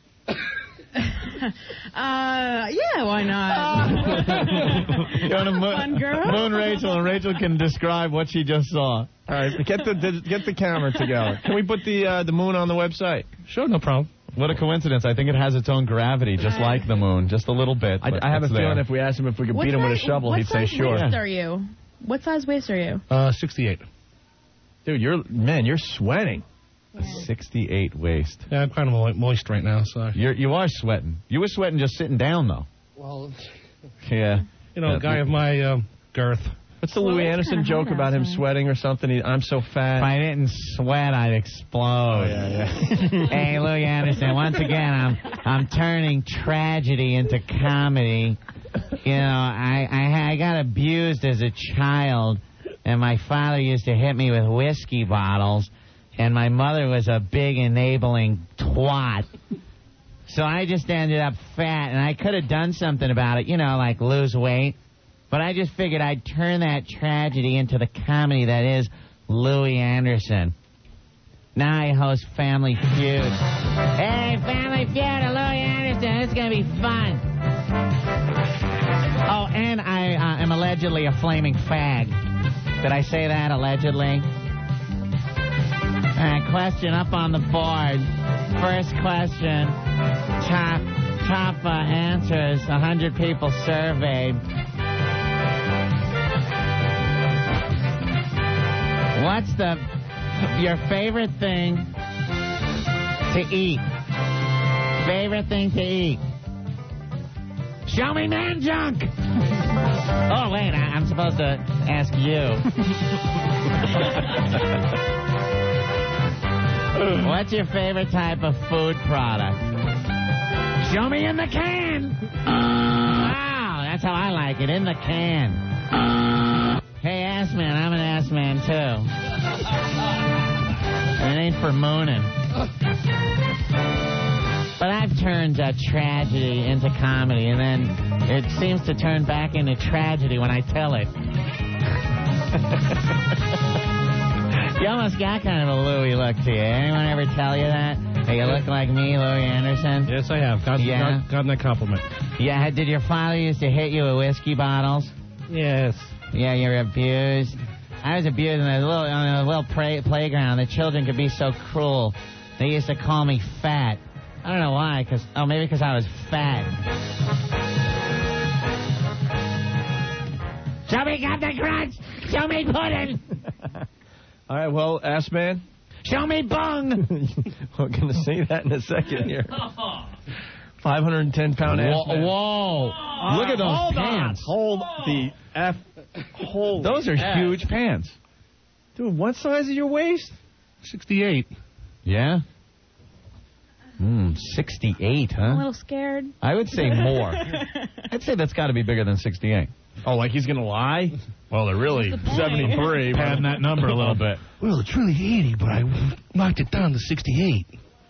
Yeah, why not? You want to fun girl? moon Rachel, and Rachel can describe what she just saw. All right, get the camera together. Can we put the moon on the website? Sure, no problem. What a coincidence. I think it has its own gravity, just like the moon, just a little bit. I have a feeling if we asked him if we could beat him with a shovel, he'd say sure. What size waist are you? What size waist are you? 68. Dude, you're sweating. A 68 waist. Yeah, I'm kind of moist right now, so... You are sweating. You were sweating just sitting down, though. Well... Yeah. You know, a guy of my girth. What's the Louis Anderson joke about him sweating or something? I'm so fat. If I didn't sweat, I'd explode. Oh, yeah. Hey, Louis Anderson, once again, I'm turning tragedy into comedy. You know, I got abused as a child, and my father used to hit me with whiskey bottles, and my mother was a big enabling twat. So I just ended up fat, and I could have done something about it, you know, like lose weight. But I just figured I'd turn that tragedy into the comedy that is Louis Anderson. Now I host Family Feud. Hey, Family Feud and Louis Anderson. It's going to be fun. Oh, and I am allegedly a flaming fag. Did I say that, allegedly? All right, question up on the board. First question. Top answers. 100 people surveyed. What's your favorite thing to eat? Favorite thing to eat? Show me man junk! Oh, wait, I'm supposed to ask you. What's your favorite type of food product? Show me in the can. Wow, that's how I like it, in the can. Hey, ass man, I'm an ass man too. It ain't for mooning. But I've turned tragedy into comedy, and then it seems to turn back into tragedy when I tell it. You almost got kind of a Louie look to you. Anyone ever tell you that? Hey, you look like me, Louie Anderson? Yes, I have. Gotten that compliment. Yeah, did your father used to hit you with whiskey bottles? Yes. Yeah, you were abused? I was abused on a little playground. The children could be so cruel. They used to call me fat. I don't know why, maybe because I was fat. Show me Captain Crunch! Show me pudding! All right, well, Ass Man. Show me bung! We're going to see that in a second here. 510-pound Ass Man. Whoa. Look at those pants. Hold the F. Hold. Those are huge pants. Dude, what size is your waist? 68. Yeah? 68, huh? I'm a little scared. I would say more. I'd say that's got to be bigger than 68. Oh, like he's going to lie? Well, they're really 73. Padding that number a little bit. Well, it's really 80, but I knocked it down to 68.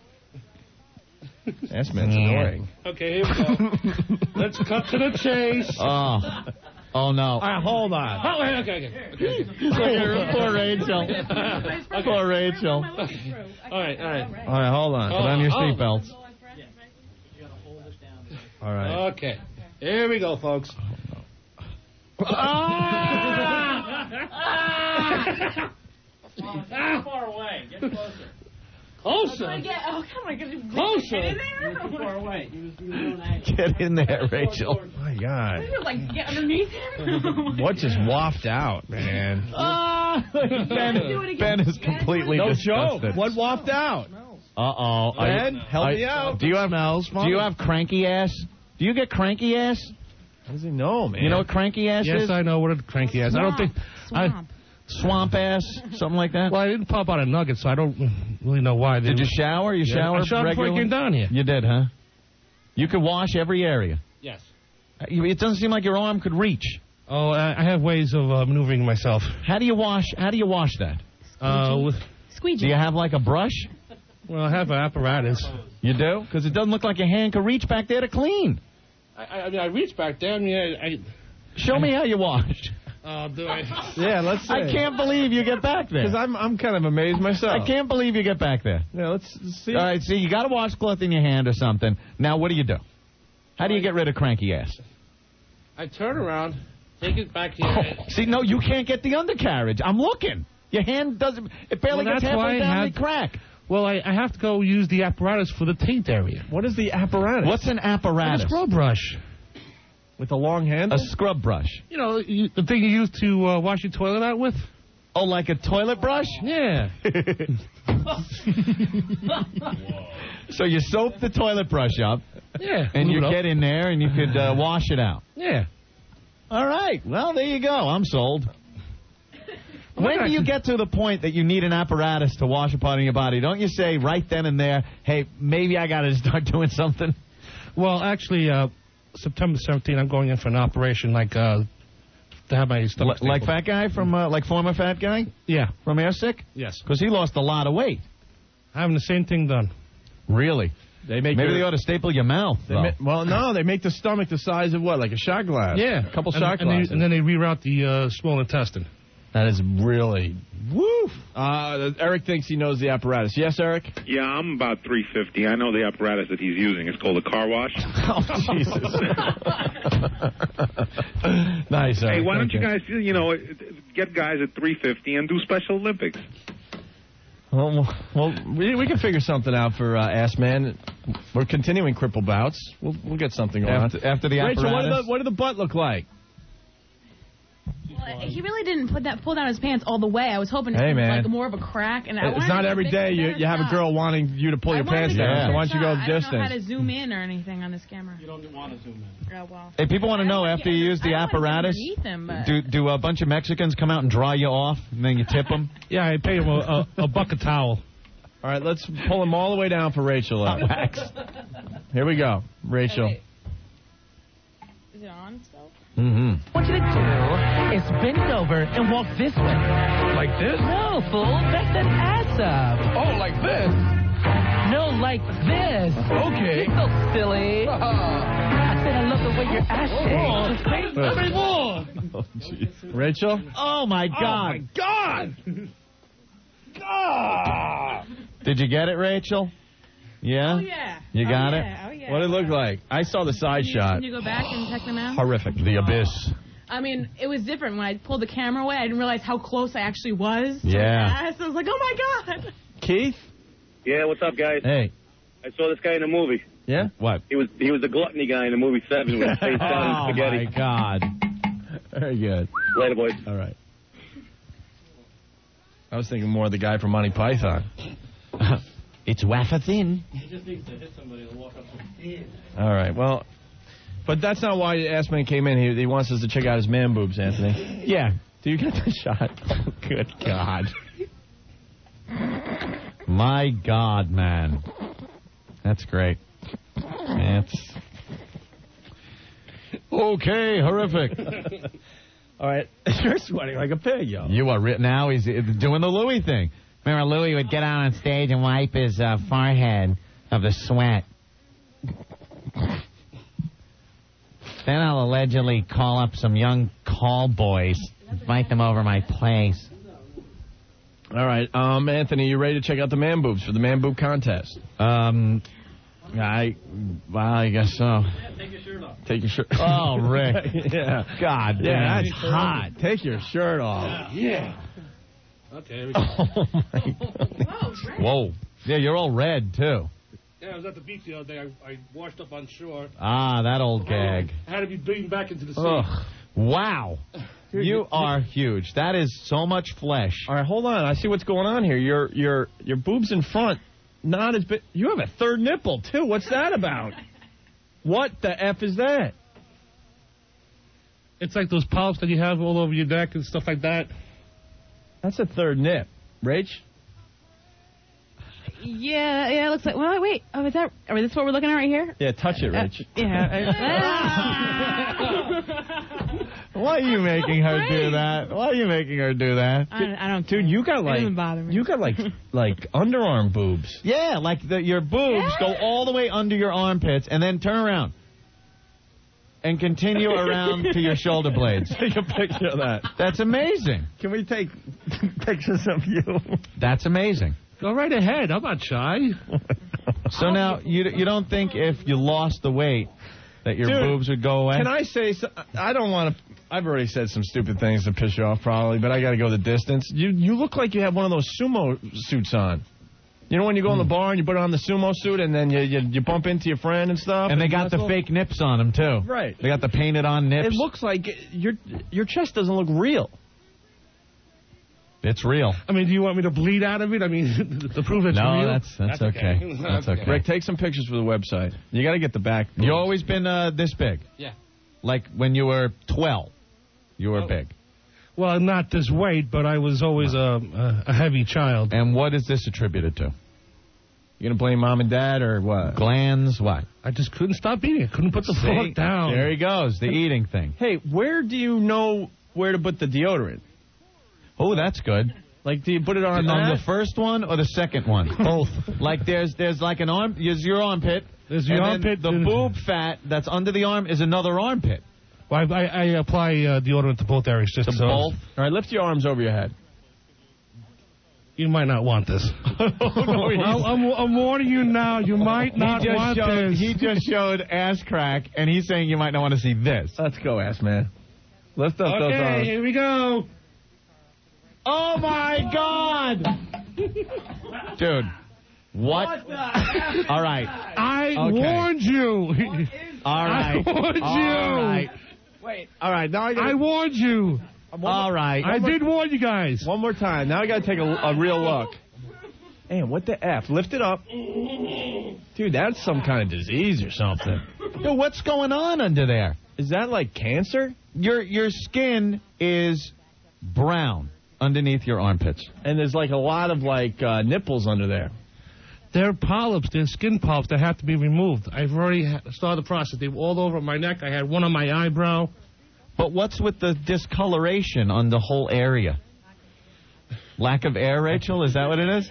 Ass Man's annoying. Okay, here we go. Let's cut to the chase. Oh, no. All right, hold on. Oh, okay. Poor Rachel. Poor Rachel. All right. All right, hold on. Put on your seatbelts. All right. Okay. Here we go, folks. Too far away. Get closer. Closer. Come on, Closer. Get in there. Too far away. Get in there, Rachel. Oh, my God. Like, get underneath him. What just waffed out, man? Ben is completely disgusted. Joke. What waffed out? Uh-oh. Ben, help me out. Do you have cranky ass? Do you get cranky ass? How does he know, man? You know what cranky ass is? Yes, I know what a cranky ass. Swamp. I don't think... Swamp ass? Something like that? Well, I didn't pop out a nugget, so I don't really know why. Did you shower? You showered I showered before regularly? I came down here. You did, huh? You could wash every area. Yes. It doesn't seem like your arm could reach. Oh, I have ways of maneuvering myself. How do you wash that? With Squeegee. Do you have like a brush? Well, I have an apparatus. You do? Because it doesn't look like your hand could reach back there to clean. I mean, I reached back down. Yeah, Show me how you washed. Do I? Yeah, let's see. I can't believe you get back there. Because I'm kind of amazed myself. I can't believe you get back there. Yeah, let's see. All right, see, you got a washcloth in your hand or something. Now, what do? How do you get rid of cranky ass? I turn around, take it back here. See, no, you can't get the undercarriage. I'm looking. Your hand doesn't. It barely gets halfway down the crack. Well, I have to go use the apparatus for the taint area. What is the apparatus? What's an apparatus? A scrub brush. With a long handle? A scrub brush. You know, the thing you use to wash your toilet out with? Oh, like a toilet brush? Yeah. So you soap the toilet brush up. Yeah. And you get in there and you could wash it out. Yeah. All right. Well, there you go. I'm sold. When do you get to the point that you need an apparatus to wash a part of your body? Don't you say right then and there, hey, maybe I got to start doing something? Well, actually, September 17th, I'm going in for an operation, to have my stomach stable. Like fat guy from, like former fat guy? Yeah. From Air Sick? Yes. Because he lost a lot of weight. Having the same thing done. Really? Maybe they ought to staple your mouth. Well, no, they make the stomach the size of what, like a shot glass? Yeah. A couple shot glasses. And then they reroute the small intestine. That is really... Woof! Eric thinks he knows the apparatus. Yes, Eric? Yeah, I'm about 350. I know the apparatus that he's using. It's called a car wash. Oh, Jesus. Nice, Eric. Hey, why don't you guys, get guys at 350 and do Special Olympics? Well, we can figure something out for Ass Man. We're continuing cripple bouts. We'll get something on. After the apparatus? Rachel, what did the butt look like? He really didn't pull down his pants all the way. I was hoping it was like more of a crack. And it's not every day you have a girl wanting you to pull your pants down. So why don't you go distance? I don't know how to zoom in or anything on this camera. You don't want to zoom in. Oh, well. Hey, people want to know after you use the apparatus, do a bunch of Mexicans come out and dry you off and then you tip them? Yeah, I pay them a buck a towel. All right, let's pull them all the way down for Rachel. Wax. Here we go, Rachel. Is it on still? Mm-hmm. What you to do is bend over and walk this way. Like this? No, fool. Back that ass up. Oh, like this? No, like this. Okay. You're so silly. I said I love the way your ass shakes. Oh, jeez. Rachel? Oh, my God. Oh, my God. God. Did you get it, Rachel? Yeah? Oh, yeah. You got it? Oh, yeah. What did it look like? I saw the side shot. Can you go back and check them out? Horrific. The abyss. I mean, it was different. When I pulled the camera away, I didn't realize how close I actually was. Yeah. I was like, oh, my God. Keith? Yeah, what's up, guys? Hey. I saw this guy in a movie. Yeah? What? He was the gluttony guy in the movie 7 with face down and spaghetti. Oh, my God. Very good. Later, boys. All right. I was thinking more of the guy from Monty Python. It's wafer thin. He just needs to hit somebody to walk up to him. All right, well, but that's not why Assman came in. He wants us to check out his man boobs, Anthony. Yeah. Do you get the shot? Oh, good God. My God, man. That's great. That's... Okay, horrific. All right. You're sweating like a pig, yo. You are now he's doing the Louis thing. Remember, Louis would get out on stage and wipe his forehead of the sweat. Then I'll allegedly call up some young call boys, invite them over my place. All right, Anthony, you ready to check out the man boobs for the man boob contest? I guess so. Take your shirt off. Take your shirt. Oh, Rick. Yeah. God damn. Yeah, that's hot. Take your shirt off. Yeah. Okay. We go. Oh my God. Whoa. Yeah, you're all red too. Yeah, I was at the beach the other day. I washed up on shore. Ah, that old gag. I had to be beaten back into the sea. Ugh. Wow. You are huge. That is so much flesh. All right, hold on. I see what's going on here. Your boobs in front, not as big. You have a third nipple too. What's that about? What the F is that? It's like those polyps that you have all over your neck and stuff like that. That's a third nip. Rach? Yeah, it looks like. Well, wait. Oh, is this what we're looking at right here? Yeah, touch it, Rach. Why are you making her do that? Why are you making her do that? I don't. Dude, you got It like doesn't bother me. you got like underarm boobs. Yeah, like your boobs go all the way under your armpits and then turn around and continue around to your shoulder blades. Take a picture of that. That's amazing. Can we take pictures of you? That's amazing. Go right ahead. I'm not shy. So now, you don't think if you lost the weight that your boobs would go away? Can I say, I don't want to, I've already said some stupid things to piss you off probably, but I got to go the distance. You look like you have one of those sumo suits on. You know when you go in the bar and you put on the sumo suit and then you bump into your friend and stuff? And they got the fake nips on them, too. Right. They got the painted on nips. It looks like your chest doesn't look real. It's real. I mean, do you want me to bleed out of it? I mean, to prove it's real? No, that's okay. That's okay. Rick, take some pictures for the website. You got to get the back. You always been this big? Yeah. Like when you were 12, you were big. Well, not this weight, but I was always a heavy child. And what is this attributed to? You going to blame mom and dad or what? Glands, what? I just couldn't stop eating. I couldn't put the fork down. There he goes, the eating thing. Hey, where do you know where to put the deodorant? Oh, that's good. Like, do you put it on the first one or the second one? Both. Like, there's like an arm. There's your armpit. There's your armpit. The boob fat that's under the arm is another armpit. Well, I apply deodorant to both areas. Just to both? All right, lift your arms over your head. You might not want this. I'm warning you now. You might not want this. He just showed ass crack, and he's saying you might not want to see this. Let's go, ass man. Lift up those arms. Okay, here we go. Oh, my God. Dude, what? All right. I warned you. All right. I warned you. All right. Wait. All right. Now I warned you. All right. I did warn you guys. One more time. Now I got to take a real look. Man, what the F? Lift it up. Dude, that's some kind of disease or something. Yo, what's going on under there? Is that like cancer? Your skin is brown underneath your armpits. And there's like a lot of like nipples under there. They're polyps. They're skin polyps that have to be removed. I've already started the process. They were all over my neck. I had one on my eyebrow. But what's with the discoloration on the whole area? Lack of air, Rachel? Is that what it is?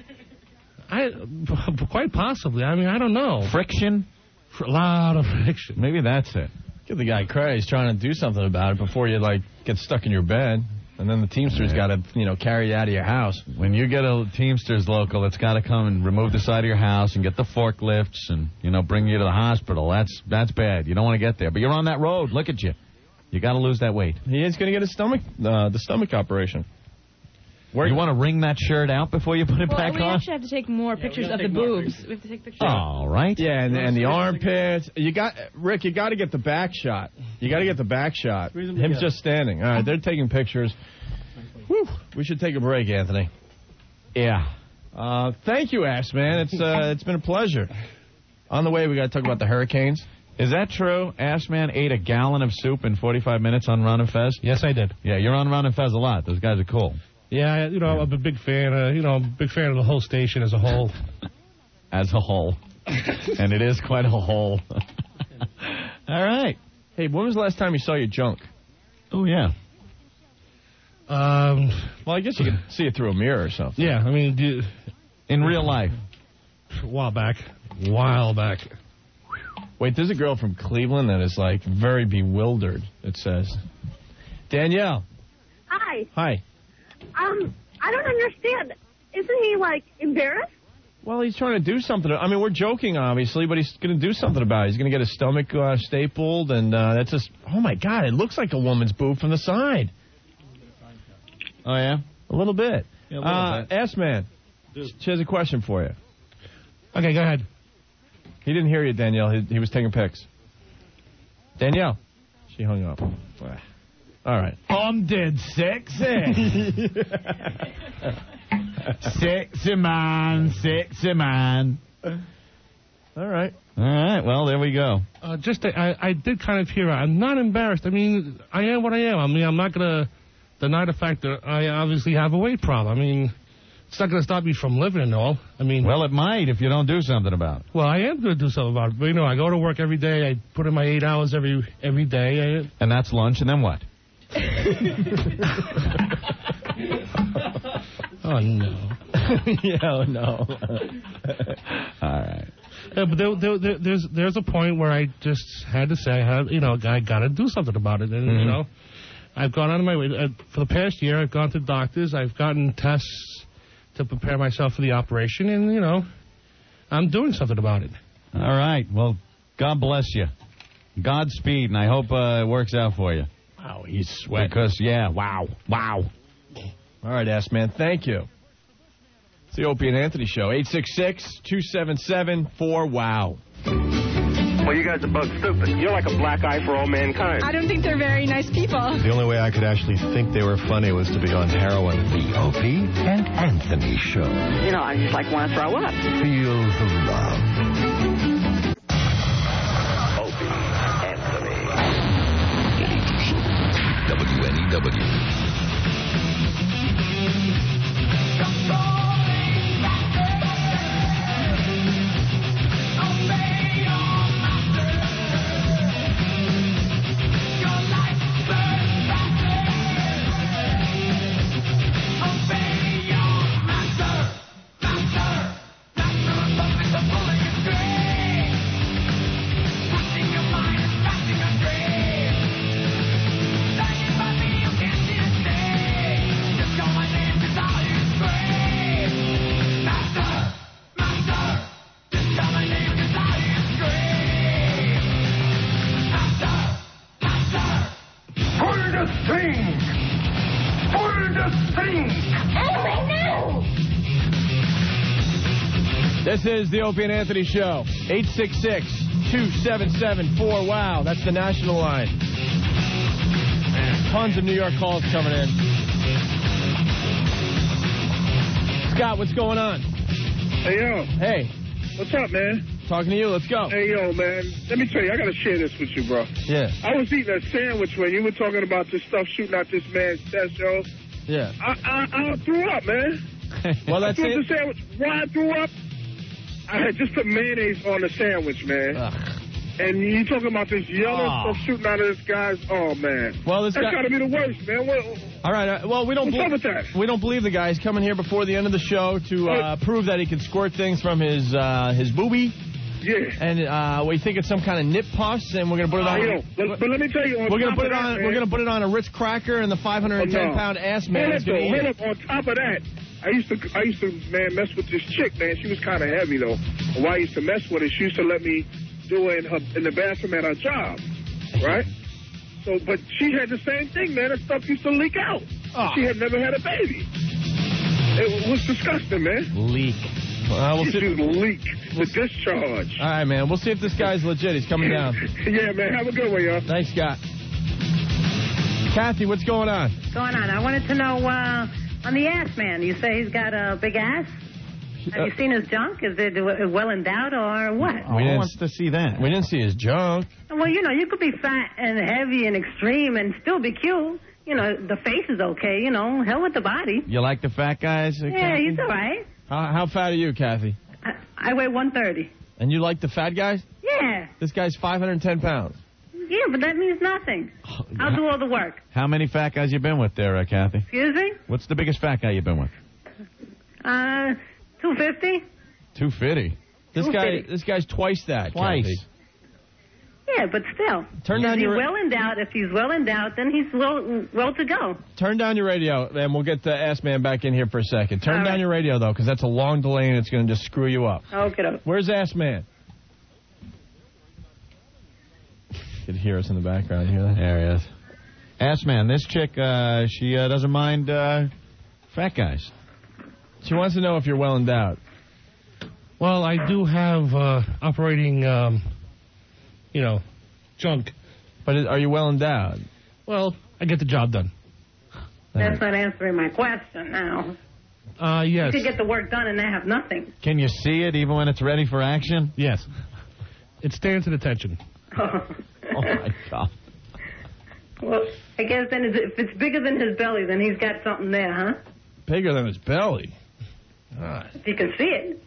Quite possibly. I mean, I don't know. Friction? A lot of friction. Maybe that's it. Give the guy credit. He's trying to do something about it before you, like, get stuck in your bed. And then the Teamsters got to, carry you out of your house. When you get a Teamsters local, it's got to come and remove the side of your house and get the forklifts and, bring you to the hospital. That's bad. You don't want to get there. But you're on that road. Look at you. You got to lose that weight. He is going to get the stomach operation. You want to wring that shirt out before you put it back we on? We actually have to take more pictures of the boobs. We have to take pictures. All right. Yeah, and the armpits. Rick, you got to get the back shot. You got to get the back shot. Him just standing. All right, they're taking pictures. Whew. We should take a break, Anthony. Yeah. Thank you, Ash, man. It's been a pleasure. On the way, we got to talk about the Hurricanes. Is that true? Ashman ate a gallon of soup in 45 minutes on Ron and Fez? Yes, I did. Yeah, you're on Ron and Fez a lot. Those guys are cool. Yeah, I'm a big fan. Big fan of the whole station as a whole. As a whole. And it is quite a whole. All right. Hey, when was the last time you saw your junk? Oh, yeah. Well, I guess you could see it through a mirror or something. Yeah, I mean... in real life? A while back. Wait, there's a girl from Cleveland that is, like, very bewildered, it says. Danielle. Hi. Hi. I don't understand. Isn't he, like, embarrassed? Well, he's trying to do something. I mean, we're joking, obviously, but he's going to do something about it. He's going to get his stomach stapled, and that's just... Oh, my God, it looks like a woman's boob from the side. Oh, yeah? A little bit. Yeah, a little bit. S-Man, she has a question for you. Okay, go ahead. He didn't hear you, Danielle. He was taking pics. Danielle. She hung up. All right. I'm dead sexy. Sexy man. All right. All right. Well, there we go. I did kind of hear her. I'm not embarrassed. I mean, I am what I am. I mean, I'm not going to deny the fact that I obviously have a weight problem. I mean, it's not going to stop me from living and all. I mean... Well, it might if you don't do something about it. Well, I am going to do something about it. But, I go to work every day. I put in my 8 hours every day. And that's lunch, and then what? Oh, no. Yeah, no. All right. But there's a point where I just had to say, I got to do something about it. And, I've gone out of my way. For the past year, I've gone to doctors. I've gotten tests to prepare myself for the operation. And, I'm doing something about it. All right. Well, God bless you. Godspeed, and I hope it works out for you. Wow, he's sweating. Because, wow. All right, S-Man, thank you. It's the Opie and Anthony Show. 866-277-4WOW. Well, you guys are both stupid. You're like a black eye for all mankind. I don't think they're very nice people. The only way I could actually think they were funny was to be on heroin. The Opie and Anthony Show. I just want to throw up. Feel the love. WNEW. This is the Opie and Anthony Show. 866-277-4WOW. That's the national line. Man. Tons of New York calls coming in. Scott, what's going on? Hey, yo. Hey. What's up, man? Talking to you. Let's go. Hey, yo, man. Let me tell you, I got to share this with you, bro. Yeah. I was eating a sandwich when you were talking about this stuff shooting out this man's chest, yo. Yeah. I threw up, man. Well, that's I threw it. up the sandwich. Why I threw up? I had just put mayonnaise on the sandwich, man. And you talking about this yellow stuff shooting out of this guy's... Oh, man. Well, that's got to be the worst, man. All right. Well, we don't. What's up with that? We don't believe the guy. He's coming here before the end of the show to prove that he can squirt things from his boobie. Yeah. And we think it's some kind of nip pus, and we're gonna put it on. But let me tell you, we're gonna put it on. We're gonna put it on a Ritz cracker, and the 510-pound ass man is gonna eat it. On top of that, I used to man mess with this chick, man. She was kind of heavy though. Why I used to mess with her? She used to let me do it in the bathroom at her job, right? So, but she had the same thing, man. That stuff used to leak out. She had never had a baby. It was disgusting, man. Leak. We'll see. Leak. The discharge. All right, man. We'll see if this guy's legit. He's coming down. Yeah, man. Have a good one, y'all. Thanks, Scott. Kathy, what's going on? I wanted to know, on the ass man, you say he's got a big ass? Have you seen his junk? Is it well endowed or what? Who wants to see that? We didn't see his junk. Well, you could be fat and heavy and extreme and still be cute. The face is okay, hell with the body. You like the fat guys? Yeah, Kathy? he's all right. How fat are you, Kathy? I weigh 130. And you like the fat guys? Yeah. This guy's 510 pounds. Yeah, but that means nothing. I'll do all the work. How many fat guys you been with there, Kathy? Excuse me? What's the biggest fat guy you been with? 250. 250. This guy's twice that. Twice. Kathy. Yeah, but still. If he's well endowed, then he's well to go. Turn down your radio, and we'll get the ass man back in here for a second. Turn down your radio, though, because that's a long delay, and it's going to just screw you up. Okay. Where's ass man? You can hear us in the background. You hear that? There he is. Ass man, this chick, she doesn't mind fat guys. She wants to know if you're well endowed. Well, I do have operating, junk. But are you well endowed? Well, I get the job done. That's not answering my question now. Yes. You could get the work done and not have nothing. Can you see it even when it's ready for action? Yes. It stands at attention. Oh, my God. Well, I guess then if it's bigger than his belly, then he's got something there, huh? Bigger than his belly? If you can see it.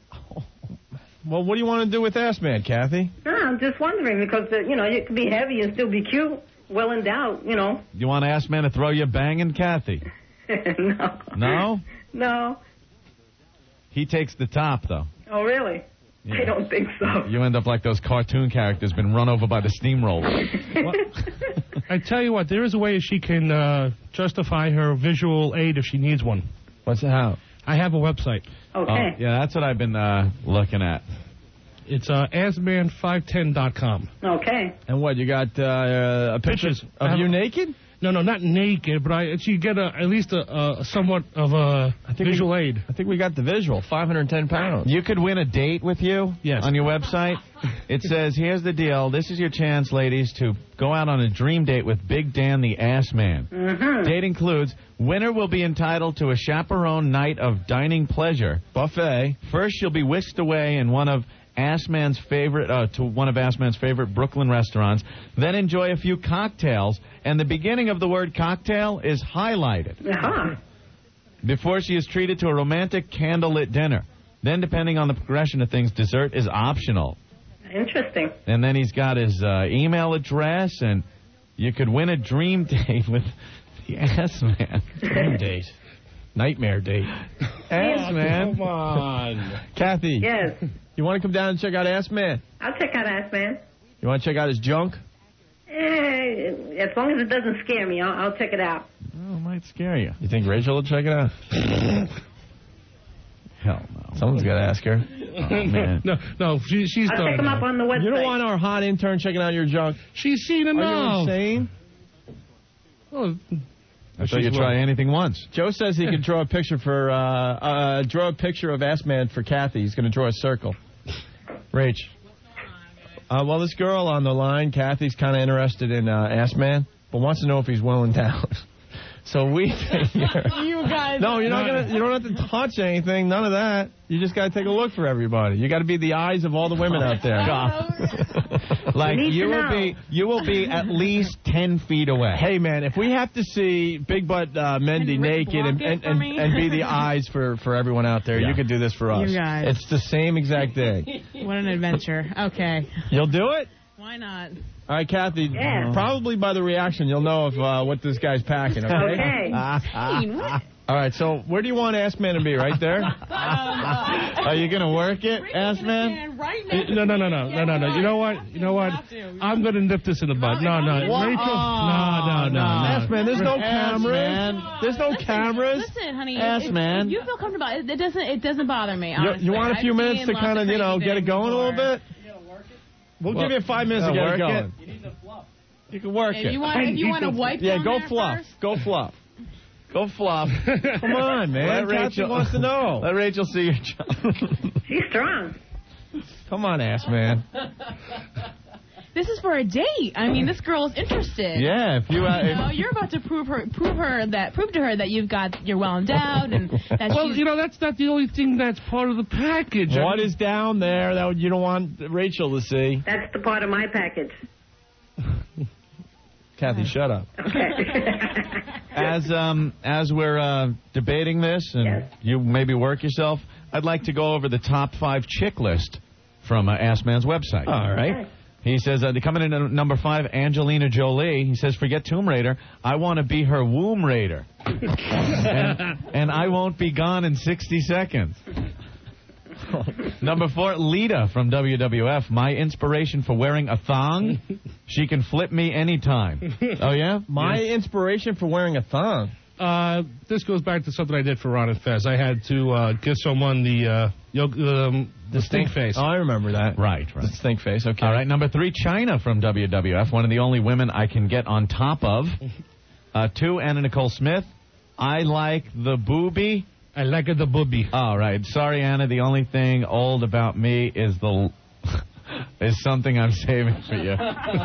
Well, what do you want to do with ass man, Kathy? No, I'm just wondering because, you can be heavy and still be cute, well endowed, You want ass man to throw you banging, Kathy? No. No? No. He takes the top, though. Oh, really? Yeah. I don't think so. You end up like those cartoon characters been run over by the steamroller. I tell you what, there is a way she can justify her visual aid if she needs one. What's how? I have a website. Okay. Oh, yeah, that's what I've been looking at. It's assman510.com. Okay. And what, you got pictures of you naked? No, not naked, but you get at least a somewhat of a visual aid. I think we got the visual, 510 pounds. You could win a date with you on your website. It says, here's the deal. This is your chance, ladies, to go out on a dream date with Big Dan the Ass Man. Mm-hmm. Date includes, winner will be entitled to a chaperone night of dining pleasure. Buffet. First, you'll be whisked away in one of Assman's favorite Brooklyn restaurants. Then enjoy a few cocktails, and the beginning of the word cocktail is highlighted. Uh-huh. Before she is treated to a romantic candlelit dinner. Then, depending on the progression of things, dessert is optional. Interesting. And then he's got his email address, and you could win a dream date with the Ass Man. Dream date. Nightmare date. Ass Man. Come on. Kathy. Yes. You want to come down and check out Ass Man? I'll check out Ass Man. You want to check out his junk? As long as it doesn't scare me, I'll check it out. Oh, it might scare you. You think Rachel will check it out? Hell no. Someone's got to ask her. Oh, man. No, she's I'll done. check him up on the website. You don't want our hot intern checking out your junk? She's seen enough. Are you insane? Oh, I thought you'd try anything once. Joe says he can draw a picture of Ass Man for Kathy. He's going to draw a circle. Rach. Well, this girl on the line, Kathy's kind of interested in Ass Man. but wants to know if he's well endowed. So we think You guys. No, you're not gonna. You don't have to touch anything. None of that. You just gotta take a look for everybody. You got to be the eyes of all the women out there. Like need you to will know. you will be at least 10 feet away. Hey man, if we have to see Big Butt Mendy naked and be the eyes for everyone out there, you could do this for us. You guys. It's the same exact thing. What an adventure. Okay. You'll do it? Why not? All right, Kathy. Yeah. Probably by the reaction, you'll know if what this guy's packing. Okay. Okay. All right. So where do you want Ass Man to be? Right there. Are you gonna work it, Ass Man? Right now. No. You know what? I'm going to nip this in the bud. No. What? Rachel, no. Ass Man, there's no cameras. There's no cameras. Listen, honey. Ass man. If you feel comfortable, it doesn't bother me. Honestly. You want a few minutes to kind of get it going a little bit? We'll give you 5 minutes to get it going. You need the fluff. You can work If it. you want to wipe Yeah, down go there fluff. first? Go fluff. Go fluff. Come on, man. Kathy wants to know. Let Rachel see your job. She's strong. Come on, Ass Man. This is for a date. I mean, this girl is interested. Yeah, if you. You're about to prove to her that you're well endowed and that Well, she's. that's not the only thing that's part of the package. What is down there that you don't want Rachel to see? That's the part of my package. Kathy, shut up. As we're debating this, and you maybe work yourself, I'd like to go over the top 5 chick list from Ass Man's website. All right. He says, coming in at number 5, Angelina Jolie. He says, forget Tomb Raider. I want to be her womb raider. and I won't be gone in 60 seconds. Number 4, Lita from WWF. My inspiration for wearing a thong. She can flip me anytime. Oh, yeah? My inspiration for wearing a thong. This goes back to something I did for Ron and Fez. I had to give someone the stink face. Oh, I remember that. Right. The stink face, okay. All right, number 3, Chyna from WWF. One of the only women I can get on top of. 2, Anna Nicole Smith. I like the boobie. I like the boobie. All right. Sorry, Anna. The only thing old about me is is something I'm saving for you.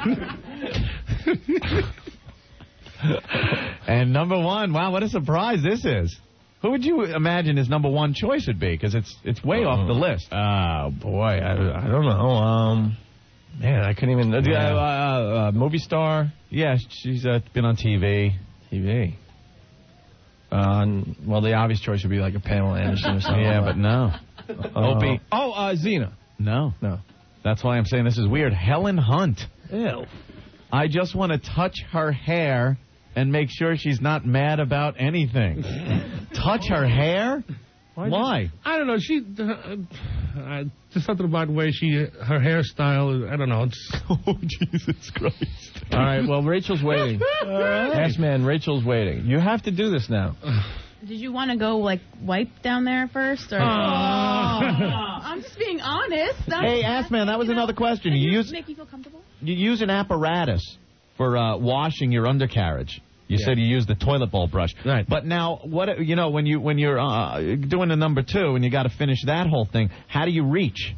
And number 1, wow, what a surprise this is. Who would you imagine his number 1 choice would be? Because it's way off the list. Oh, boy. I don't know. Man, I couldn't even... movie star? Yeah, she's been on TV. Well, the obvious choice would be like a Pamela Anderson or something. Yeah, but no. Opie. Xena. No. That's why I'm saying this is weird. Helen Hunt. Ew. I just want to touch her hair and make sure she's not mad about anything. Touch her hair? Why? I don't know. She just something about the way her hairstyle. I don't know. Oh, Jesus Christ! All right. Well, Rachel's waiting. Ass Man, Rachel's waiting. You have to do this now. Did you want to go wipe down there first? Or? I'm just being honest. Hey, Ass Man, that was another question. Make you feel comfortable? You use an apparatus for washing your undercarriage. You said you use the toilet bowl brush. Right. But now, when you're doing the number 2 and you got to finish that whole thing, how do you reach?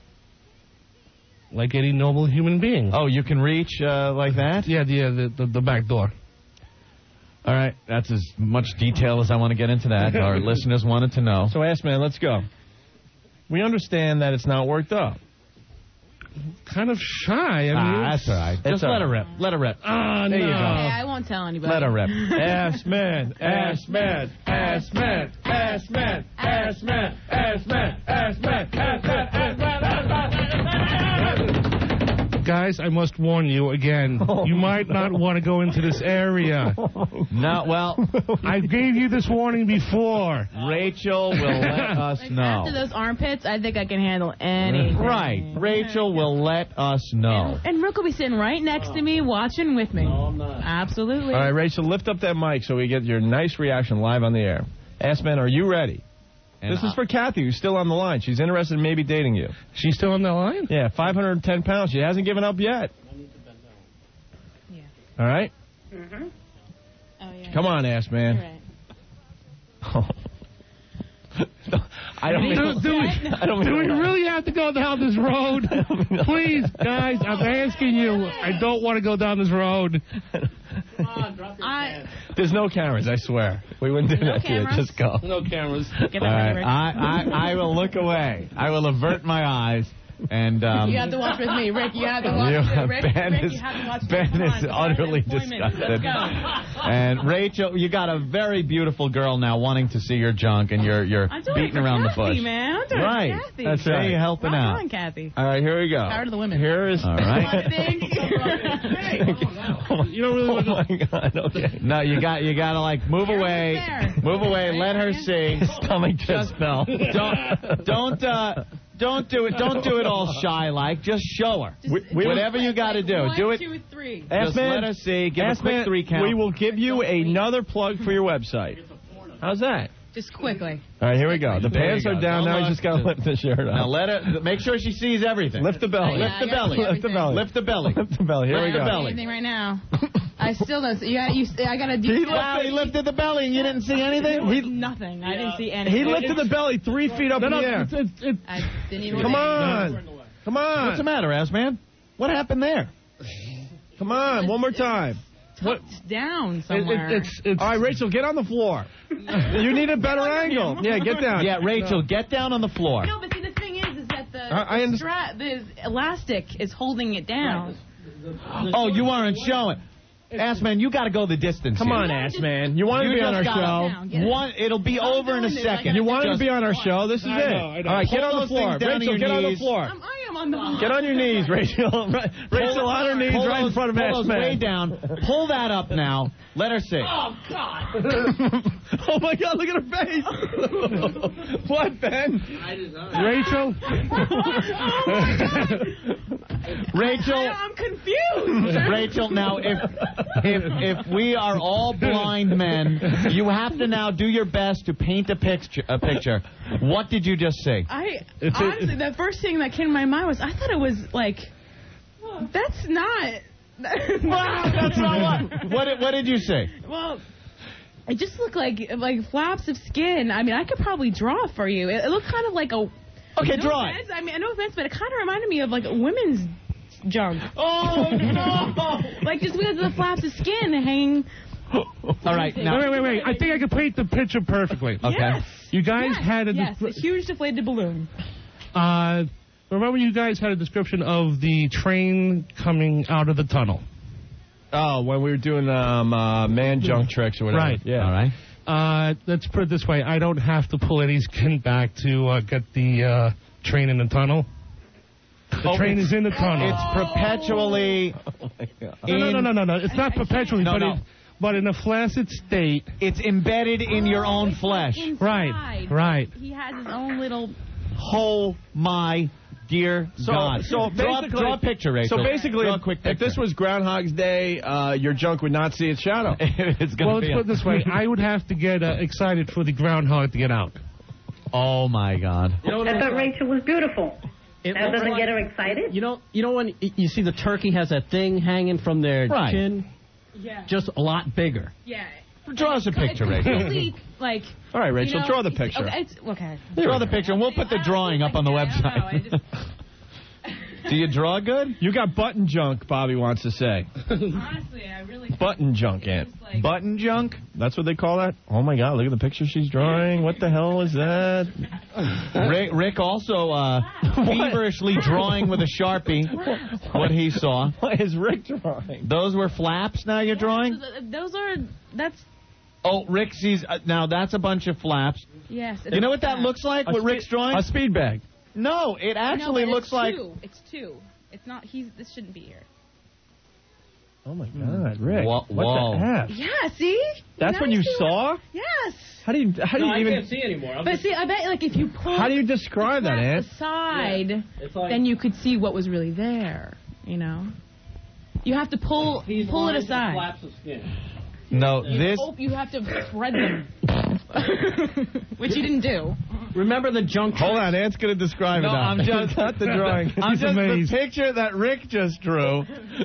Like any normal human being. Oh, you can reach like that? Yeah, the back door. All right, that's as much detail as I want to get into that. Our listeners wanted to know. So, Ass Man, let's go. We understand that it's not worked up. Kind of shy. I mean, that's all right. Just let her rip. Let her rip. Oh, there you go. Yeah, I won't tell anybody. Let her rip. Ass Man, Ass Man, Ass Man, Ass Man, Ass Man, Ass Man, Ass Man, Ass Man, Ass Man. Guys, I must warn you again. You might not want to go into this area. No, well, I gave you this warning before. Rachel will let us know. After those armpits, I think I can handle anything. Right. Rachel will let us know. And Rook will be sitting right next to me, watching with me. No, I'm not. Absolutely. All right, Rachel, lift up that mic so we get your nice reaction live on the air. Ass Man, are you ready? And this is for Kathy, who's still on the line. She's interested in maybe dating you. She's still on the line? Yeah, 510 pounds. She hasn't given up yet. I need to bend down. Yeah. All right? Mm-hmm. Oh, yeah. Come on, Ass Man. Right. Do we really have to go down this road? Please, guys, I'm asking you. I don't want to go down this road. Come on, drop your pen. There's no cameras, I swear. We wouldn't do that to you. Just go. No cameras. All right, I will look away. I will avert my eyes. And you have to watch with me, Rick. You have to watch with Rick. Ben Rick, is, you have to watch Ben with me. is utterly disgusted. Let's go. And Rachel, you got a very beautiful girl now wanting to see your junk, and you're I'm doing beating it for around Kathy, the bush. Man. I'm doing right. it for Kathy. That's right. You're helping Rock out. on, Kathy. All right, here we go. Power to the women. Here is. All right. You don't really want to. Oh my God. Okay. No, you got to like move away, move away. Let her see. Stomach just fell. Don't do it. Don't do it all shy like. Just show her. Whatever you got to do. 1, do it. 2, 3. Just let her see. Give a quick 3 count. We will give you another plug for your website. How's that? Just quickly. All right, here we go. The There pants you are go. down. Don't Now you look. just got to lift the shirt up. Now let her. Make sure she sees everything. Lift the belly. Lift the belly. Lift the belly. Lift the belly. Lift the belly. Here we Lift go. the belly. Anything right now. I still don't see. I got to do Wow, he lifted the belly and you didn't see anything? nothing. I didn't see anything. He lifted the belly 3 feet up in the air. I didn't even Come on. Come on. What's the matter, ass man? What happened there? Come on. One more time. Tucked down somewhere. All right, Rachel, get on the floor. You need a better angle. Yeah, get down. Yeah, Rachel, get down on the floor. No, but see, the thing is that I the elastic is holding it down. Oh, you aren't showing. Ass man, you got to go the distance. Come on, ass man. You want to be on our show. It'll be over in a second. You wanted to be on our show. This is it. I know. All right, get Pull on the those floor. things down to Rachel, your get on the knees. floor. I am on the floor. Get on your knees, Rachel. Rachel on her knees Pull right in front of pull ass those man. way down. Pull that up now. Let her see. Oh, God. Oh, my God, look at her face. What, Ben? Rachel? Rachel. I'm confused. Rachel, now if we are all blind men, you have to now do your best to paint a picture. What did you just say? Honestly, the first thing that came to my mind was I thought it was like, that's not. That's not what did you say? Well, it just looked like flaps of skin. I mean, I could probably draw for you. It looked kind of like a. Okay, no draw offense, I mean, no offense, but it kind of reminded me of like a women's junk. Oh no! Like just with the flaps of skin hanging. All right, now Wait. I think I can paint the picture perfectly. Okay. Yes. You guys had a a huge deflated balloon. remember you guys had a description of the train coming out of the tunnel. Oh, when we were doing man junk tricks or whatever. Right. Yeah. All right. Let's put it this way. I don't have to pull any skin back to get the train in the tunnel. The train is in the tunnel. It's perpetually... No. It's not perpetually, but in a flaccid state. It's embedded in your own flesh. Right. He has his own little... Oh, my dear God. So draw a picture, Rachel. So basically, draw a quick picture. if this was Groundhog's Day, your junk would not see its shadow. It's Well, let's put it this way. I would have to get excited for the groundhog to get out. Oh, my God. I thought Rachel was beautiful. That doesn't get her excited? You know when you see the turkey has that thing hanging from their chin? Yeah. Just a lot bigger. Yeah. Draw us a picture, It's Rachel. completely, like... All right, Rachel, you know, draw the picture. Okay. Draw the picture, and we'll put the drawing up on the website. Do you draw good? You got button junk, Bobby wants to say. Honestly, I really... Button junk, Aunt. Button junk? That's what they call that? Oh, my God, look at the picture she's drawing. What the hell is that? Rick also feverishly drawing with a Sharpie what he saw. What is Rick drawing? Those were flaps now you're drawing? That's... Oh, Rick sees... now, that's a bunch of flaps. Yes. You know what that looks like, what Rick's drawing? A speed bag. No, it actually looks like... It's two. It's not... This shouldn't be here. Oh, my God, Rick. Whoa. What the F? Yeah, see? That's what you saw? Yes. How do you even... I can't see anymore. But see, I bet like if you pull... How do you describe that, Aunt? aside, it's like, then you could see what was really there, you know? You have to pull it aside. Flaps of skin. No, this... You have to thread them. Which you didn't do. Remember the junk... Hold on, Ant's going to describe it now. I'm just... Not the drawing. I'm just... The picture that Rick just drew...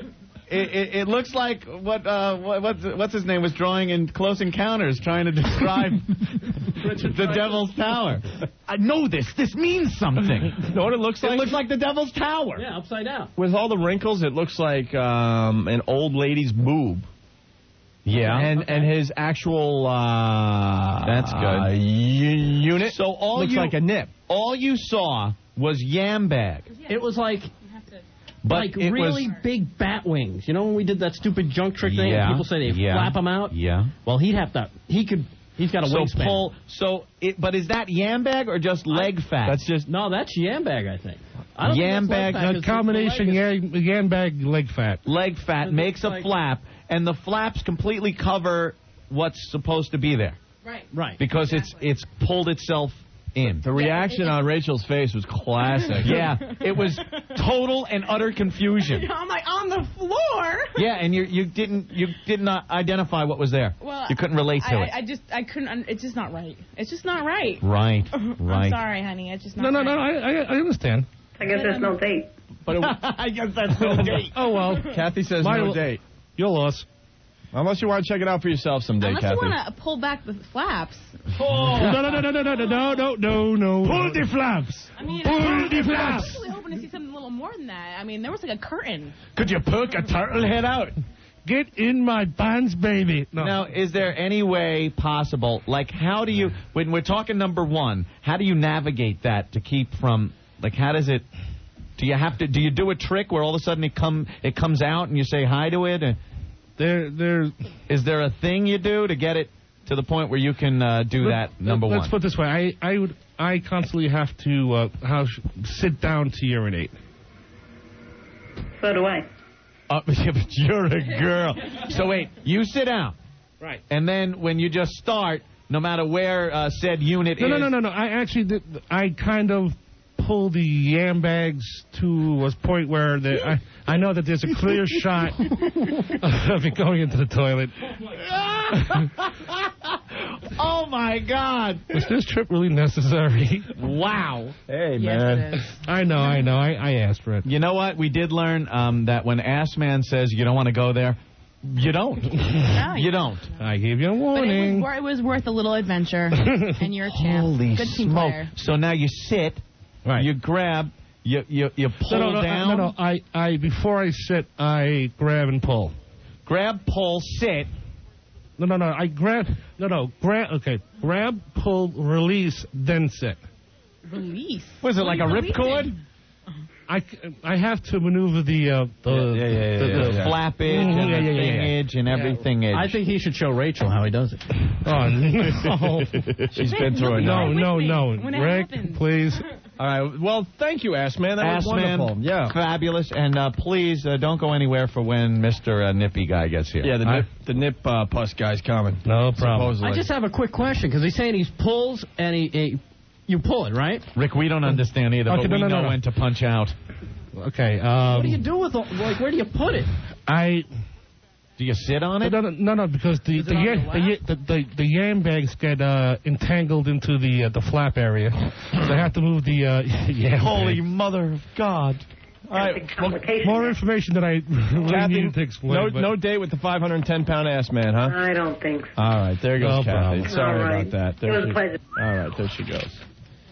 It looks like what's his name was drawing in Close Encounters, trying to describe the Devil's Tower. I know this. This means something. You know what it looks like? It looks like the Devil's Tower. Yeah, upside down. With all the wrinkles, it looks like an old lady's boob. Yeah. And his actual that's good. Unit so all looks like a nip. All you saw was yam bag. It was like... But like it really was, big bat wings. You know when we did that stupid junk trick thing? Yeah, People say they flap them out? Yeah. Well, he'd have to... He's got a wingspan. But is that yam bag or just leg fat? That's just... No, that's yam bag, I think. I don't yam think that's bag, leg fat, A combination yam bag, leg fat. Leg fat makes a flap, and the flaps completely cover what's supposed to be there. Right. Because it's pulled itself in. The reaction on Rachel's face was classic. Yeah, it was total and utter confusion. I'm like, on the floor? Yeah, and you did not identify what was there. Well, you couldn't relate to it. I couldn't, it's just not right. It's just not right. Right. I'm sorry, honey. It's just not No, right. I understand. I guess there's no date. But I guess that's no date. Oh, well. Kathy says no date. Your loss. Unless you want to check it out for yourself someday, Unless Kathy. you want to pull back the flaps. No. Pull the flaps. I mean, Pull I the was flaps. actually hoping to see something a little more than that. I mean, there was like a curtain. Could you poke a turtle head out? Get in my pants, baby. No. Now, is there any way possible, like how do you, when we're talking number one, how do you navigate that to keep from, like how does it, do you do a trick where all of a sudden it comes out and you say hi to it? Is there a thing you do to get it to the point where you can do that, number one? Let's put it this way. I constantly have to sit down to urinate. So do I. But you're a girl. So wait, you sit down. Right. And then when you just start, no matter where said unit is... No. I actually did. I kind of pull the yam bags to a point where I know that there's a clear shot of it going into the toilet. Oh, my God. Was this trip really necessary? Wow. Hey, Yes, man. it is. I know. I asked for it. You know what? We did learn that when Ass Man says you don't want to go there, you don't. No, you don't. I gave you a But warning. it was worth a little adventure. And you're a champ. Holy Good team smoke. player. So now you sit, Right. you grab, you pull down. No. I before I sit, I grab and pull. Grab, pull, sit. No. I grab. No. Grab. Okay. Grab, pull, release, then sit. Release. Was it like a ripcord? I have to maneuver the flappage and the thingage and everything. I think he should show Rachel how he does it. Oh, no. She's been through it. No. Rick, please. All right. Well, thank you, Ass Man. That was wonderful. Yeah. Fabulous. And please don't go anywhere for when Mr. Nippy guy gets here. Yeah, the nip pus guy's coming. No problem. Supposedly. I just have a quick question, because he's saying he pulls and you pull it, right? Rick, we don't understand either, Okay, but we no. know when to punch out. Okay. What do you do with where do you put it? Do you sit on it? No, because the yam bags get entangled into the flap area. So I have to move the yam Holy bag. mother of God. All right, more information that I really needed to explain. No date with the 510-pound ass man, huh? I don't think so. All right, there goes No Kathy. problem. Sorry All right. about that. It was a pleasure. All right, there she goes.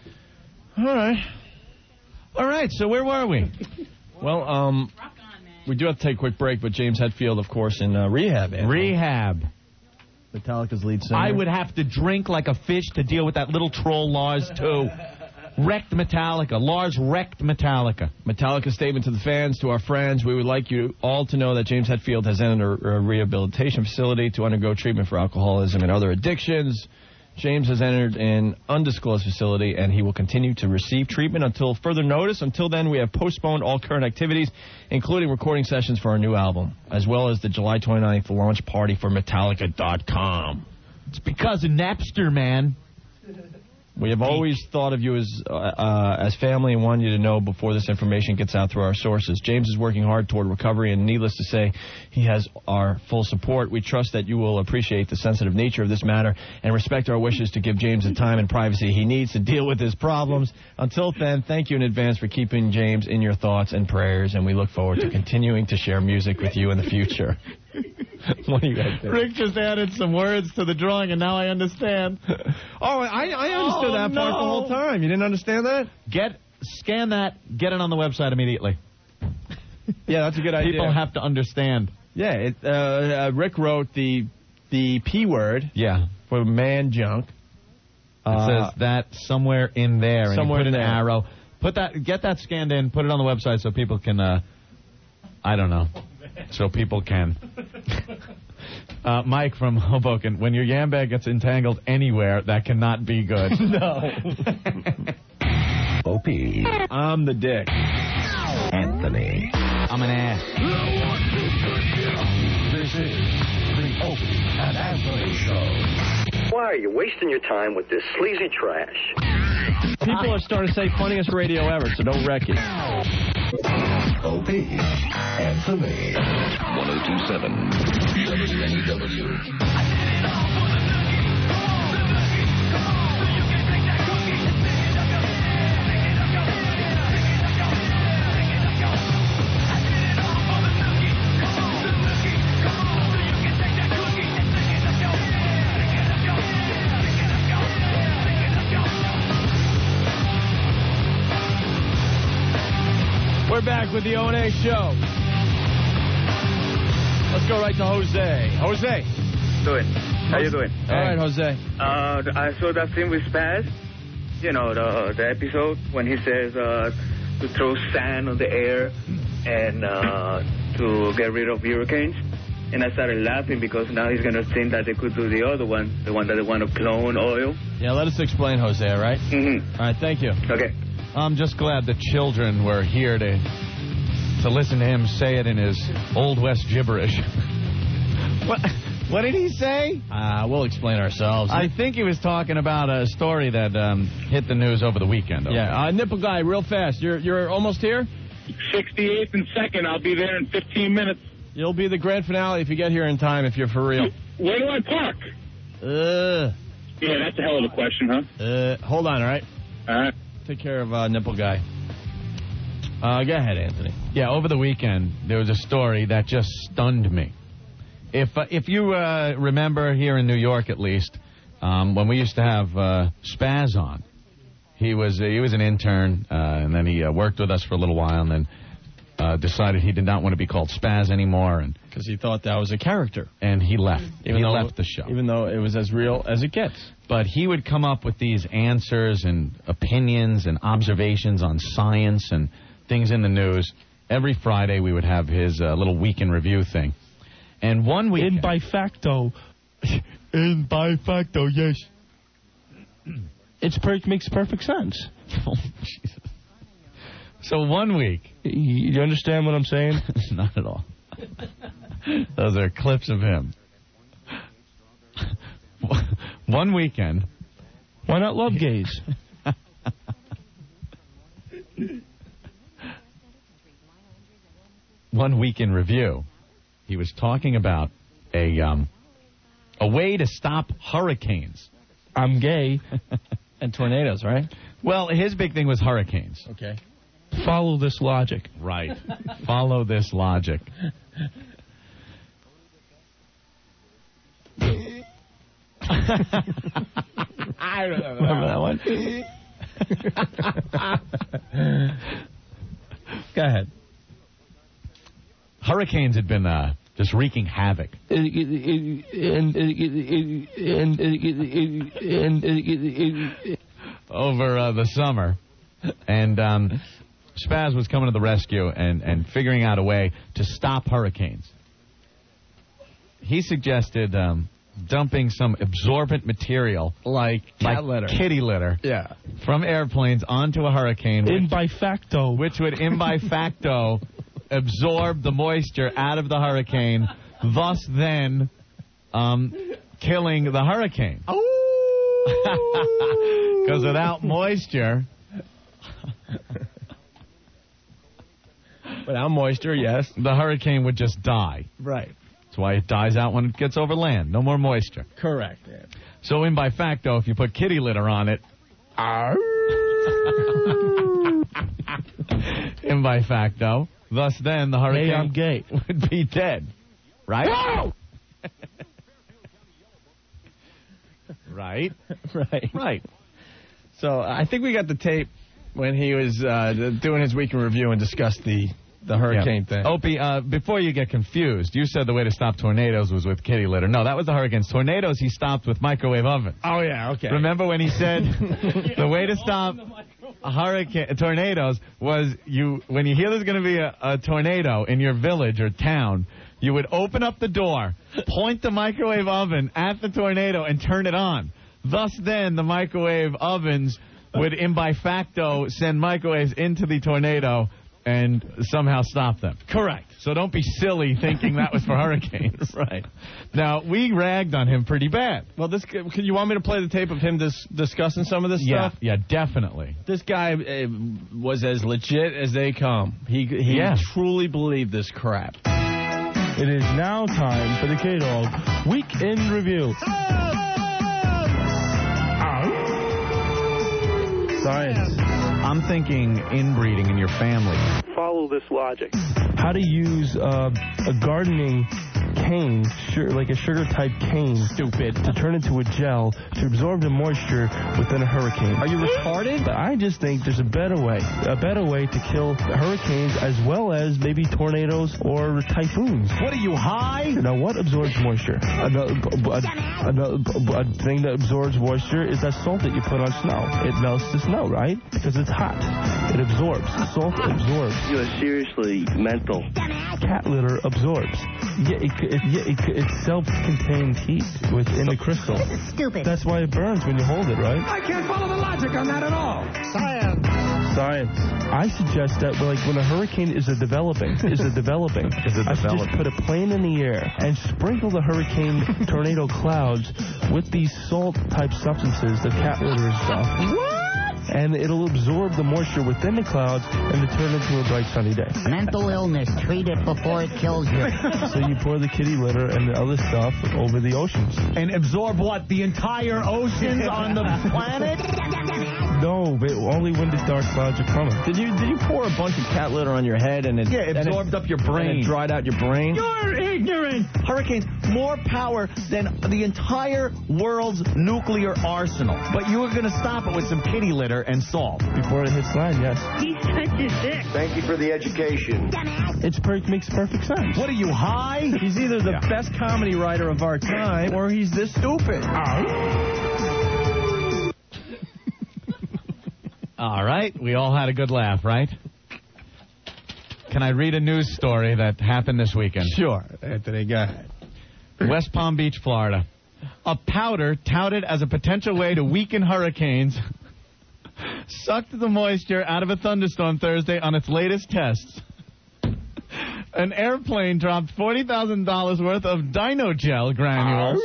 All right, so where were we? Well, we do have to take a quick break, but James Hetfield, of course, in rehab. Rehab. Metallica's lead singer. I would have to drink like a fish to deal with that little troll Lars, too. Wrecked Metallica. Lars wrecked Metallica. Metallica's statement to the fans, to our friends. We would like you all to know that James Hetfield has entered a rehabilitation facility to undergo treatment for alcoholism and other addictions. James has entered an undisclosed facility, and he will continue to receive treatment until further notice. Until then, we have postponed all current activities, including recording sessions for our new album, as well as the July 29th launch party for Metallica.com. It's because of Napster, man. We have always thought of you as family and wanted you to know before this information gets out through our sources. James is working hard toward recovery, and needless to say, he has our full support. We trust that you will appreciate the sensitive nature of this matter and respect our wishes to give James the time and privacy he needs to deal with his problems. Until then, thank you in advance for keeping James in your thoughts and prayers, and we look forward to continuing to share music with you in the future. What do you guys think? Rick just added some words to the drawing, and now I understand. Oh, I understood that part the whole time. You didn't understand that? Scan that, get it on the website immediately. Yeah, that's a good idea. People have to understand. Yeah, Rick wrote the the P word. Yeah. For man junk. It says that somewhere in there. Somewhere and you put in an there. arrow. Get that scanned in. Put it on the website so people can. I don't know. So people can. Mike from Hoboken. When your yam bag gets entangled anywhere, that cannot be good. No. OP. I'm the dick. Anthony. I'm an ass. This is the Opie and Anthony Show. Why are you wasting your time with this sleazy trash? People are starting to say funniest radio ever, so don't wreck it. OP. Anthony. 1027 WNEW. We're back with the O&A show. Let's go right to Jose. Jose. Doing. How you doing? All right, Jose. I saw that thing with Spaz. You know, the episode when he says to throw sand on the air and to get rid of hurricanes. And I started laughing because now he's going to think that they could do the other one, the one that they want to clone oil. Yeah, let us explain, Jose, all right? Mm-hmm. All right, thank you. Okay. I'm just glad the children were here to listen to him say it in his Old West gibberish. What did he say? We'll explain ourselves. I think he was talking about a story that hit the news over the weekend. Yeah, Nipple Guy, real fast. You're almost here? 68th and 2nd. I'll be there in 15 minutes. You'll be the grand finale if you get here in time, if you're for real. Where do I park? Yeah, that's a hell of a question, huh? Hold on, all right? All right. Take care of Nipple Guy. Go ahead, Anthony. Yeah, over the weekend, there was a story that just stunned me. If you remember here in New York, at least, when we used to have Spaz on, he was an intern, and then he worked with us for a little while, and then decided he did not want to be called Spaz anymore, and because he thought that was a character, and he left. He left the show, even though it was as real as it gets. But he would come up with these answers and opinions and observations on science and things in the news. Every Friday we would have his little week in review thing. And one week... In by facto. In by facto, yes. It makes perfect sense. Oh, Jesus. So one week... You understand what I'm saying? Not at all. Those are clips of him. One weekend. Why not love gays? One week in review, he was talking about a way to stop hurricanes. I'm gay. And tornadoes, right? Well, his big thing was hurricanes. Okay. Follow this logic. Right. Follow this logic. I remember that one. Go ahead. Hurricanes had been just wreaking havoc. Over the summer. And Spaz was coming to the rescue and figuring out a way to stop hurricanes. He suggested dumping some absorbent material like litter, kitty litter, from airplanes onto a hurricane, in by facto, which would in by facto absorb the moisture out of the hurricane, thus then killing the hurricane. Because without moisture, yes, the hurricane would just die. Right. That's why it dies out when it gets over land. No more moisture. Correct. Yeah. So in by facto, if you put kitty litter on it, in by facto, thus then the hurricane I'm gay. would be dead. Right? No! Right? Right. So I think we got the tape when he was doing his week in review and discussed the the hurricane thing. Opie, before you get confused, you said the way to stop tornadoes was with kitty litter. No, that was the hurricanes. Tornadoes he stopped with microwave ovens. Oh, yeah, okay. Remember when he said the way to stop tornadoes was when you hear there's going to be a tornado in your village or town, you would open up the door, point the microwave oven at the tornado, and turn it on. Thus, then, the microwave ovens would, in by facto, send microwaves into the tornado and somehow stop them. Correct. So don't be silly thinking that was for hurricanes. Right. Now, we ragged on him pretty bad. Well, you want me to play the tape of him discussing some of this stuff? Yeah, definitely. This guy was as legit as they come. He truly believed this crap. It is now time for the K-Dog Week in Review. Science. I'm thinking inbreeding in your family. Follow this logic. How to use a gardening cane, like a sugar-type cane, to turn into a gel to absorb the moisture within a hurricane. Are you retarded? I just think there's a better way to kill hurricanes as well as maybe tornadoes or typhoons. What are you, high? Now, what absorbs moisture? A thing that absorbs moisture is that salt that you put on snow. It melts the snow, right? Because it's hot. It absorbs. Salt absorbs. You are seriously mental. Cat litter absorbs. It's self-contained heat within the crystal. This is stupid. That's why it burns when you hold it, right? I can't follow the logic on that at all. Science. I suggest that when a hurricane is developing, I suggest put a plane in the air and sprinkle the hurricane tornado clouds with these salt-type substances, the cat litter and stuff. What? And it'll absorb the moisture within the clouds and turn into a bright sunny day. Mental illness, treat it before it kills you. So you pour the kitty litter and the other stuff over the oceans. And absorb what? The entire oceans on the planet? No, but only when the dark clouds are coming. Did you pour a bunch of cat litter on your head and it absorbed up your brain? And it dried out your brain? You're ignorant. Hurricanes, more power than the entire world's nuclear arsenal. But you were going to stop it with some kitty litter and salt. Before it hits land, yes. He's such a dick. Thank you for the education. It makes perfect sense. What are you, high? He's either the best comedy writer of our time or he's this stupid. All right. We all had a good laugh, right? Can I read a news story that happened this weekend? Sure, Anthony. Go ahead. West Palm Beach, Florida. A powder touted as a potential way to weaken hurricanes sucked the moisture out of a thunderstorm Thursday on its latest tests. An airplane dropped $40,000 worth of Dino Gel granules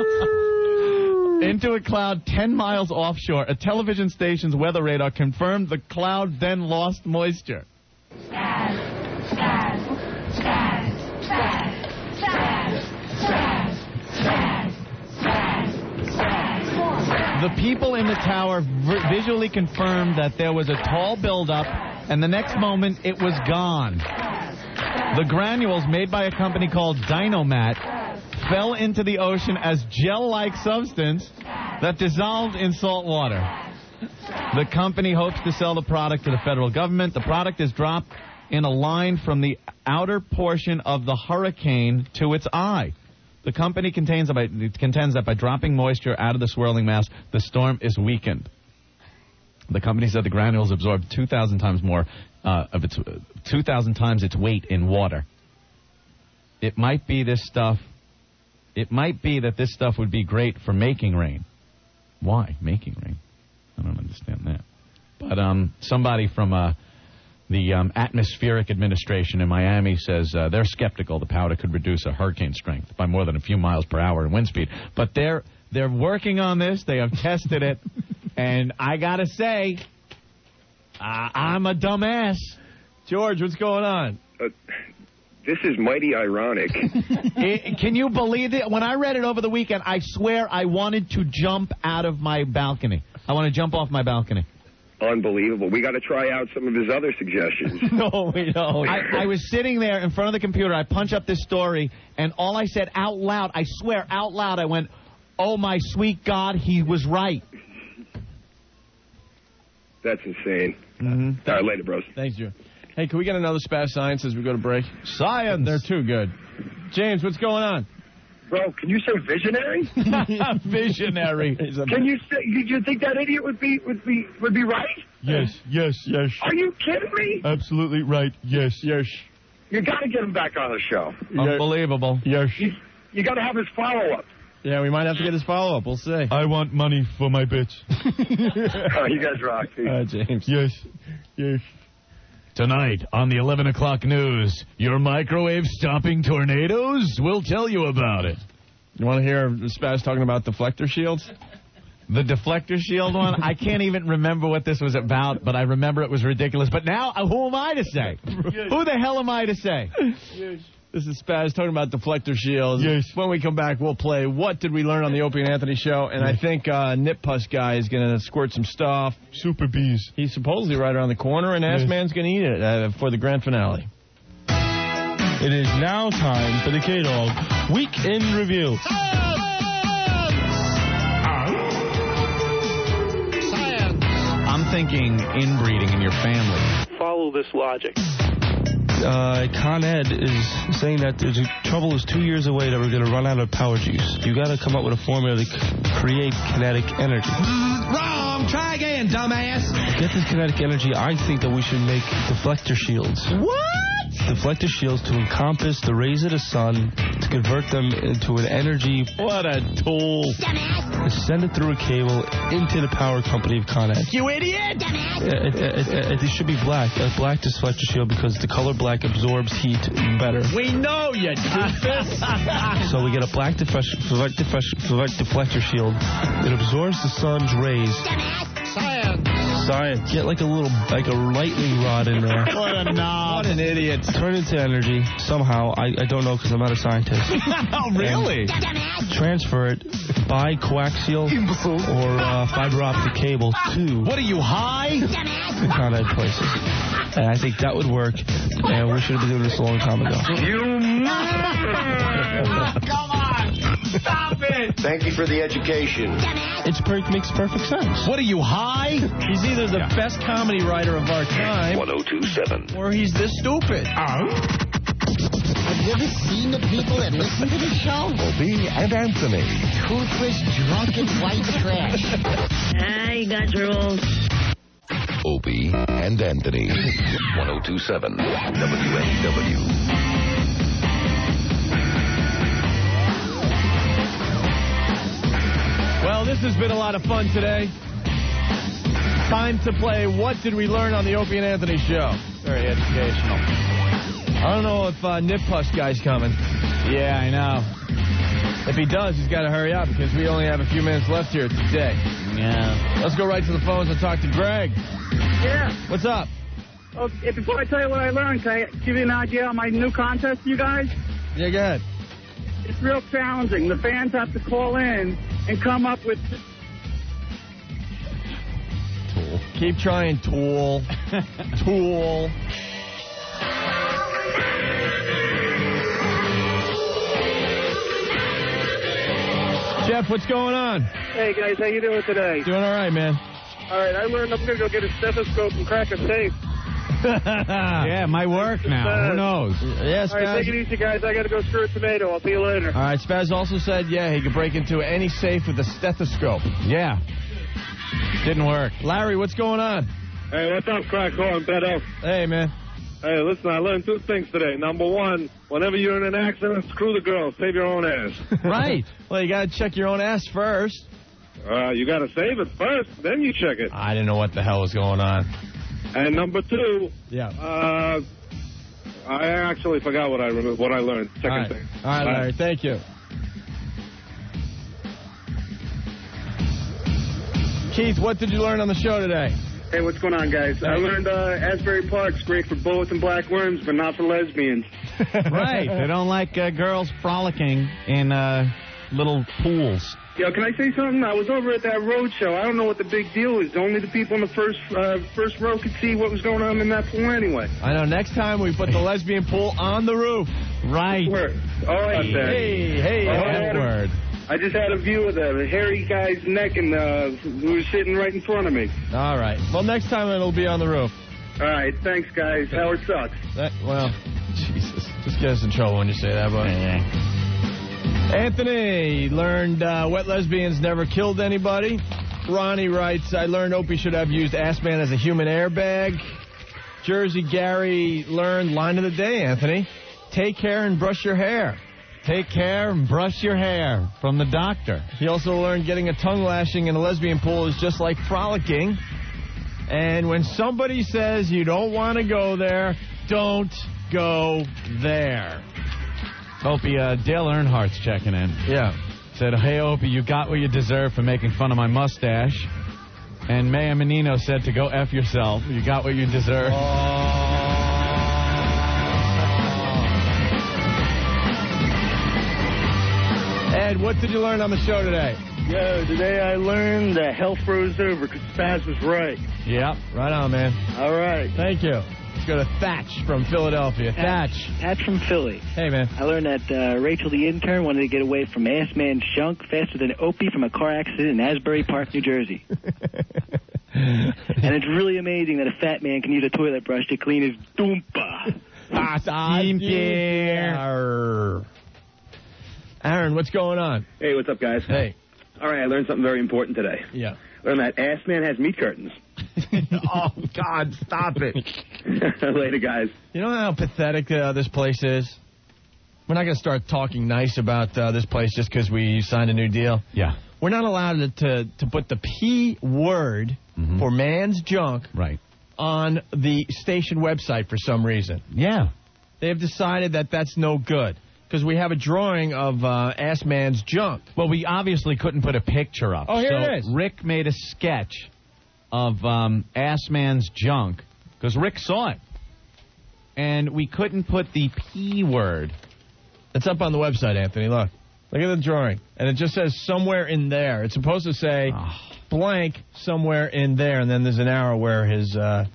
into a cloud 10 miles offshore. A television station's weather radar confirmed the cloud then lost moisture. The people in the tower visually confirmed that there was a tall buildup, and the next moment it was gone. The granules, made by a company called Dynomat, fell into the ocean as gel-like substance that dissolved in salt water. The company hopes to sell the product to the federal government. The product is dropped in a line from the outer portion of the hurricane to its eye. The company contends that by dropping moisture out of the swirling mass, the storm is weakened. The company said the granules absorbed 2,000 times more of its 2,000 times its weight in water. It might be this stuff. It might be that this stuff would be great for making rain. Why making rain? I don't understand that. But somebody from the Atmospheric Administration in Miami says they're skeptical the powder could reduce a hurricane strength by more than a few miles per hour in wind speed. But they're working on this. They have tested it. And I got to say, I'm a dumbass. George, what's going on? This is mighty ironic. Can you believe it? When I read it over the weekend, I swear I wanted to jump out of my balcony. I want to jump off my balcony. Unbelievable. We got to try out some of his other suggestions. No, we don't. I was sitting there in front of the computer. I punched up this story, and all I said out loud, I swear out loud, I went, oh, my sweet God, he was right. That's insane. Mm-hmm. All right, later, bros. Thanks, Drew. Hey, can we get another Spaz Science as we go to break? Science. They're too good. James, what's going on? Bro, can you say visionary? Visionary. Can you say? You think that idiot would be right? Yes. Are you kidding me? Absolutely right. Yes. You got to get him back on the show. Unbelievable. Yes. You got to have his follow-up. Yeah, we might have to get his follow-up. We'll see. I want money for my bitch. Oh, you guys rock. James. Yes. Tonight on the 11 o'clock news, your microwave stopping tornadoes? We'll tell you about it. You want to hear Spaz talking about deflector shields? The deflector shield one? I can't even remember what this was about, but I remember it was ridiculous. But now, who am I to say? Who the hell am I to say? This is Spaz talking about deflector shields. Yes. When we come back, we'll play What Did We Learn on the Opie and Anthony Show? And I think Nip Puss guy is going to squirt some stuff. Super bees. He's supposedly right around the corner, and Ass Man's going to eat it for the grand finale. It is now time for the K-Dog Week in Review. I'm thinking inbreeding in your family. Follow this logic. Con Ed is saying that the trouble is 2 years away that we're going to run out of power juice. You got to come up with a formula to create kinetic energy. Wrong! Try again, dumbass! To get this kinetic energy, I think that we should make deflector shields. What? Deflector shields to encompass the rays of the sun, to convert them into an energy. What a tool. And send it through a cable into the power company of Con Ed. You idiot! It should be black. A black deflector shield because the color black absorbs heat better. We know you doofus! So we get a black deflector shield. It absorbs the sun's rays. Science. Get like a lightning rod in there. What a knob. What an idiot. Turn it into energy somehow. I don't know because I'm not a scientist. Oh, really? And transfer it by coaxial or fiber optic cable to. What are you, high? The Con Ed places. And I think that would work. And we should have been doing this a long time ago. Come on! Stop it! Thank you for the education. It makes perfect sense. What are you, high? He's either the best comedy writer of our time 1027. or he's this stupid. Have you ever seen the people that listen to the show? Opie and Anthony. Toothless, drunken white trash. You got your old... Opie and Anthony. 1027 WNEW. Well, this has been a lot of fun today. Time to play What Did We Learn on the Opie and Anthony Show? Very educational. I don't know if Nip Puss guy's coming. Yeah, I know. If he does, he's got to hurry up because we only have a few minutes left here today. Yeah. Let's go right to the phones and talk to Greg. Yeah. What's up? Oh, before I tell you what I learned, can I give you an idea on my new contest, you guys? Yeah, go ahead. It's real challenging. The fans have to call in and come up with... Tool. Keep trying, Tool. Tool. Jeff, what's going on? Hey, guys, how you doing today? Doing all right, man. All right, I learned I'm going to go get a stethoscope and crack a safe. Yeah, it might work now. Who knows? Yeah, All right, Spaz. take it easy, guys. I got to go screw a tomato. I'll see you later. All right, Spaz also said, yeah, he could break into any safe with a stethoscope. Yeah. Didn't work. Larry, what's going on? Hey, what's up, Crackhorn, Beto? Hey, man. Hey, listen, I learned two things today. Number one, whenever you're in an accident, screw the girl. Save your own ass. Right. Well, you got to check your own ass first. You got to save it first, then you check it. I didn't know what the hell was going on. And number two, yeah. I actually forgot what I learned. Second thing. All right, Larry, thank you. Keith, what did you learn on the show today? Hey, what's going on, guys? I learned Asbury Park's great for bullets and black worms, but not for lesbians. Right. They don't like girls frolicking in little pools. Yo, can I say something? I was over at that road show. I don't know what the big deal is. Only the people in the first row could see what was going on in that pool anyway. I know. Next time we put the lesbian pool on the roof. Right. Hey, word. I just had a view of the hairy guy's neck and who was sitting right in front of me. All right. Well, next time it'll be on the roof. All right, thanks, guys. Howard sucks. Well, Jesus. Just get us in trouble when you say that, but... Anthony learned wet lesbians never killed anybody. Ronnie writes, I learned Opie should have used Ass Man as a human airbag. Jersey Gary learned line of the day, Anthony. Take care and brush your hair. Take care and brush your hair from the doctor. He also learned getting a tongue lashing in a lesbian pool is just like frolicking. And when somebody says you don't want to go there, don't go there. Opie, Dale Earnhardt's checking in. Yeah. Said, hey, Opie, you got what you deserve for making fun of my mustache. And Maya Menino said to go F yourself. You got what you deserve. Ed, what did you learn on the show today? Yo, today I learned that hell froze over because Spaz was right. Yep, right on, man. All right. Thank you. Let's go to Thatch from Philadelphia. Thatch. Thatch from Philly. Hey, man. I learned that Rachel the intern wanted to get away from Ass Man's junk faster than Opie from a car accident in Asbury Park, New Jersey. And it's really amazing that a fat man can use a toilet brush to clean his doompa. Aaron, what's going on? Hey, what's up, guys? Hey. All right, I learned something very important today. Yeah. Learned that Ass Man has meat curtains. Oh, God, stop it. Later, guys. You know how pathetic this place is? We're not going to start talking nice about this place just because we signed a new deal. Yeah. We're not allowed to put the P word for man's junk on the station website for some reason. Yeah. They have decided that that's no good. Because we have a drawing of Ass Man's junk. Well, we obviously couldn't put a picture up. Oh, here so it is. Rick made a sketch of Ass Man's junk because Rick saw it. And we couldn't put the P word. It's up on the website, Anthony. Look. Look at the drawing. And it just says somewhere in there. It's supposed to say blank somewhere in there. And then there's an arrow where his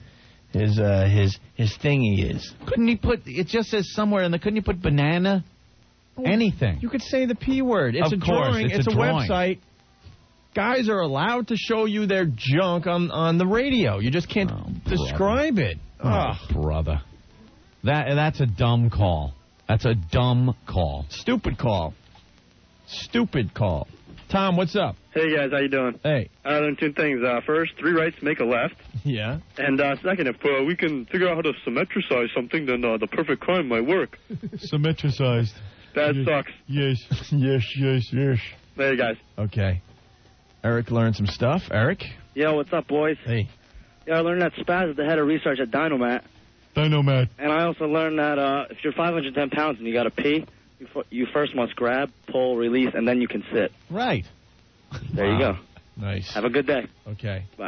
thingy is. Couldn't he put, it just says somewhere in there, couldn't you put banana? Anything. You could say the P word. It's of a course, drawing. It's a drawing. website. Guys are allowed to show you their junk on the radio. You just can't describe it. Oh, brother. That's a dumb call. That's a dumb call. Stupid call. Stupid call. Tom, what's up? Hey, guys, how you doing? Hey. I learned two things. First, 3 rights make a left. Yeah. And second, if we can figure out how to symmetricize something, then the perfect crime might work. Symmetricized. That sucks. Yes. Yes, yes, yes. There you guys. Okay. Eric learned some stuff. Eric? Yo, what's up, boys? Hey. Yeah, I learned that Spaz is the head of research at Dynomat. Dynomat. And I also learned that if you're 510 pounds and you got to pee, you first must grab, pull, release, and then you can sit. Right. There you go. Nice. Have a good day. Okay. Bye.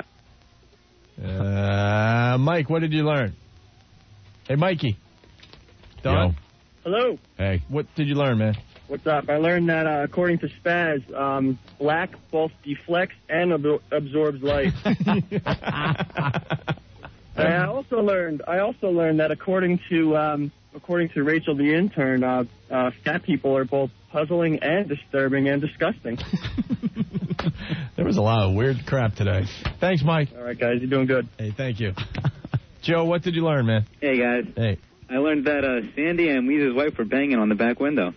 Mike, what did you learn? Hey, Mikey. Don? Yo. Hello. Hey. What did you learn, man? What's up? I learned that according to Spaz, black both deflects and absorbs light. I also learned that according to Rachel the intern, fat people are both puzzling and disturbing and disgusting. There was a lot of weird crap today. Thanks, Mike. All right, guys, you're doing good. Hey, thank you. Joe, what did you learn, man? Hey, guys. Hey. I learned that Sandy and Weeze's wife were banging on the back window.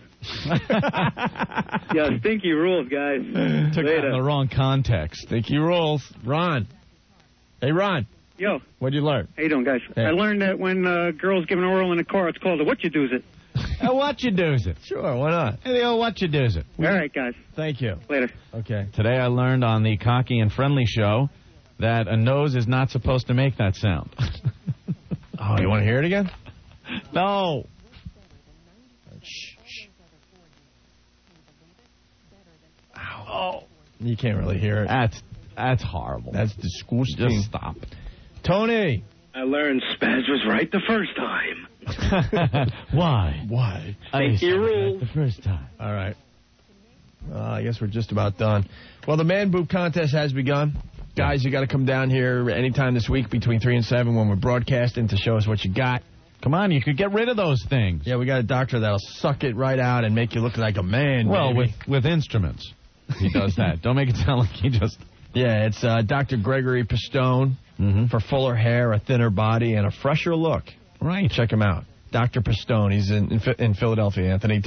Yeah, stinky rules, guys. Took that in the wrong context. Stinky rules. Ron. Hey, Ron. Yo. What'd you learn? How you doing, guys? Hey. I learned that when girls give an oral in a car, it's called a what you do's it. What you do's it? Sure, why not? Hey, what you do's it? All right, guys. Thank you. Later. Okay. Today I learned on the Cocky and Friendly show that a nose is not supposed to make that sound. Oh, you want to hear it again? No. Shh. Ow. Oh. You can't really hear it. That's horrible. That's disgusting. Just stop. Tony. I learned Spaz was right the first time. Why? Why? Stinky rules. The first time. All right. I guess we're just about done. Well, the man boob contest has begun. Guys, you got to come down here anytime this week between 3 and 7 when we're broadcasting to show us what you got. Come on, you could get rid of those things. Yeah, we got a doctor that'll suck it right out and make you look like a man. Well, baby. with instruments. He does that. Don't make it sound like he just Yeah, it's Dr. Gregory Pistone for fuller hair, a thinner body, and a fresher look. Right. Check him out. Dr. Pistone. He's in Philadelphia, Anthony.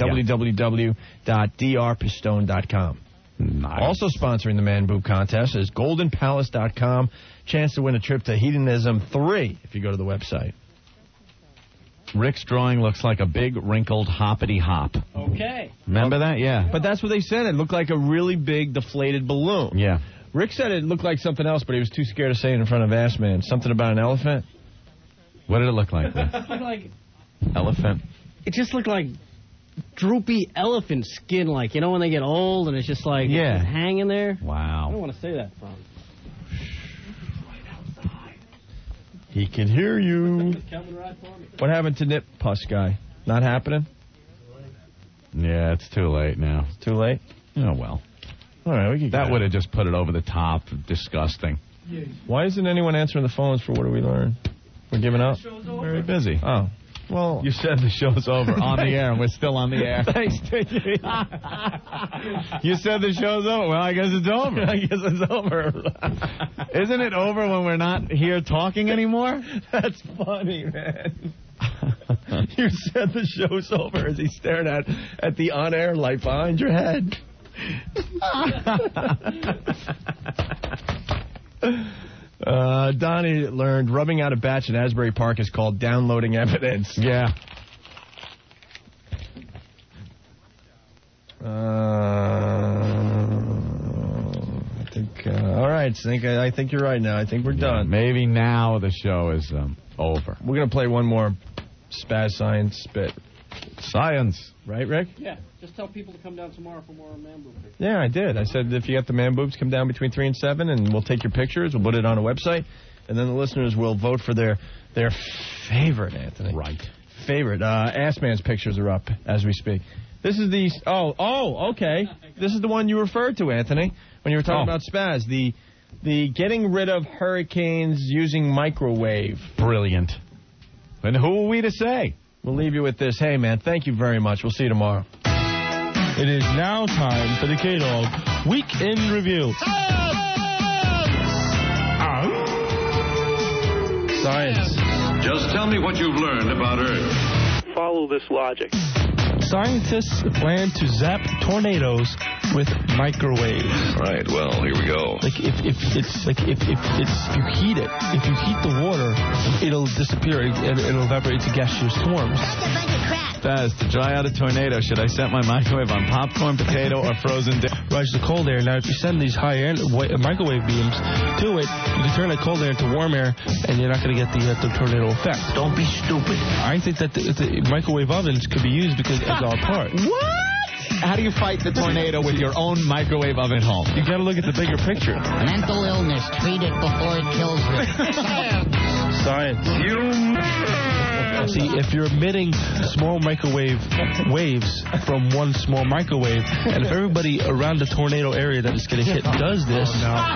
www.drpistone.com. Nice. Also sponsoring the Man Boob Contest is GoldenPalace.com. Chance to win a trip to Hedonism 3 if you go to the website. Rick's drawing looks like a big, wrinkled hoppity hop. Okay. Remember that? Yeah. But that's what they said. It looked like a really big, deflated balloon. Yeah. Rick said it looked like something else, but he was too scared to say it in front of Ass Man. Something about an elephant? What did it look like? Elephant. It just looked like droopy elephant skin, like, you know, when they get old and it's just like hanging there. Wow. I don't want to say that from. He can hear you. What happened to Nip Puss guy? Not happening? Yeah, it's too late now. Too late? Oh, well. All right, we can. That would have just put it over the top. Disgusting. Why isn't anyone answering the phones for What Do We Learn? We're giving up? Very busy. Oh. Well, you said the show's over on the air, and we're still on the air. Thanks, Dickie. You said the show's over. Well, I guess it's over. I guess it's over. Isn't it over when we're not here talking anymore? That's funny, man. You said the show's over as he stared at the on-air light behind your head. Donnie learned rubbing out a batch at Asbury Park is called downloading evidence. Yeah. I think. All right, Sink. I think you're right now. I think we're done. Maybe now the show is over. We're gonna play one more Spaz Science bit. Science, right, Rick? Yeah. Just tell people to come down tomorrow for more Man Boob pictures. Yeah, I did. I said if you got the man boobs, come down between 3 and 7, and we'll take your pictures. We'll put it on a website, and then the listeners will vote for their favorite, Anthony. Right. Favorite. Ass Man's pictures are up as we speak. This is the... Oh, okay. This is the one you referred to, Anthony, when you were talking about Spaz. The getting rid of hurricanes using microwave. Brilliant. And who are we to say? We'll leave you with this. Hey, man, thank you very much. We'll see you tomorrow. It is now time for the K-Dog Weekend Review. Science. Just tell me what you've learned about Earth. Follow this logic. Scientists plan to zap tornadoes with microwaves. Right, well, here we go. Like if you heat it, if you heat the water, it'll disappear and it'll evaporate to gaseous forms. Spaz, to dry out a tornado, should I set my microwave on popcorn, potato, or frozen dip? Rise the cold air. Now, if you send these high air microwave beams to it, you can turn that cold air into warm air, and you're not going to get the tornado effect. Don't be stupid. I think that the microwave ovens could be used because it's all part. What? How do you fight the tornado with your own microwave oven home? You got to look at the bigger picture. Mental illness. Treat it before it kills you. Science. See, if you're emitting small microwave waves from one small microwave, and if everybody around the tornado area that is getting hit does this,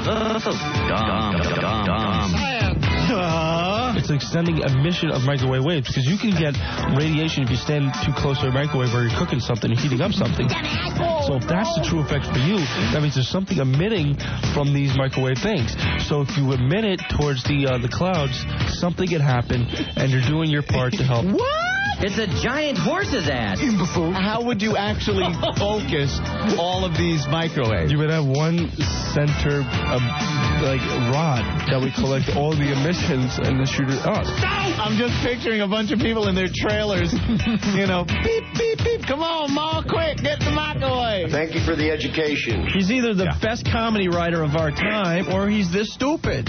it's extending emission of microwave waves, because you can get radiation if you stand too close to a microwave or you're cooking something, you're heating up something. So if that's the true effect for you, that means there's something emitting from these microwave things. So if you emit it towards the clouds, something can happen, and you're doing your part to help. What? It's a giant horse's ass. Imbecile. How would you actually focus all of these microwaves? You would have one center, rod that would collect all the emissions and then shoot it up. I'm just picturing a bunch of people in their trailers, beep, beep, beep. Come on, Ma, quick, get the microwave. Thank you for the education. He's either the best comedy writer of our time, or he's this stupid.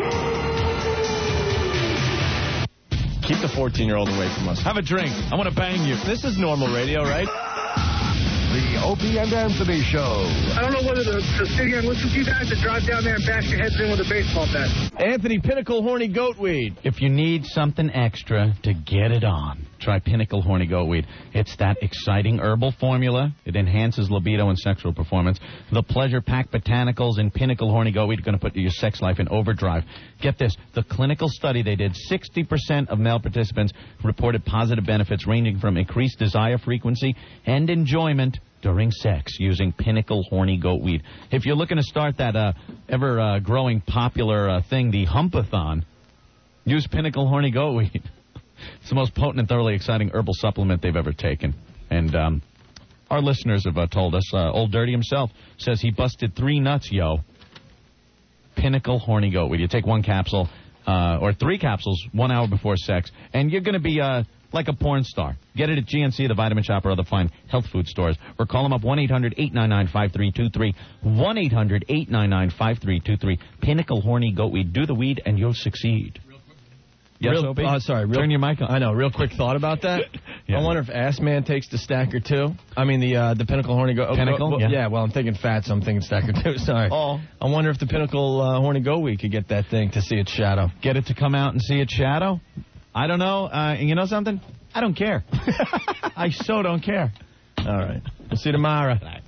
Keep the 14-year-old away from us. Have a drink. I want to bang you. This is normal radio, right? The Opie and Anthony Show. I don't know whether to sit here and listen to you guys or drive down there and bash your heads in with a baseball bat. Anthony, Pinnacle Horny Goatweed. If you need something extra to get it on, try Pinnacle Horny Goatweed. It's that exciting herbal formula. It enhances libido and sexual performance. The pleasure-packed botanicals in Pinnacle Horny Goatweed are going to put your sex life in overdrive. Get this. The clinical study they did, 60% of male participants reported positive benefits ranging from increased desire frequency and enjoyment during sex using Pinnacle Horny Goat Weed. If you're looking to start that ever-growing popular thing, the Humpathon, use Pinnacle Horny Goat Weed. It's the most potent and thoroughly exciting herbal supplement they've ever taken. And our listeners have told us, Old Dirty himself says he busted 3 nuts, yo. Pinnacle Horny Goat Weed. You take 1 capsule, or 3 capsules, 1 hour before sex, and you're going to be like a porn star. Get it at GNC, the Vitamin Shop, or other fine health food stores. Or call them up, 1-800-899-5323. 1-800-899-5323. Pinnacle Horny Goat Weed. Do the weed, and you'll succeed. Yes, turn your mic on. I know. Real quick thought about that. Yeah. I wonder if Ass Man takes the Stacker too. I mean the Pinnacle Horny Goat. Pinnacle? Yeah. Well, I'm thinking fat, so I'm thinking Stacker too. Sorry. Oh. I wonder if the Pinnacle Horny Goat Weed could get that thing to see its shadow. Get it to come out and see its shadow? I don't know. And you know something? I don't care. I so don't care. All right. We'll see you tomorrow.